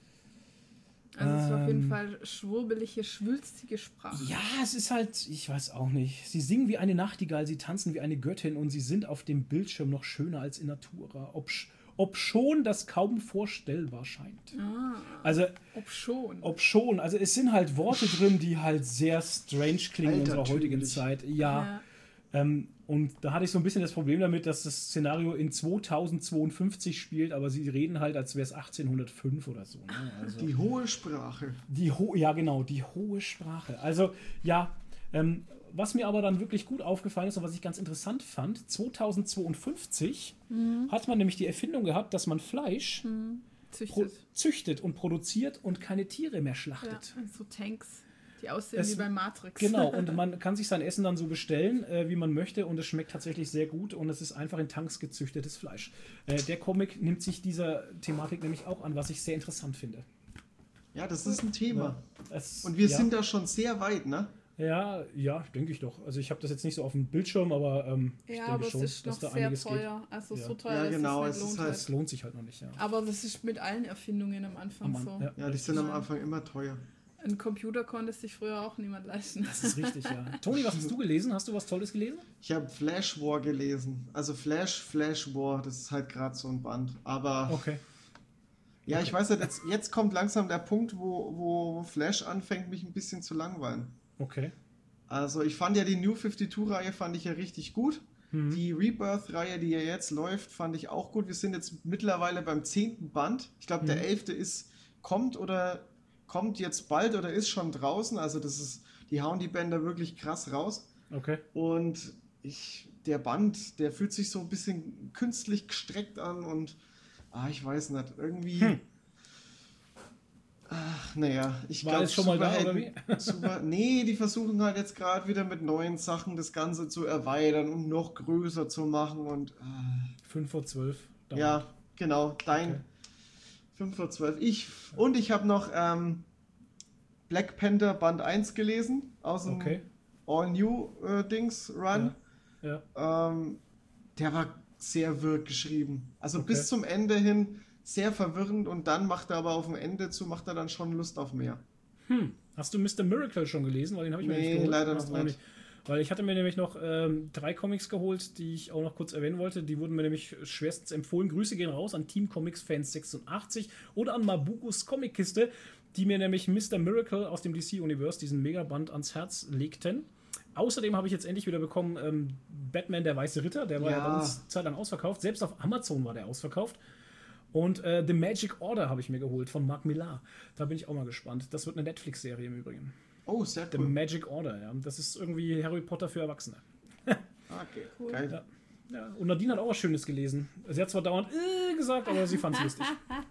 also es ist ähm, auf jeden Fall schwurbelige, schwülstige Sprache. Ja, es ist halt, ich weiß auch nicht. Sie singen wie eine Nachtigall, sie tanzen wie eine Göttin und sie sind auf dem Bildschirm noch schöner als in Natura. Ob, ob schon das kaum vorstellbar scheint. Ah, also, ob schon. Ob schon. Also es sind halt Worte drin, die halt sehr strange klingen in unserer heutigen Zeit. Ja. ja. Ähm, und da hatte ich so ein bisschen das Problem damit, dass das Szenario in zweitausendzweiundfünfzig spielt, aber sie reden halt, als wäre es achtzehnhundertfünf oder so. Ne? Also, die hohe Sprache. Die ho ja, genau, die hohe Sprache. Also, ja, ähm, was mir aber dann wirklich gut aufgefallen ist und was ich ganz interessant fand, zweitausendzweiundfünfzig mhm. hat man nämlich die Erfindung gehabt, dass man Fleisch mhm. züchtet. züchtet und produziert und keine Tiere mehr schlachtet. Ja, so Tanks, die aussehen es, wie bei Matrix. Genau, und man kann sich sein Essen dann so bestellen, äh, wie man möchte und es schmeckt tatsächlich sehr gut und es ist einfach in Tanks gezüchtetes Fleisch. Äh, der Comic nimmt sich dieser Thematik nämlich auch an, was ich sehr interessant finde. Ja, das ist ein Thema. Ja, es, und wir ja. sind da schon sehr weit, ne? Ja, ja, denke ich doch. Also ich habe das jetzt nicht so auf dem Bildschirm, aber ähm, ja, ich denke aber schon, es ist dass noch da sehr einiges teuer. geht. Also ja. so teuer, ja, genau, dass es, es lohnt halt, es lohnt sich halt noch nicht. Ja. Aber das ist mit allen Erfindungen am Anfang am so. Ja, ja, die sind am Anfang immer teuer. Ein Computer konnte sich früher auch niemand leisten. Das ist richtig, ja. Toni, was hast du gelesen? Hast du was Tolles gelesen? Ich habe Flash War gelesen. Also Flash, Flash War, das ist halt gerade so ein Band. Aber okay. Ja, okay. ich weiß nicht, jetzt, jetzt kommt langsam der Punkt, wo, wo Flash anfängt, mich ein bisschen zu langweilen. Okay. Also ich fand ja die New fünfundfünfzig-Reihe fand ich ja richtig gut. Mhm. Die Rebirth-Reihe, die ja jetzt läuft, fand ich auch gut. Wir sind jetzt mittlerweile beim zehnten Band. Ich glaube, mhm. der elfte ist, kommt oder kommt jetzt bald oder ist schon draußen. Also das ist, die hauen die Bänder wirklich krass raus. Okay. Und ich, der Band, der fühlt sich so ein bisschen künstlich gestreckt an und ah, ich weiß nicht, irgendwie... Hm. Ach, naja, ich glaube... War es schon mal da, oder wie? Super, nee, die versuchen halt jetzt gerade wieder mit neuen Sachen das Ganze zu erweitern und noch größer zu machen und... Ah. fünf vor zwölf. Ja, genau, dein okay. fünf vor zwölf. Ich, und ich habe noch ähm, Black Panther Band eins gelesen, aus dem okay. All-New-Dings-Run. Ja. Ja. Ähm, der war sehr wirr geschrieben. Also okay. bis zum Ende hin sehr verwirrend und dann macht er aber auf dem Ende zu, macht er dann schon Lust auf mehr. Hm. Hast du Mister Miracle schon gelesen? Weil den habe ich nee, mir nicht geholt. leider noch nicht. nicht. Weil ich hatte mir nämlich noch ähm, drei Comics geholt, die ich auch noch kurz erwähnen wollte. Die wurden mir nämlich schwerstens empfohlen. Grüße gehen raus an Team Comics Fans sechsundachtzig oder an Mabukus Comickiste, die mir nämlich Mister Miracle aus dem D C-Universe, diesen Megaband, ans Herz legten. Außerdem habe ich jetzt endlich wieder bekommen ähm, Batman, der Weiße Ritter. Der war ja, ja bei uns zeitlang ausverkauft. Selbst auf Amazon war der ausverkauft. Und äh, The Magic Order habe ich mir geholt von Mark Millar. Da bin ich auch mal gespannt. Das wird eine Netflix-Serie im Übrigen. Oh, sehr cool. The Magic Order, ja. Das ist irgendwie Harry Potter für Erwachsene. Okay, cool. Geil. Ja. Ja. Und Nadine hat auch was Schönes gelesen. Sie hat zwar dauernd äh, gesagt, aber sie fand es lustig.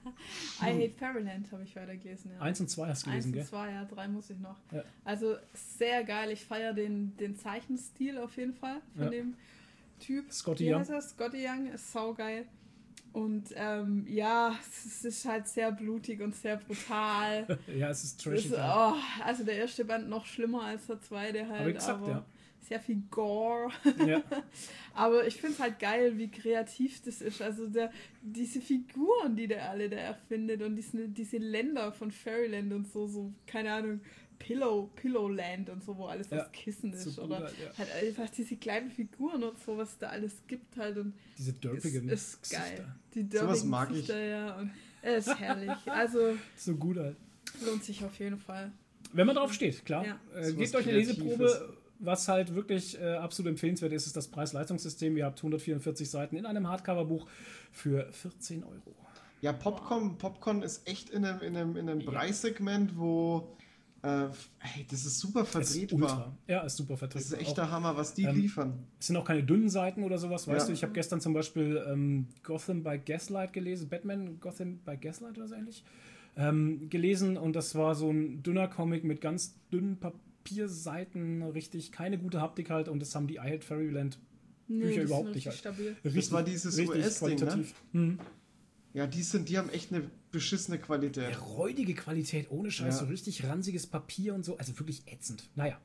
I Hate Fairyland habe ich weitergelesen. Ja. Eins und zwei hast du gelesen, gell? Eins und zwei, ja. Drei muss ich noch. Ja. Also sehr geil. Ich feiere den, den Zeichenstil auf jeden Fall von ja. dem Typ. Scotty Wie Young. heißt er? Scotty Young ist saugeil. Und ähm, ja, es ist halt sehr blutig und sehr brutal. Ja, es ist trashig. Ist, oh, also der erste Band noch schlimmer als der zweite halt. Aber, gesagt, aber ja. sehr viel Gore. Ja. Aber ich finde es halt geil, wie kreativ das ist. Also der, diese Figuren, die der alle da erfindet und diese, diese Länder von Fairyland und so, so, keine Ahnung, Pillow, Pillowland und so, wo alles ja. aus Kissen ist. So oder gut, ja. halt einfach diese kleinen Figuren und so, was da alles gibt halt. Und diese dörpigen ist, ist geil. Gesichter. Die dörpigen mag Gesichter, ich. ja. Und er ist herrlich. Also so gut halt. lohnt sich auf jeden Fall. Wenn man drauf steht, klar. Ja. Äh, So gebt was euch eine Kreatives. Leseprobe. Was halt wirklich äh, absolut empfehlenswert ist, ist das Preis-Leistungssystem. Ihr habt hundertvierundvierzig Seiten in einem Hardcover-Buch für vierzehn Euro. Ja, Popcorn, Popcorn ist echt in einem, in einem, in einem Ja. Preissegment, wo äh, hey, das ist super Ist vertretbar. ultra. Ja, ist super vertretbar. Das ist echt Auch, der Hammer, was die ähm, liefern. es sind auch keine dünnen Seiten oder sowas, weißt Ja. du. Ich habe gestern zum Beispiel ähm, Gotham by Gaslight gelesen, Batman Gotham by Gaslight oder so ähnlich, ähm, gelesen und das war so ein dünner Comic mit ganz dünnen Papierseiten, richtig keine gute Haptik halt und das haben die I Hate Fairyland Nee, Bücher die überhaupt sind nicht richtig halt. stabil. Richtig, war dieses richtig U S-Ding, ne? qualitativ. Hm. Ja, die, sind, die haben echt eine beschissene Qualität. Ja, räudige Qualität, ohne Scheiß, Ja. so richtig ranziges Papier und so, also wirklich ätzend. Naja.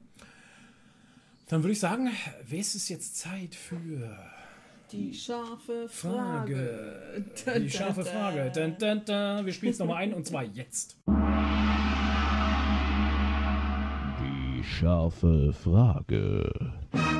Dann würde ich sagen, wer ist es jetzt Zeit für Die scharfe Frage. Frage? Die scharfe Frage. Dun, dun, dun. Wir spielen es nochmal ein und zwar jetzt. Die scharfe Frage.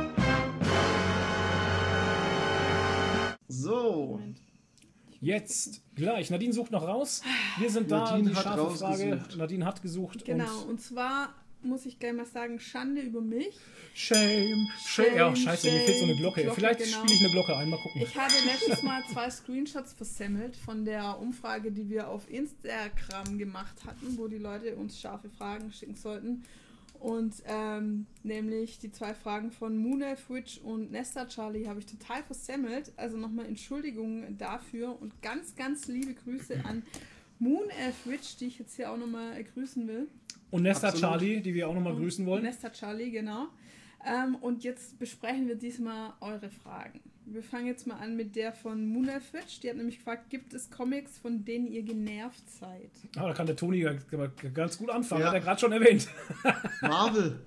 So, Moment. Jetzt, gleich. Nadine sucht noch raus. Wir sind da. Nadine die hat scharfe Frage. rausgesucht. Nadine hat gesucht. Genau, Und und zwar muss ich gleich mal sagen, Schande über mich. Shame, Shame. Ja, Shame, scheiße, mir fehlt so eine Shame. Glocke. Glocke, Vielleicht genau. spiele ich eine Glocke ein. Mal gucken. Ich habe letztes Mal zwei Screenshots versemmelt von der Umfrage, die wir auf Instagram gemacht hatten, wo die Leute uns scharfe Fragen schicken sollten. Und ähm, nämlich die zwei Fragen von Moonelf Witch und Nesta Charlie habe ich total versemmelt. Also nochmal Entschuldigung dafür und ganz, ganz liebe Grüße an Moonelf Witch, die ich jetzt hier auch nochmal grüßen will. Und Nesta Absolut. Charlie, die wir auch nochmal grüßen wollen. Nesta Charlie, genau. Ähm, und jetzt besprechen wir diesmal eure Fragen. Wir fangen jetzt mal an mit der von Moonelfitch. Die hat nämlich gefragt, gibt es Comics, von denen ihr genervt seid? Ah, da kann der Toni ganz gut anfangen, Ja. hat er gerade schon erwähnt. Marvel,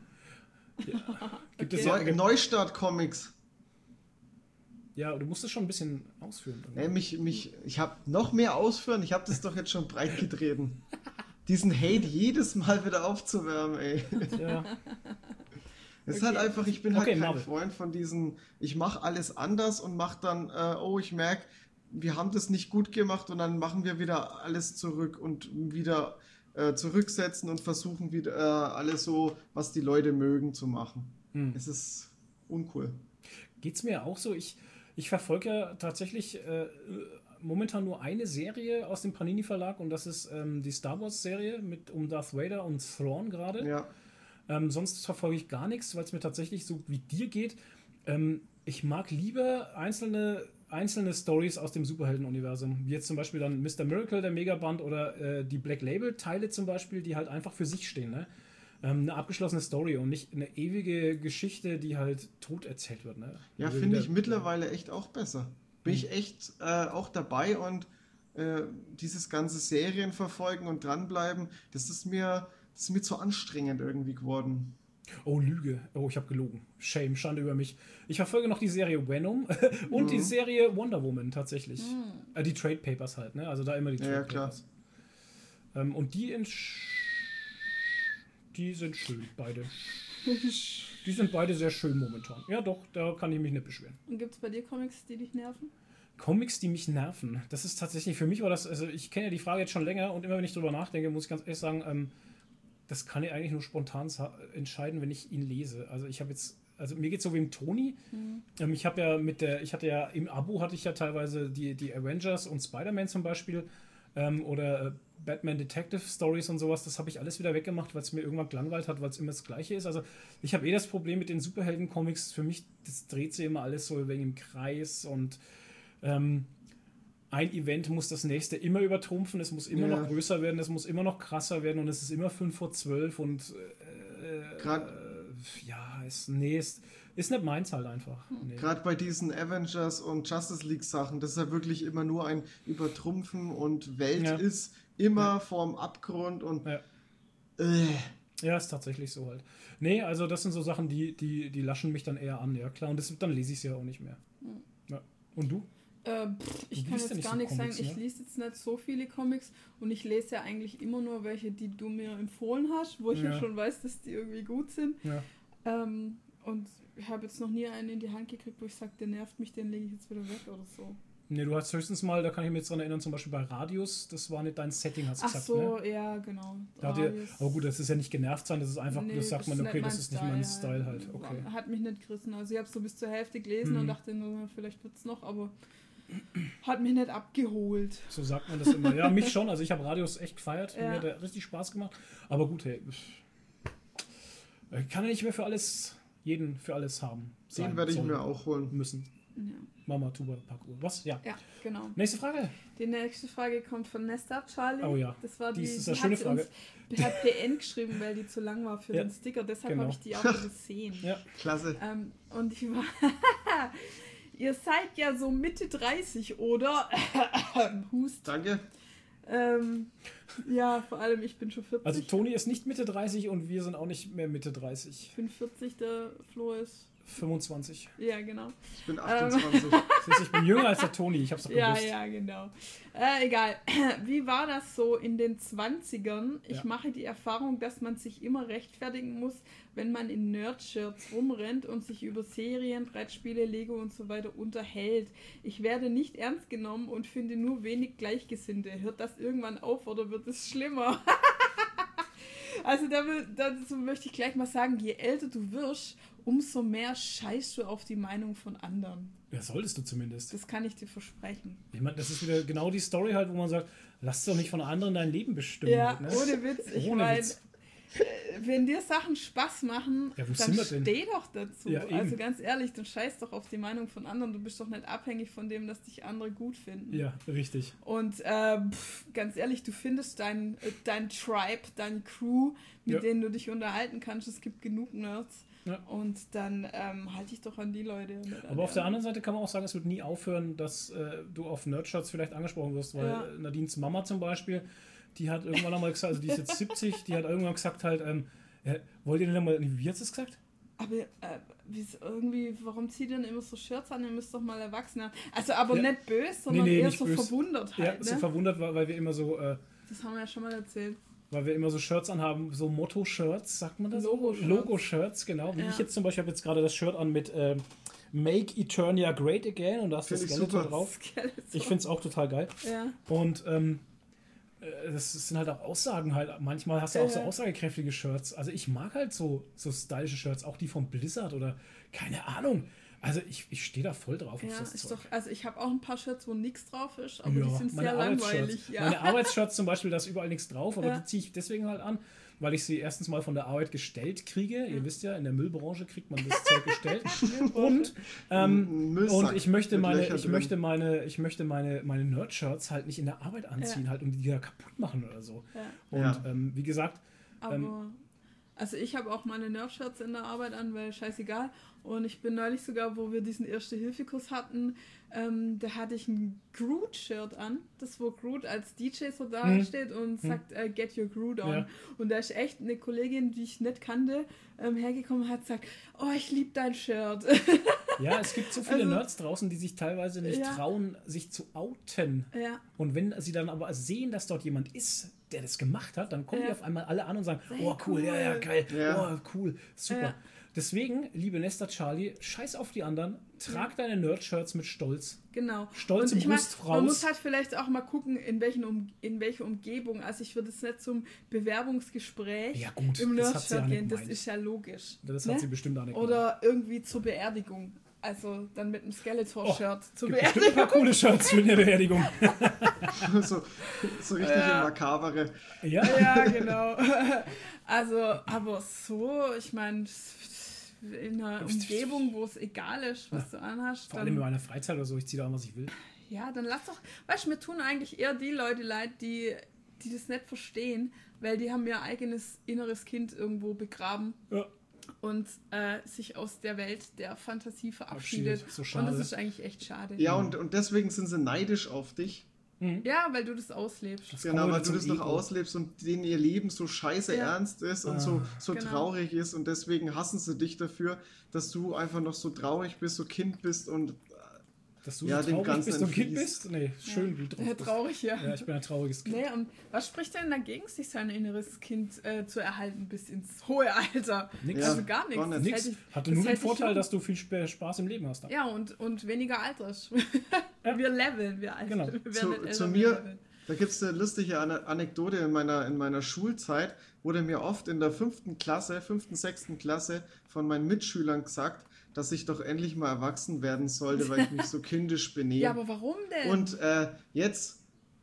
Gibt es Neu ja, Neustart-Comics. ja, du musst es schon ein bisschen ausführen. Ey, mich, mich, ich habe noch mehr ausführen, ich habe das doch jetzt schon breit getreten. Diesen Hate jedes Mal wieder aufzuwärmen, ey. Ja. Es ist Okay. halt einfach, ich bin Okay, halt kein Marvel. Freund von diesen, ich mache alles anders und mache dann, äh, oh, ich merke, wir haben das nicht gut gemacht und dann machen wir wieder alles zurück und wieder äh, zurücksetzen und versuchen wieder äh, alles so, was die Leute mögen, zu machen. Hm. Es ist uncool. Geht's mir auch so? Ich, ich verfolge ja tatsächlich äh, momentan nur eine Serie aus dem Panini Verlag und das ist ähm, die Star Wars Serie mit um Darth Vader und Thrawn gerade. Ja. Ähm, sonst verfolge ich gar nichts, weil es mir tatsächlich so wie dir geht. Ähm, ich mag lieber einzelne, einzelne Stories aus dem Superhelden-Universum. Wie jetzt zum Beispiel dann Mister Miracle, der Megaband oder äh, die Black Label-Teile zum Beispiel, die halt einfach für sich stehen. Ne? Ähm, eine abgeschlossene Story und nicht eine ewige Geschichte, die halt tot erzählt wird. Ne? Ja, Also finde wieder- ich mittlerweile echt auch besser. Bin ich echt äh, auch dabei und äh, dieses ganze Serien verfolgen und dranbleiben, das ist mir, das ist mir zu anstrengend irgendwie geworden. Oh, Lüge. Oh, ich habe gelogen. Shame, Schande über mich. Ich verfolge noch die Serie Venom und mhm. die Serie Wonder Woman tatsächlich. Mhm. Äh, die Trade Papers halt, ne? Also da immer die Trade ja, Papers. Ähm, und die in die sind schön, beide. Die sind beide sehr schön momentan. Ja doch, da kann ich mich nicht beschweren. Und gibt es bei dir Comics, die dich nerven? Comics, die mich nerven. Das ist tatsächlich, für mich war das, also ich kenne ja die Frage jetzt schon länger und immer wenn ich drüber nachdenke, muss ich ganz ehrlich sagen, ähm, das kann ich eigentlich nur spontan entscheiden, wenn ich ihn lese. Also ich habe jetzt, also mir geht es so wie im Toni. Mhm. Ähm, ich habe ja mit der, ich hatte ja im Abo hatte ich ja teilweise die, die Avengers und Spider-Man zum Beispiel ähm, oder äh, Batman Detective Stories und sowas, das habe ich alles wieder weggemacht, weil es mir irgendwann gelangweilt hat, weil es immer das Gleiche ist. Also ich habe eh das Problem mit den Superhelden-Comics, für mich, das dreht sich immer alles so wegen im Kreis und ähm, ein Event muss das nächste immer übertrumpfen, es muss immer ja. noch größer werden, es muss immer noch krasser werden und es ist immer fünf vor zwölf und äh, Grad, äh, ja, es, nee, es ist nicht meins halt einfach. Nee. Gerade bei diesen Avengers und Justice League Sachen, das ist ja wirklich immer nur ein Übertrumpfen und Welt ja. ist immer ja. vorm Abgrund und ja. Äh. ja, ist tatsächlich so halt. Nee, also das sind so Sachen, die, die, die laschen mich dann eher an, ja klar, und das, dann lese ich es ja auch nicht mehr. Mhm. Ja. Und du? Äh, pff, ich kann jetzt gar so nichts Comics, sagen. Ich ne? lese jetzt nicht so viele Comics und ich lese ja eigentlich immer nur welche, die du mir empfohlen hast, wo ich ja, ja schon weiß, dass die irgendwie gut sind. Ja. Ähm, und ich habe jetzt noch nie einen in die Hand gekriegt, wo ich sage, der nervt mich, den lege ich jetzt wieder weg oder so. Nee, du hast höchstens mal, da kann ich mich jetzt dran erinnern, zum Beispiel bei Radius, das war nicht dein Setting, hast du Ach gesagt, so, ne? ja, genau. Da ihr, aber gut, das ist ja nicht genervt sein, das ist einfach, nee, das sagt das man, okay, das ist Style, nicht mein Style halt. Okay. Hat mich nicht gerissen. Also ich habe so bis zur Hälfte gelesen mhm. und dachte nur, vielleicht wird es noch, aber hat mich nicht abgeholt. So sagt man das immer. Ja, mich schon. Also ich habe Radius echt gefeiert. Ja. Mir hat der richtig Spaß gemacht. Aber gut, hey, kann ja nicht mehr für alles, jeden für alles haben. Den werde ich mir auch holen müssen. Ja. Mama, Tuba, Parkour. Was? Ja. Ja, genau. Nächste Frage. Die nächste Frage kommt von Nesta, Charlie. Oh ja. Das war die, die, ist die eine schöne Frage. Uns, hat P N geschrieben, weil die zu lang war für ja. den Sticker. Deshalb genau. habe ich die auch gesehen. Ja. Klasse. Ähm, und ich war... Ihr seid ja so Mitte dreißig, oder? Hust. Danke. Ähm, ja, vor allem ich bin schon vierzig. Also Toni ist nicht Mitte dreißig und wir sind auch nicht mehr Mitte dreißig. Ich bin vierzig, der Flo ist... fünfundzwanzig. Ja, genau. Ich bin achtundzwanzig. Ähm. Ich bin jünger als der Toni, ich hab's doch gewusst. Ja, ja, genau. Äh, egal. Wie war das so in den zwanzigern? Ich ja. mache die Erfahrung, dass man sich immer rechtfertigen muss, wenn man in Nerd-Shirts rumrennt und sich über Serien, Brettspiele, Lego und so weiter unterhält. Ich werde nicht ernst genommen und finde nur wenig Gleichgesinnte. Hört das irgendwann auf oder wird es schlimmer? Also dazu möchte ich gleich mal sagen, je älter du wirst, umso mehr scheißt du auf die Meinung von anderen. Ja, solltest du zumindest. Das kann ich dir versprechen. Ich meine, das ist wieder genau die Story halt, wo man sagt, lass doch nicht von anderen dein Leben bestimmen. Ja, halt, ne? ohne Witz. Ich meine, wenn dir Sachen Spaß machen, ja, dann steh doch dazu. Ja, also ganz ehrlich, dann scheiß doch auf die Meinung von anderen. Du bist doch nicht abhängig von dem, dass dich andere gut finden. Ja, richtig. Und äh, pff, ganz ehrlich, du findest dein, dein Tribe, deine Crew, mit ja. denen du dich unterhalten kannst. Es gibt genug Nerds. Ja. Und dann ähm, halte ich doch an die Leute. Aber auf der anderen Seite kann man auch sagen, es wird nie aufhören, dass äh, du auf Nerdshirts vielleicht angesprochen wirst, weil ja. Nadines Mama zum Beispiel, die hat irgendwann einmal gesagt, also die ist jetzt siebzig, die hat irgendwann gesagt halt, ähm, ja, wollt ihr denn mal, wie hat sie es gesagt? Aber äh, wie irgendwie, warum zieht ihr denn immer so Shirts an? Ihr müsst doch mal erwachsen. Also aber ja. nicht böse, sondern nee, nee, eher so böse. Verwundert halt. Ja, ne? so verwundert, weil, weil wir immer so... Äh, das haben wir ja schon mal erzählt. Weil wir immer so Shirts anhaben, so Motto-Shirts, sagt man das? Logo-Shirts. Logo-Shirts, genau. Wie ja. ich jetzt zum Beispiel habe jetzt gerade das Shirt an mit ähm, Make Eternia Great Again und da ist das Skeleton drauf. Skeleton. Ich finde es auch total geil. Ja. Und ähm, das sind halt auch Aussagen halt. Manchmal hast du auch ja. so aussagekräftige Shirts. Also ich mag halt so, so stylische Shirts, auch die von Blizzard oder keine Ahnung. Also ich, ich stehe da voll drauf. Ja, auf das ist Zeug. doch, also ich habe auch ein paar Shirts, wo nichts drauf ist, aber ja, die sind sehr langweilig. Ja. Meine Arbeitsshirts zum Beispiel, da ist überall nichts drauf, aber ja. die ziehe ich deswegen halt an, weil ich sie erstens mal von der Arbeit gestellt kriege. Ja. Ihr wisst ja, in der Müllbranche kriegt man das Zeug gestellt. und ähm, und ich möchte meine, ich möchte meine, ich möchte meine, meine Nerd-Shirts halt nicht in der Arbeit anziehen, ja. halt und die da kaputt machen oder so. Ja. Und ja. ähm, wie gesagt, aber ähm, Also ich habe auch meine Nerd-Shirts in der Arbeit an, weil scheißegal. Und ich bin neulich sogar, wo wir diesen Erste-Hilfe-Kurs hatten, ähm, da hatte ich ein Groot-Shirt an. Das, wo Groot als D J so da Hm. steht und Hm. sagt, äh, get your Groot on. Ja. Und da ist echt eine Kollegin, die ich nicht kannte, ähm, hergekommen und hat gesagt, oh, ich liebe dein Shirt. Ja, es gibt so viele Also- Nerds draußen, die sich teilweise nicht Ja. trauen, sich zu outen. Ja, Und wenn sie dann aber sehen, dass dort jemand ist, der das gemacht hat, dann kommen Ja. die auf einmal alle an und sagen, Sehr oh cool, ja, ja, cool. geil, Ja. oh cool, super. Ja. Deswegen, liebe Nester Charlie, scheiß auf die anderen, trag deine Nerd-Shirts mit Stolz. genau. Stolz Und im ich mein, Brust man raus. muss halt vielleicht auch mal gucken, in, welchen um, in welche Umgebung. Also ich würde jetzt nicht zum Bewerbungsgespräch Ja, gut, im das hat sie Nerdshirt ja nicht gehen, das gemeint. ist ja logisch. Das ne? hat sie bestimmt auch nicht gemacht. Oder irgendwie zur Beerdigung. Also dann mit einem Skeletor-Shirt zur Gibt bestimmt ein Beerdigung. paar coole Shirts für eine Beerdigung. so, so richtig Ja. im Makabere. Ja, Ja, genau. Also, aber so, ich meine, in einer Umgebung, wo es egal ist, was du anhast, vor allem in dann, meiner Freizeit oder so, ich ziehe da an, was ich will. ja, dann lass doch, weißt du, mir tun eigentlich eher die Leute leid, die, die das nicht verstehen, weil die haben ihr eigenes inneres Kind irgendwo begraben Ja. und äh, sich aus der Welt der Fantasie verabschiedet. Verabschiedet. So schade. Und das ist eigentlich echt schade. Ja, und, und deswegen sind sie neidisch auf dich. Ja, weil du das auslebst. Das Genau, kommt weil wieder du zum das noch Ego. auslebst und denen ihr Leben so scheiße Ja. ernst ist und Ah. so, so Genau. traurig ist und deswegen hassen sie dich dafür, dass du einfach noch so traurig bist, so Kind bist und Dass du Ja, so dem traurig Ganzen bist und Kind entfließt. bist? Nee, schön, wie du drauf Ja, bist. traurig, ja. Ja, ich bin ein trauriges Kind. Nee, und was spricht denn dagegen, sich sein inneres Kind äh, zu erhalten bis ins hohe Alter? Nix. Ja, Also gar nichts. gar Das nicht. Nix. hält dich- Hatte das nur den hält dich Vorteil, jung. dass du viel Sp- Spaß im Leben hast. Ja, und, und weniger alters. Ja. Wir leveln, wir altern. Genau. Wir werden zu, nicht älter, zu wir mir, leveln. da gibt es eine lustige Ane- Anekdote in meiner, in meiner Schulzeit, wurde mir oft in der fünften Klasse, fünften, sechsten Klasse von meinen Mitschülern gesagt, dass ich doch endlich mal erwachsen werden sollte, weil ich mich so kindisch benehme. Ja, aber warum denn? Und äh, jetzt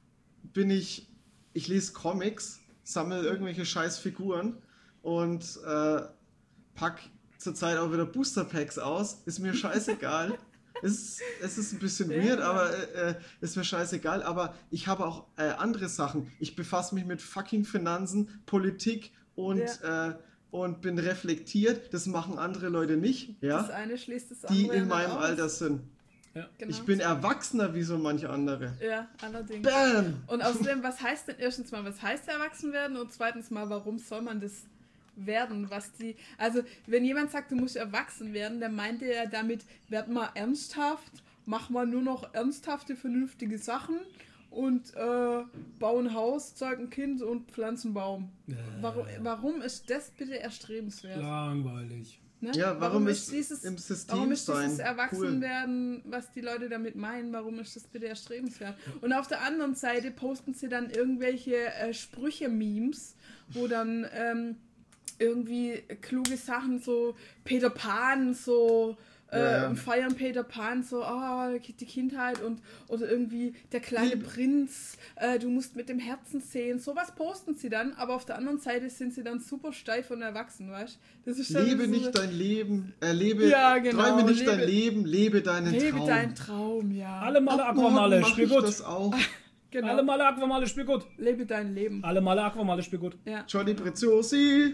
bin ich, ich lese Comics, sammle irgendwelche scheiß Figuren und äh, pack zurzeit auch wieder Booster Packs aus. Ist mir scheißegal. es, ist, es ist ein bisschen Ja. weird, aber äh, äh, ist mir scheißegal. Aber ich habe auch äh, andere Sachen. Ich befasse mich mit fucking Finanzen, Politik und, äh, und bin reflektiert. Das machen andere Leute nicht, das ja, eine schließt das die andere in nicht meinem aus. Alter sind. Ja. Genau. Ich bin erwachsener wie so manche andere. Ja, allerdings. Bam! Und außerdem, was heißt denn erstens mal, was heißt erwachsen werden? Und zweitens mal, warum soll man das werden? Was die, also, wenn jemand sagt, du musst erwachsen werden, dann meint er ja damit, werd mal ernsthaft, mach mal nur noch ernsthafte, vernünftige Sachen und äh, bau ein Haus, zeug ein Kind und pflanz einen Baum. Äh, Warum, warum ist das bitte erstrebenswert? Langweilig. Ne? Ja, warum ist im System warum ist dieses sein Erwachsenwerden, was die Leute damit meinen, warum ist das bitte erstrebenswert? Und auf der anderen Seite posten sie dann irgendwelche äh, Sprüche-Memes, wo dann ähm, irgendwie kluge Sachen, so Peter Pan, so äh, Ja, ja. und feiern Peter Pan, so ah, die Kindheit und oder irgendwie der kleine Lieb- Prinz, äh, du musst mit dem Herzen sehen, sowas posten sie dann, aber auf der anderen Seite sind sie dann super steif und erwachsen, weißt du? Das ist dann Lebe so nicht dein Leben, äh, lebe, Ja, genau, träume nicht lebe- dein Leben, lebe deinen Lebe Traum. deinen Traum, ja. Alle Male Ab morgen Aquamale, mach spiel ich gut. das auch. genau. Alle Male Aquamale, spiel gut. Lebe dein Leben. Alle Male Aquamale, spiel gut. Ja. Johnny Preziosi.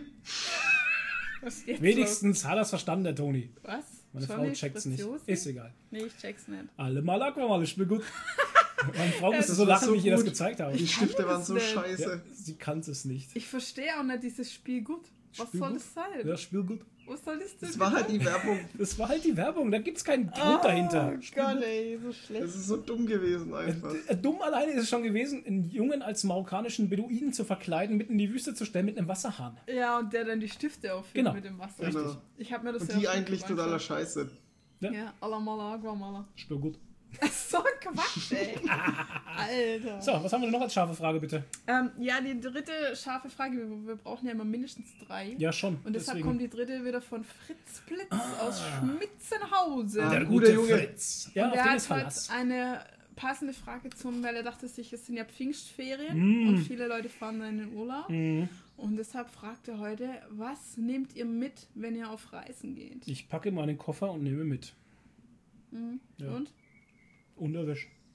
Was ist jetzt Wenigstens hat er es verstanden, der Toni. los? Was? Meine Johnny Frau checkt's nicht. Preziosi? Ist egal. Nee, ich check's nicht. Alle Male Aquamale, spiel gut. Meine Frau musste Das so war lachen, so wie ich ihr das gut. gezeigt habe. Die kann Stifte das waren so nicht. scheiße. Ja, sie kann es nicht. Ich verstehe auch nicht dieses Spiel gut. Was Spiel soll gut? das sein? Ja, spiel gut. Was soll das denn Das war halt die Werbung. Das war halt die Werbung, da gibt's keinen Grund dahinter. Oh Gott, ey, so schlecht. Das ist so dumm gewesen einfach. Äh, Dumm alleine ist es schon gewesen, einen Jungen als marokkanischen Beduinen zu verkleiden, mitten in die Wüste zu stellen mit einem Wasserhahn. Ja, und der dann die Stifte auffüllt Genau. mit dem Wasser. Genau. Ich habe mir das Und ja die auch schon eigentlich gemacht, totaler ja. Scheiße. Ja, alla mala, agua mala. Spiel gut. So Quatsch, ey. Alter. So, was haben wir denn noch als scharfe Frage, bitte? Ähm, ja, die dritte scharfe Frage. Wir, wir brauchen ja immer mindestens drei. Ja, schon. Und deshalb deswegen. kommt die dritte wieder von Fritz Blitz aus Schmitzenhausen. Ah, der guter gute Junge. Fritz. Ja, und auf der den hat ist heute Verlass. eine passende Frage zum, weil er dachte sich, es sind ja Pfingstferien Mm. und viele Leute fahren dann in den Urlaub. Mhm. Und deshalb fragt er heute, was nehmt ihr mit, wenn ihr auf Reisen geht? Ich packe meinen Koffer und nehme mit. Mhm. Ja. Und? Unterwäsche.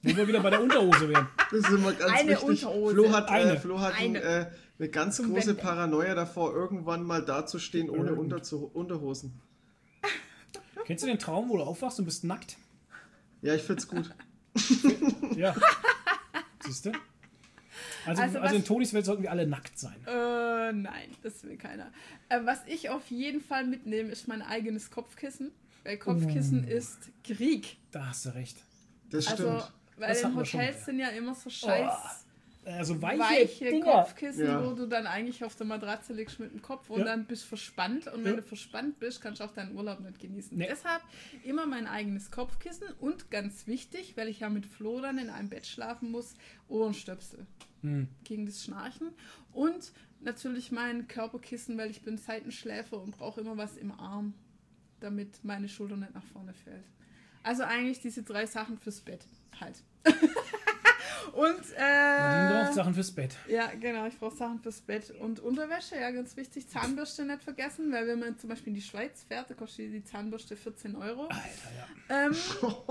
Wo wir wieder bei der Unterhose wären. Das ist immer ganz Eine wichtig. Unterhose. Flo hat, Eine. äh, Flo hat ein, Eine. äh, eine ganz Zum große Wenden. Paranoia davor, irgendwann mal dazustehen ohne Irgend- Unterzu Unterhosen. Kennst du den Traum, wo du aufwachst und bist nackt? Ja, ich find's gut. Ja. Siehst du? Also, Also also, was- in Tonis Welt sollten wir alle nackt sein. Äh, nein, das will keiner. Äh, was ich auf jeden Fall mitnehme, ist mein eigenes Kopfkissen. Weil Kopfkissen ist Krieg. Da hast du recht. Das stimmt. Also, weil Das in hatten wir schon Hotels mal. sind ja immer so scheiß Also weiche, weiche Dinger. Kopfkissen, Ja. wo du dann eigentlich auf der Matratze liegst mit dem Kopf und Ja. dann bist verspannt. Und wenn Ja. du verspannt bist, kannst du auch deinen Urlaub nicht genießen. Nee. Deshalb immer mein eigenes Kopfkissen und ganz wichtig, weil ich ja mit Flo dann in einem Bett schlafen muss, Ohrenstöpsel Hm. gegen das Schnarchen. Und natürlich mein Körperkissen, weil ich bin Seitenschläfer und brauche immer was im Arm, damit meine Schulter nicht nach vorne fällt. Also eigentlich diese drei Sachen fürs Bett halt. Und Nadine äh, braucht Sachen fürs Bett. ja, genau, ich brauche Sachen fürs Bett. Und Unterwäsche, ja, ganz wichtig. Zahnbürste nicht vergessen, weil wenn man zum Beispiel in die Schweiz fährt, da kostet die Zahnbürste vierzehn Euro. Alter, ja. Ähm,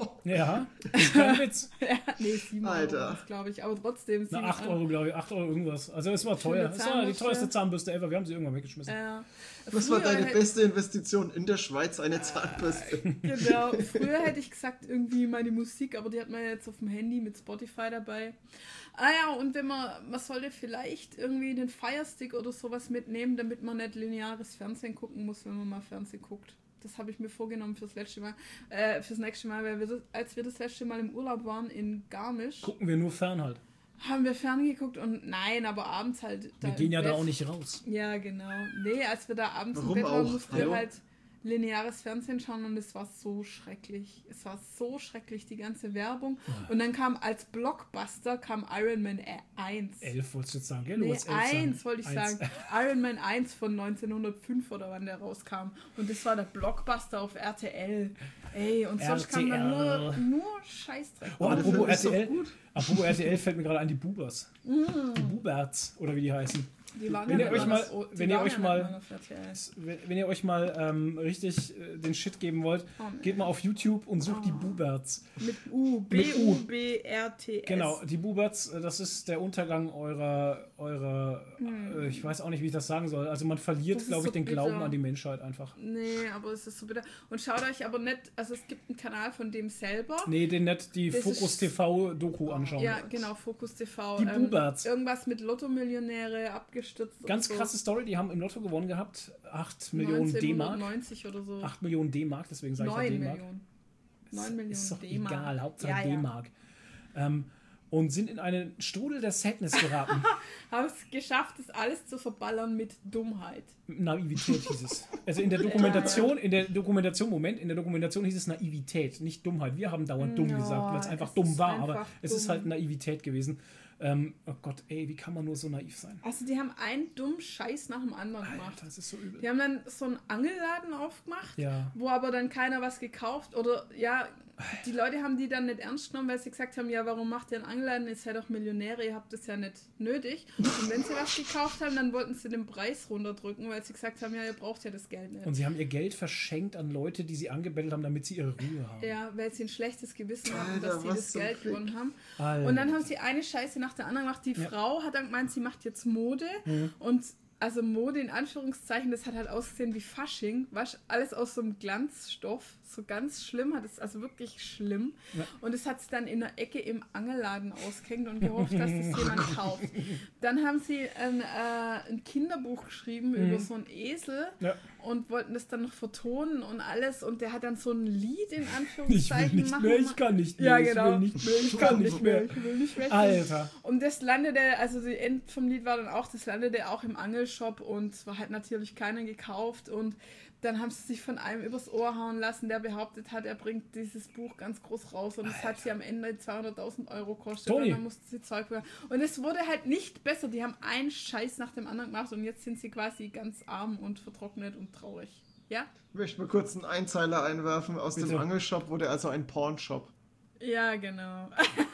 Ja, ist kein Witz. ja, nee, sieben Alter. Euro, glaube ich. Aber trotzdem. Na, sieben acht Euro, glaube ich. acht Euro irgendwas. Also es war teuer. eine Es war die Zahnbürste. teuerste Zahnbürste ever. Wir haben sie irgendwann weggeschmissen. Äh, Was war früher deine hätt- beste Investition in der Schweiz? Eine Zahnbürste. Genau, früher hätte ich gesagt, irgendwie meine Musik, aber die hat man jetzt auf dem Handy mit Spotify dabei. Ah ja, und wenn man, man sollte vielleicht irgendwie den Firestick oder sowas mitnehmen, damit man nicht lineares Fernsehen gucken muss, wenn man mal Fernsehen guckt. Das habe ich mir vorgenommen fürs letzte Mal, äh, fürs nächste Mal, weil wir das, als wir das letzte Mal im Urlaub waren in Garmisch, Gucken wir nur fern halt. haben wir ferngeguckt und nein, aber abends halt. Wir im gehen ja da Bett. auch nicht raus. Ja, genau. Nee, als wir da abends Warum im Bett waren, auch? mussten Hallo? wir halt lineares Fernsehen schauen und es war so schrecklich. Es war so schrecklich, die ganze Werbung. Und dann kam als Blockbuster kam Iron Man eins. Elf wolltest du jetzt sagen, gell? Du Nee, wolltest elf sagen. eins wollte ich Eins. sagen. Iron Man eins von neunzehnhundertfünf oder wann der rauskam. Und das war der Blockbuster auf R T L. Ey, und sonst kam dann nur, R T L. nur Scheißdreck. Oh, der apropos Film ist doch R T L. gut. Apropos R T L fällt mir gerade an die Bubers. Die Buberts, oder wie die heißen. Die waren Wenn ja ihr nicht euch mal mal- auf- die wenn ihr waren euch ja mal- nicht mal auf R T L. Wenn, wenn ihr euch mal ähm, richtig äh, den Shit geben wollt, Oh, nee. geht mal auf YouTube und sucht die Buberts. Mit U, B Mit U. U B R T S. Genau, die Buberts, äh, das ist der Untergang eurer, eurer äh, ich weiß auch nicht, wie ich das sagen soll. Also man Das verliert, ist glaube ich, so den Glauben bitter. an die Menschheit einfach. Nee, aber es ist so bitter. Und schaut euch aber nicht, also es gibt einen Kanal von dem selber. Nee, den nicht die Das Fokus ist- T V-Doku anschauen. Ja, genau, Fokus T V. Die Buberts. Irgendwas mit Lotto-Millionäre abgestürzt. Ganz und so. krasse Story, die haben im Lotto gewonnen gehabt. acht Millionen D-Mark. neunzehnhundertneunzig oder so. acht Millionen D-Mark, deswegen sage ich ja neun D-Mark. Millionen. neun Millionen Ist doch D-Mark. egal, Hauptsache Ja, ja. D-Mark. Ähm, und sind in einen Strudel der Sadness geraten. Haben es geschafft, das alles zu verballern mit Dummheit. Naivität hieß es. Also in der Dokumentation, in der Dokumentation, Moment, in der Dokumentation hieß es Naivität, nicht Dummheit. Wir haben dauernd dumm Ja, gesagt, weil es einfach es dumm ist war, einfach aber es ist dumm. halt Naivität gewesen. Ähm, oh Gott, ey, wie kann man nur so naiv sein? Also die haben einen dummen Scheiß nach dem anderen gemacht. Alter, das ist so übel. Die haben dann so einen Angelladen aufgemacht, Ja. wo aber dann keiner was gekauft oder ja, die Leute haben die dann nicht ernst genommen, weil sie gesagt haben, ja, warum macht ihr einen Angelladen? Ihr seid doch Millionäre, ihr habt das ja nicht nötig. Und wenn sie was gekauft haben, dann wollten sie den Preis runterdrücken, weil sie gesagt haben, ja, ihr braucht ja das Geld nicht. Und sie haben ihr Geld verschenkt an Leute, die sie angebettelt haben, damit sie ihre Ruhe haben. Ja, weil sie ein schlechtes Gewissen hatten, Alter, dass sie was das zum Geld Fick. gewonnen haben. Alter. Und dann haben sie eine Scheiße nach der anderen gemacht. Die Ja. Frau hat dann gemeint, sie macht jetzt Mode. Mhm. Und also Mode in Anführungszeichen, das hat halt ausgesehen wie Fasching. Weißt, alles aus so einem Glanzstoff. So ganz schlimm hat es, also wirklich schlimm. Ja. Und es hat sie dann in der Ecke im Angelladen ausgehängt und gehofft, dass das jemand kauft. Dann haben sie ein, äh, ein Kinderbuch geschrieben über so einen Esel Ja. und wollten das dann noch vertonen und alles. Und der hat dann so ein Lied in Ich will Anführungszeichen nicht machen. mehr, ich kann nicht mehr, Ja, ich genau. will nicht mehr, ich kann nicht mehr. Ich will nicht mehr. Alter. Und das landete, also die End vom Lied war dann auch, das landete auch im Angelshop und es war halt natürlich keiner gekauft und dann haben sie sich von einem übers Ohr hauen lassen, der behauptet hat, er bringt dieses Buch ganz groß raus und es hat sie am Ende zweihunderttausend Euro gekostet Toni. und dann mussten sie Zeug bekommen. Und es wurde halt nicht besser, die haben einen Scheiß nach dem anderen gemacht und jetzt sind sie quasi ganz arm und vertrocknet und traurig. Ja? Ich möchte mal kurz einen Einzeiler einwerfen. Aus Bitte. dem Angelshop wurde also ein Pornshop. Ja, genau.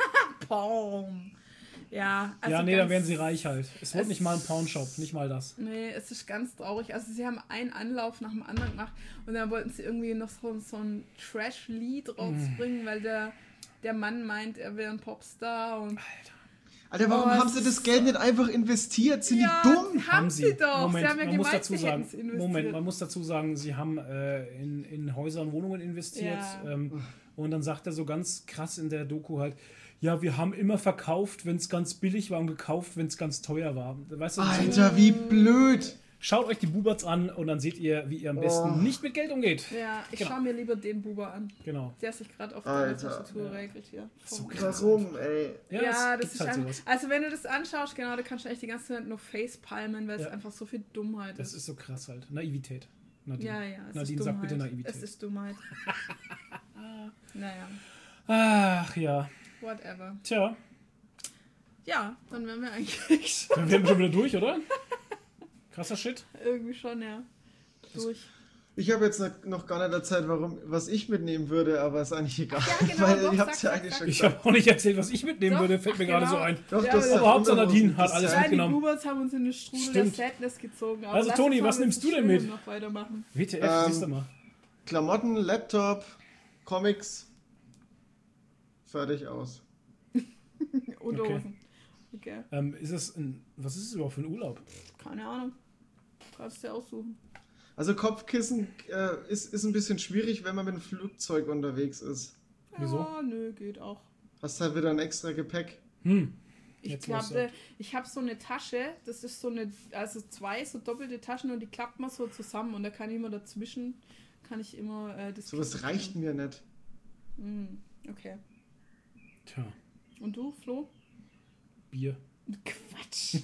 Porn. Ja, also ja, nee, ganz- dann werden sie reich halt. Es wird es- nicht mal ein Pornshop, nicht mal das. Nee, es ist ganz traurig. Also sie haben einen Anlauf nach dem anderen gemacht und dann wollten sie irgendwie noch so, so ein Trash-Lied rausbringen, weil der der Mann meint, er wäre ein Popstar und... Alter. Alter, warum Oh, haben es sie das ist Geld so- nicht einfach investiert? Sind ja, die dumm? haben sie doch. Moment, sie haben ja man muss gemeint, dazu sie sagen, hätten's investiert. Moment, man muss dazu sagen, sie haben äh, in, in Häuser und Wohnungen investiert. Ja. Ähm, und dann sagt er so ganz krass in der Doku halt, ja, wir haben immer verkauft, wenn es ganz billig war und gekauft, wenn es ganz teuer war. Weißt du, so, Alter, wie blöd. schaut euch die Buberts an und dann seht ihr, wie ihr am besten Oh. nicht mit Geld umgeht. Ja, ich Genau. schaue mir lieber den Buber an, Genau. der sich gerade auf der Alter. Tastatur regelt hier. So Vom- krass. Warum, ey? Ja, Ja, es das gibt ist halt einfach, sowas. also wenn du das anschaust, genau, da kannst du echt die ganze Zeit nur facepalmen, weil Ja. es einfach so viel Dummheit Das ist. ist so krass halt. Naivität. Nadine, Ja, ja, es Nadine ist sagt Dummheit. bitte Naivität. Es ist Dummheit. Naja, Ach ja. whatever. Tja, Ja, dann wären wir eigentlich schon dann wären wir schon wieder durch, oder? Krasser Shit. irgendwie schon, ja, durch. Ich habe jetzt noch- noch gar nicht erzählt, warum, was ich mitnehmen würde, aber ist eigentlich egal. Ja, genau, weil doch, ihr sag, habt ja sag, eigentlich sag. schon Ich gesagt. habe auch nicht erzählt, was ich mitnehmen Doch, würde, fällt mir ach, gerade so genau. ein. Doch, Ja, das aber Aber Hauptsache Nadine hat das- alles Ja, die mitgenommen. Buberts haben uns in eine Strudel Stimmt. der Sadness gezogen. Aber Also, lass Toni, uns mal was mit nimmst dem du denn Schönen mit? noch weitermachen. W T F, Ähm, siehst du mal. Klamotten, Laptop, Comics. Fertig aus. Und Okay. Hosen. Okay, Ähm, ist es ein, was ist es überhaupt für ein Urlaub? keine Ahnung. Kannst du dir aussuchen. Also Kopfkissen äh, ist, ist ein bisschen schwierig, wenn man mit dem Flugzeug unterwegs ist. Wieso? Ja, nö, geht auch. Hast halt wieder ein extra Gepäck. Hm. Ich Jetzt was glaube, ich habe so eine Tasche, das ist so eine, also zwei so doppelte Taschen und die klappt man so zusammen und da kann ich immer dazwischen, kann ich immer äh, das Sowas Kissen reicht mir nicht. nehmen. Mm, okay. Tja, Und du, Flo? Bier. Quatsch.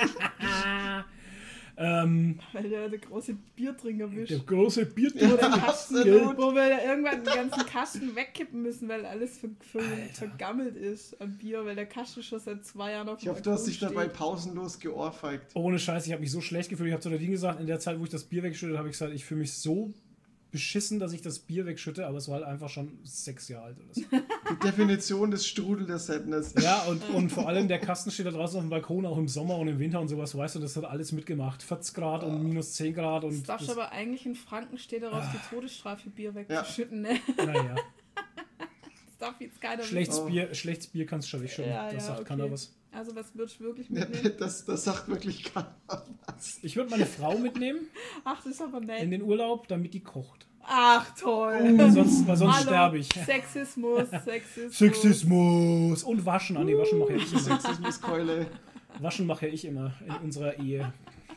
Ähm, Weil der, der große Biertrinker bist. der große Wo Biertrinker. der Kasten, absolut. wo wir irgendwann den ganzen Kasten wegkippen müssen, weil alles ver ver vergammelt ist an Bier, weil der Kasten schon seit zwei Jahren auf Ich dem hoffe, du hast Balkon dich dabei steht. pausenlos geohrfeigt. Ohne Scheiß, ich habe mich so schlecht gefühlt. Ich habe zu Nadine gesagt, in der Zeit, wo ich das Bier wegschütte, habe ich gesagt, ich fühle mich so beschissen, dass ich das Bier wegschütte, aber es war halt einfach schon sechs Jahre alt oder so. Die Definition des Strudel der Sadness. Ja, und, und vor allem der Kasten steht da draußen auf dem Balkon, auch im Sommer und im Winter und sowas, weißt du, das hat alles mitgemacht. vierzig Grad und minus zehn Grad Das und. darfst das- aber eigentlich in Franken steht darauf, Ah. die Todesstrafe Bier wegzuschütten, ne? Naja, Das darf jetzt keiner schlechtes Oh. Bier, schlechtes Bier kannst du schon wegschütten. Ja, das ja, sagt okay. keiner was. wissen. Also was würdest du wirklich Ja, mitnehmen? das, das sagt wirklich keiner was. Ich würde meine Frau mitnehmen Ach, das ist aber in nett. den Urlaub, damit die kocht. Ach, toll. Weil sonst, weil sonst Hallo, sterbe ich. Sexismus, Sexismus. Sexismus! Und waschen, Andi, waschen mache ja ich immer. Sexismuskeule. Waschen mache ja ich immer in unserer Ehe.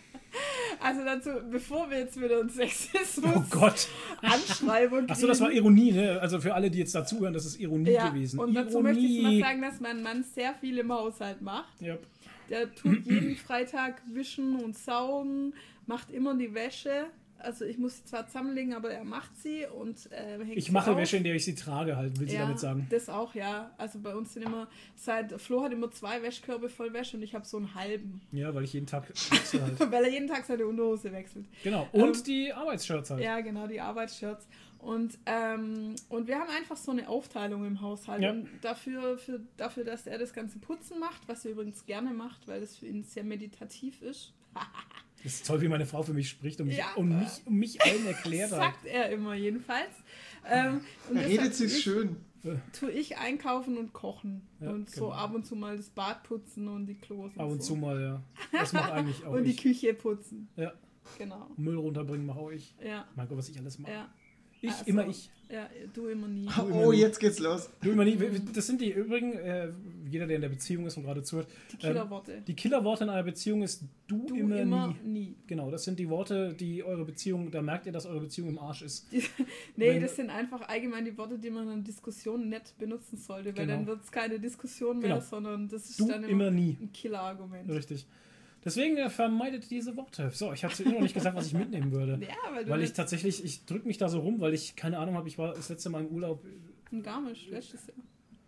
Also dazu, bevor wir jetzt wieder einen Sexismus Oh Gott! Anschreibung Achso, das war Ironie, ne? Also für alle, die jetzt dazuhören, das ist Ironie ja, gewesen. und dazu Ironie. möchte ich mal sagen, dass mein Mann sehr viel im Haushalt macht. Ja. Der tut jeden Freitag wischen und saugen, macht immer die Wäsche. Also ich muss sie zwar zusammenlegen, aber er macht sie und äh, hängt Ich sie mache auf. Wäsche, in der ich sie trage, halt, will sie Ja, damit sagen. das auch, ja. Also bei uns sind immer, seit Flo hat immer zwei Wäschkörbe voll Wäsche und ich habe so einen halben. Ja, weil ich jeden Tag wechsle halt. Weil er jeden Tag seine Unterhose wechselt. Genau. Und Ähm, die Arbeitsshirts halt. Ja, genau, die Arbeitsshirts. Und, ähm, und wir haben einfach so eine Aufteilung im Haushalt. Ja. Und dafür, für, dafür, dass er das ganze Putzen macht, was er übrigens gerne macht, weil das für ihn sehr meditativ ist, Das ist toll, wie meine Frau für mich spricht und mich, Ja. und mich, und mich allen erklärt halt. sagt er immer jedenfalls. Ähm, und Er deshalb redet sich tue ich- schön. Tue ich einkaufen und kochen. Ja, und so genau. ab und zu mal das Bad putzen und die Klos. Ab und so. zu mal, ja. Das mache eigentlich auch Und die ich. Küche putzen. Ja. Genau. Müll runterbringen mache auch ich. Ja, Mein Gott, was ich alles mache. ja. Ich, Also, immer ich. Ja, du immer nie. Oh, jetzt geht's los. Du immer nie. Das sind die übrigen, äh, jeder, der in der Beziehung ist und gerade zuhört. Die Killerworte. Die Killerworte in einer Beziehung ist du, Du immer, immer, nie. nie. Genau, das sind die Worte, die eure Beziehung, da merkt ihr, dass eure Beziehung im Arsch ist. Nee, Wenn- das sind einfach allgemein die Worte, die man in Diskussionen nicht benutzen sollte, weil Genau. dann wird es keine Diskussion mehr, Genau. sondern das ist Du dann immer, immer nie. ein Killerargument. Richtig. Deswegen äh, vermeidet diese Worte. So, ich hatte immer noch nicht gesagt, was ich mitnehmen würde. Ja, weil du Weil ich nicht tatsächlich, ich drücke mich da so rum, weil ich keine Ahnung habe, ich war das letzte Mal im Urlaub, ein Garmisch, letztes Jahr.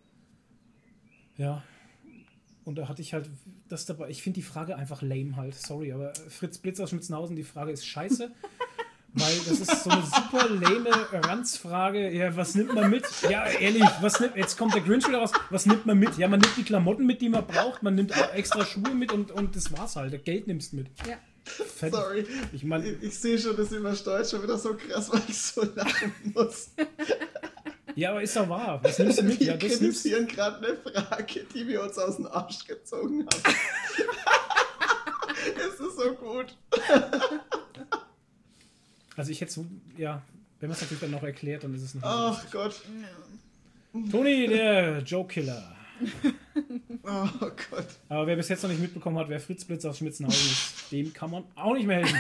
ja. Und da hatte ich halt das dabei. Ich finde die Frage einfach lame halt. Sorry, aber Fritz Blitz aus Schmitzenhausen, die Frage ist scheiße. Weil das ist so eine super lame Ranzfrage. Ja, was nimmt man mit? Ja, ehrlich, was nimmt, jetzt kommt der Grinch wieder raus. Was nimmt man mit? Ja, man nimmt die Klamotten mit, die man braucht. Man nimmt auch extra Schuhe mit und, und das war's halt. Das Geld nimmst mit. Ja. Fertig. Sorry. Ich meine, Ich, ich sehe schon, das übersteuert schon wieder so krass, weil ich so lachen muss. Ja, aber ist doch wahr. Was nimmst du mit? Wir Ja, das nimmst kritisieren gerade eine Frage, die wir uns aus dem Arsch gezogen haben. Es ist so gut. Also ich hätte so, ja, wenn man es natürlich dann noch erklärt, dann ist es nicht so Ach lustig. Gott. Toni, der Joke-Killer. Oh Gott. Aber wer bis jetzt noch nicht mitbekommen hat, wer Fritz Blitz aus Schmitzenhausen ist, dem kann man auch nicht mehr helfen.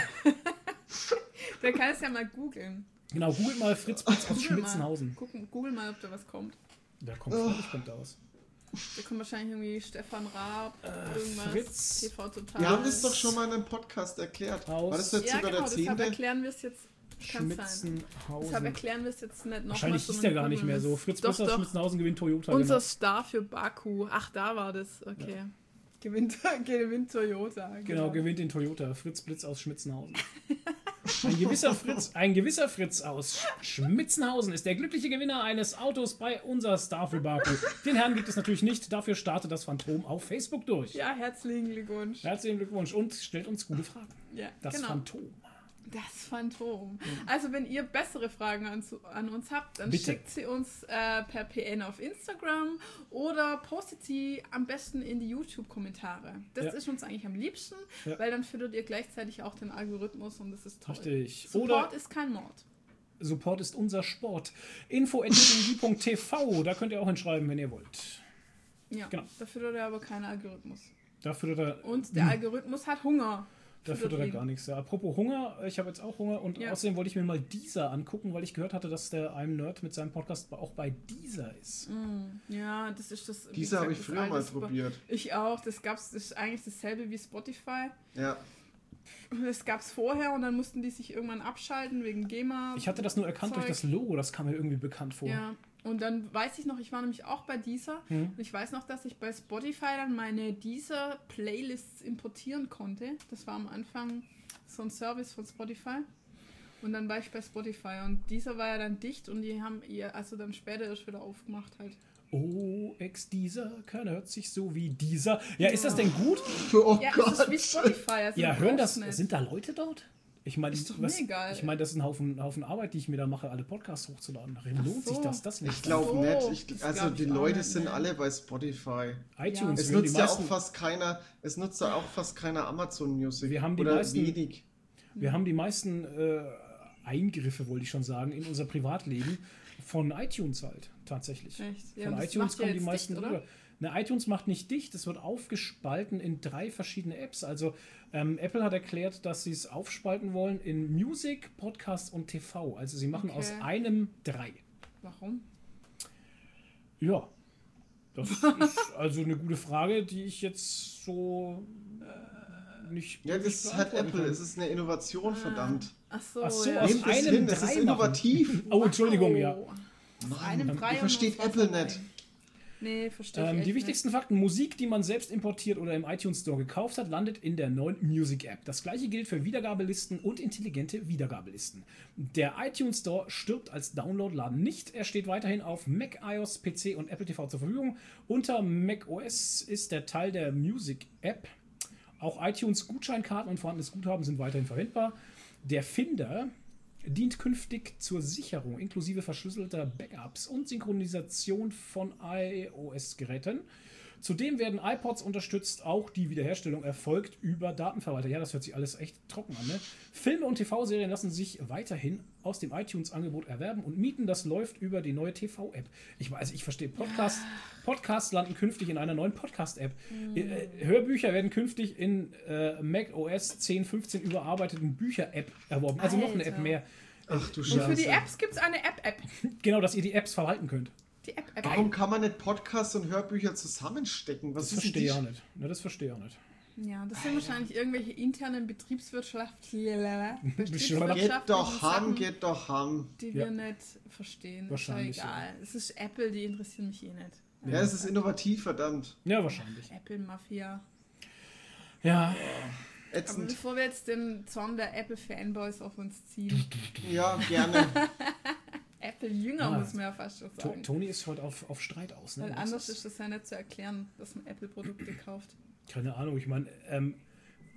Der kann es ja mal googeln. Genau, googelt mal Fritz Blitz aus Google Schmitzenhausen. Mal. Gucken, google mal, ob da was kommt. Da kommt freilich kommt da was. Da kommt wahrscheinlich irgendwie Stefan Raab, irgendwas, Fritz. T V Total. Wir haben das doch schon mal in einem Podcast erklärt. Aus War das jetzt Ja, sogar genau, der deshalb zehnte? erklären wir es jetzt. Kann's sein. Deshalb Schmitzenhausen. erklären wir es jetzt nicht noch Wahrscheinlich hieß der gar nicht mehr so. Fritz Blitz Doch, aus doch. Schmitzenhausen gewinnt Toyota. Unser Genau. Star für Baku. Ach, da war das. Okay. Ja. Gewinnt, gewinnt Toyota. Genau, gewinnt den Toyota. Fritz Blitz aus Schmitzenhausen. Ein gewisser Fritz, ein gewisser Fritz aus Schmitzenhausen ist der glückliche Gewinner eines Autos bei unser Star für Baku. Den Herrn gibt es natürlich nicht, dafür startet das Phantom auf Facebook durch. Ja, herzlichen Glückwunsch. Herzlichen Glückwunsch und stellt uns gute Fragen. Ja, Das genau. Phantom. Das Phantom. Also wenn ihr bessere Fragen an, an uns habt, dann Bitte. schickt sie uns äh, per P N auf Instagram oder postet sie am besten in die YouTube-Kommentare. Das Ja. ist uns eigentlich am liebsten, Ja. weil dann füttert ihr gleichzeitig auch den Algorithmus und das ist toll. Richtig. Support Oder ist kein Mord. Support ist unser Sport. info at mittelgie punkt t v, da könnt ihr auch hinschreiben, wenn ihr wollt. Ja, Genau. da füttert er aber keinen Algorithmus. Da füttert er, Und der Algorithmus hat Hunger. da Füttert füttert er ihn. gar nichts. Ja, apropos Hunger, ich habe jetzt auch Hunger und Ja. außerdem wollte ich mir mal Deezer angucken, weil ich gehört hatte, dass der I'm Nerd mit seinem Podcast auch bei Deezer ist. Ja, das ist das. wie Diese habe ich gesagt, das früher mal alte Spo- probiert. Ich auch. Das gab's, das ist eigentlich dasselbe wie Spotify. Ja. Das gab es vorher und dann mussten die sich irgendwann abschalten wegen GEMA. Ich hatte das nur erkannt durch Zeug. das Logo, das kam mir irgendwie bekannt vor. Ja, und dann weiß ich noch, ich war nämlich auch bei Deezer. Hm. Und ich weiß noch, dass ich bei Spotify dann meine Deezer-Playlists importieren konnte. Das war am Anfang so ein Service von Spotify. Und dann war ich bei Spotify und Deezer war ja dann dicht und die haben ihr also dann später erst wieder aufgemacht halt. Oh, ex-Deezer, keiner hört sich so wie Deezer. Ja, ist das denn gut? Oh Ja, Gott. es ist wie Spotify. Also Ja, du hören brauchst das, nicht. sind da Leute dort? Ich meine, Ist doch was- mir egal. ich meine, das ist ein Haufen, Haufen Arbeit, die ich mir da mache, alle Podcasts hochzuladen. Darin Ach lohnt so. sich das, das nicht. Ich glaube So, nicht. Ich, das also glaub die ich auch Leute nicht, sind ne. alle bei Spotify. iTunes, Es wir haben die nutzt ja auch meisten, fast keiner, es nutzt ja auch fast keiner Amazon Music. Wir haben die Oder meisten- wenig. wir haben die meisten äh, Eingriffe, wollte ich schon sagen, in unser Privatleben von iTunes halt, tatsächlich. Echt? Ja, Von das iTunes macht ja kommen die jetzt meisten dicht, rüber. oder? Ne, iTunes macht nicht dicht, es wird aufgespalten in drei verschiedene Apps. Also ähm, Apple hat erklärt, dass sie es aufspalten wollen in Music, Podcast und T V. Also sie machen Okay. aus einem drei. Warum? Ja, das ist also eine gute Frage, die ich jetzt so äh, nicht. Ja, das nicht ist halt beantworten Apple, kann. es ist eine Innovation, verdammt. Ach so, Ach so, ja. aus Nehmt es einem hin, das drei ist machen. innovativ. Oh, Entschuldigung, ja. Aus Mann, einem ihr Brei und versteht aus Apple Wasser nicht. rein. Nee, verstehe ich Ähm, echt die wichtigsten Fakten: Musik, die man selbst importiert oder im iTunes Store gekauft hat, landet in der neuen Music App. Das gleiche gilt für Wiedergabelisten und intelligente Wiedergabelisten. Der iTunes Store stirbt als Download-Laden nicht. Er steht weiterhin auf Mac, iOS, P C und Apple T V zur Verfügung. Unter macOS ist der Teil der Music App. Auch iTunes Gutscheinkarten und vorhandenes Guthaben sind weiterhin verwendbar. Der Finder dient künftig zur Sicherung inklusive verschlüsselter Backups und Synchronisation von iOS-Geräten. Zudem werden iPods unterstützt, auch die Wiederherstellung erfolgt über Datenverwalter. Ja, das hört sich alles echt trocken an, ne? Filme und T V-Serien lassen sich weiterhin aus dem iTunes-Angebot erwerben und mieten. Das läuft über die neue T V-App. Ich, also ich verstehe, Podcast, Podcasts landen künftig in einer neuen Podcast-App. Äh, Hörbücher werden künftig in äh, macOS zehn Punkt fünfzehn überarbeiteten Bücher-App erworben. Also noch eine Alter. App mehr. Ach du Und für die Scheiße. Apps gibt es eine App-App. Genau, dass ihr die Apps verwalten könnt. Die App-App. Warum kann man nicht Podcasts und Hörbücher zusammenstecken? Was Das ist verstehe ich denn auch nicht. Ne, das verstehe ich auch nicht. Ja, das sind wahrscheinlich irgendwelche internen betriebswirtschaftlichen die? Geht Betriebswirtschaftlichen doch ham, Sachen, geht doch ham. die Ja. wir nicht verstehen. Wahrscheinlich, Ist ja egal. Es ist Apple, die interessieren mich eh nicht. Ja, es ist innovativ, verdammt. Ja, wahrscheinlich. Apple-Mafia. Ja, Aber Ätzend. bevor wir jetzt den Zorn der Apple-Fanboys auf uns ziehen, Ja, gerne. Apple-Jünger Ah. muss man ja fast schon To sagen. Toni ist heute auf, auf Streit aus. Ne? Weil Das anders ist das ja nicht zu erklären, dass man Apple-Produkte kauft. Keine Ahnung, ich meine, ähm,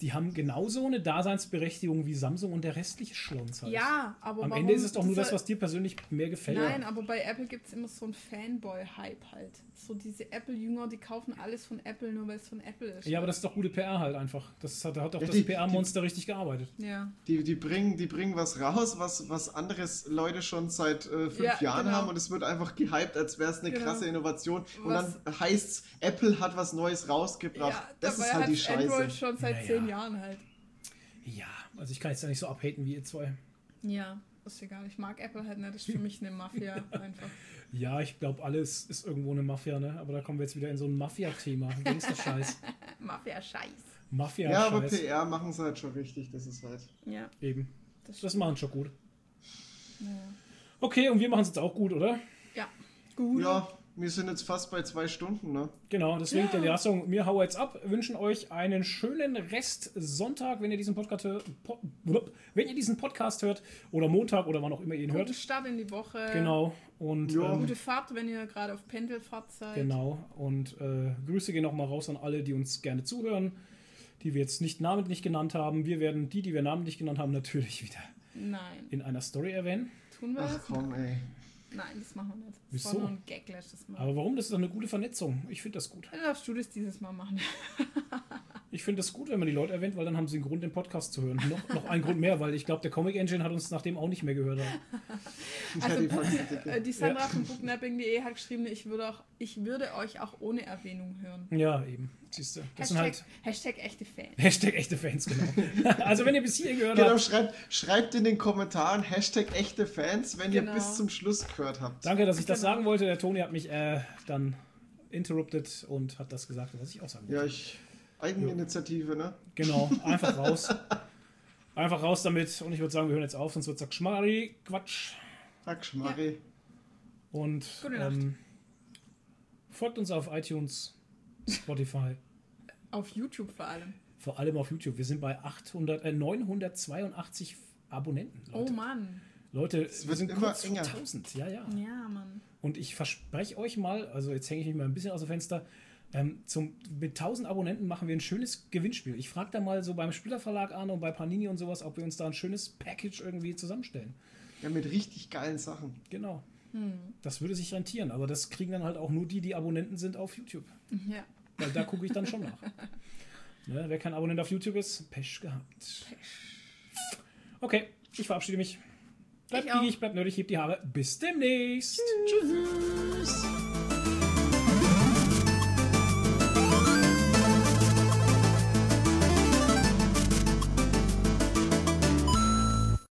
die haben genauso eine Daseinsberechtigung wie Samsung und der restliche Schlons halt. Ja, aber Am warum Ende ist es doch nur dieser- das, was dir persönlich mehr gefällt. Nein, aber bei Apple gibt es immer so einen Fanboy-Hype halt. So diese Apple-Jünger, die kaufen alles von Apple, nur weil es von Apple ist. Ja, aber das ist doch gute P R halt einfach. Das hat, hat doch Ja, das die- P R-Monster richtig gearbeitet. Ja. Die, die, bringen, die bringen was raus, was, was andere Leute schon seit äh, fünf Ja, Jahren genau. haben und es wird einfach gehypt, als wäre es eine Genau. krasse Innovation. Und Was- dann heißt es, Apple hat was Neues rausgebracht. Ja, das dabei ist halt die hat's Android Scheiße. schon seit Naja. zehn Jahren halt. Ja, also ich kann jetzt ja nicht so abhaten wie ihr zwei. Ja, ist egal. Ich mag Apple halt nicht. Das ist für mich eine Mafia einfach. Ja, ich glaube, alles ist irgendwo eine Mafia, ne? Aber da kommen wir jetzt wieder in so ein Mafia-Thema. Gangster-Scheiß. Mafia-Scheiß. Mafia-Scheiß. Ja, aber P R machen sie halt schon richtig. Das ist halt. Ja, Eben. das Das stimmt. machen schon gut. Ja. Okay, und wir machen es jetzt auch gut, oder? Ja, gut. Ja, wir sind jetzt fast bei zwei Stunden, ne? Genau, deswegen Ja. der Lassung, wir hauen jetzt ab, wünschen euch einen schönen Rest Sonntag, wenn ihr diesen Podcast hört, po, blub, wenn ihr diesen Podcast hört, oder Montag oder wann auch immer ihr ihn Guten hört. Start in die Woche. Genau. Und Ja. ähm, Gute Fahrt, wenn ihr gerade auf Pendelfahrt seid. genau. Und äh, Grüße gehen nochmal raus an alle, die uns gerne zuhören, die wir jetzt nicht namentlich genannt haben. Wir werden die, die wir namentlich genannt haben, natürlich wieder Nein. in einer Story erwähnen. Tun wir Ach das? komm, ey. Nein, das machen wir nicht. Das Wieso? war nur ein Gag letztes Mal. Aber warum? Das ist doch eine gute Vernetzung. Ich finde das gut. Dann darfst du das dieses Mal machen. Ich finde das gut, wenn man die Leute erwähnt, weil dann haben sie einen Grund, den Podcast zu hören. Noch, noch einen Grund mehr, weil ich glaube, der Comic Engine hat uns nachdem auch nicht mehr gehört. Also, die Faxendicke. äh, die Sandra von booknapping punkt de hat geschrieben, ich würde, auch, ich würde euch auch ohne Erwähnung hören. Ja, eben. Siehst du. Das sind Hashtag, halt Hashtag echte Fans. Hashtag echte Fans, genau. Also wenn ihr bis hierhin gehört Genau, habt, schreibt, schreibt in den Kommentaren Hashtag echte Fans, wenn Genau. ihr bis zum Schluss gehört habt. danke, dass ich das Genau. sagen wollte. Der Toni hat mich äh, dann interrupted und hat das gesagt, was ich auch sagen wollte. Ja, ich. Eigeninitiative, ne? Genau, einfach raus. Einfach raus damit. Und ich würde sagen, wir hören jetzt auf, sonst wird es Schmarri, Quatsch. Ach, Schmarri. Und Gute Nacht. ähm, folgt uns auf iTunes, Spotify, Auf YouTube vor allem. vor allem auf YouTube. Wir sind bei achthundert, äh, neunhundertzweiundachtzig Abonnenten. Oh Leute, Mann. Leute wir wird sind immer kurz enger. vor tausend. Ja, ja. Ja, Mann. Und ich verspreche euch mal, also jetzt hänge ich mich mal ein bisschen aus dem Fenster, ähm, zum, mit tausend Abonnenten machen wir ein schönes Gewinnspiel. Ich frage da mal so beim Splitterverlag an und bei Panini und sowas, ob wir uns da ein schönes Package irgendwie zusammenstellen. Ja, mit richtig geilen Sachen. Genau. Hm. Das würde sich rentieren, aber das kriegen dann halt auch nur die, die Abonnenten sind auf YouTube. Ja. Weil da gucke ich dann schon nach. Ne, wer kein Abonnent auf YouTube ist, Pech gehabt. Okay, ich verabschiede mich. Bleibt Ich auch. giegig, bleibt nerdig, hebt die Haare. Bis demnächst. Tschüss.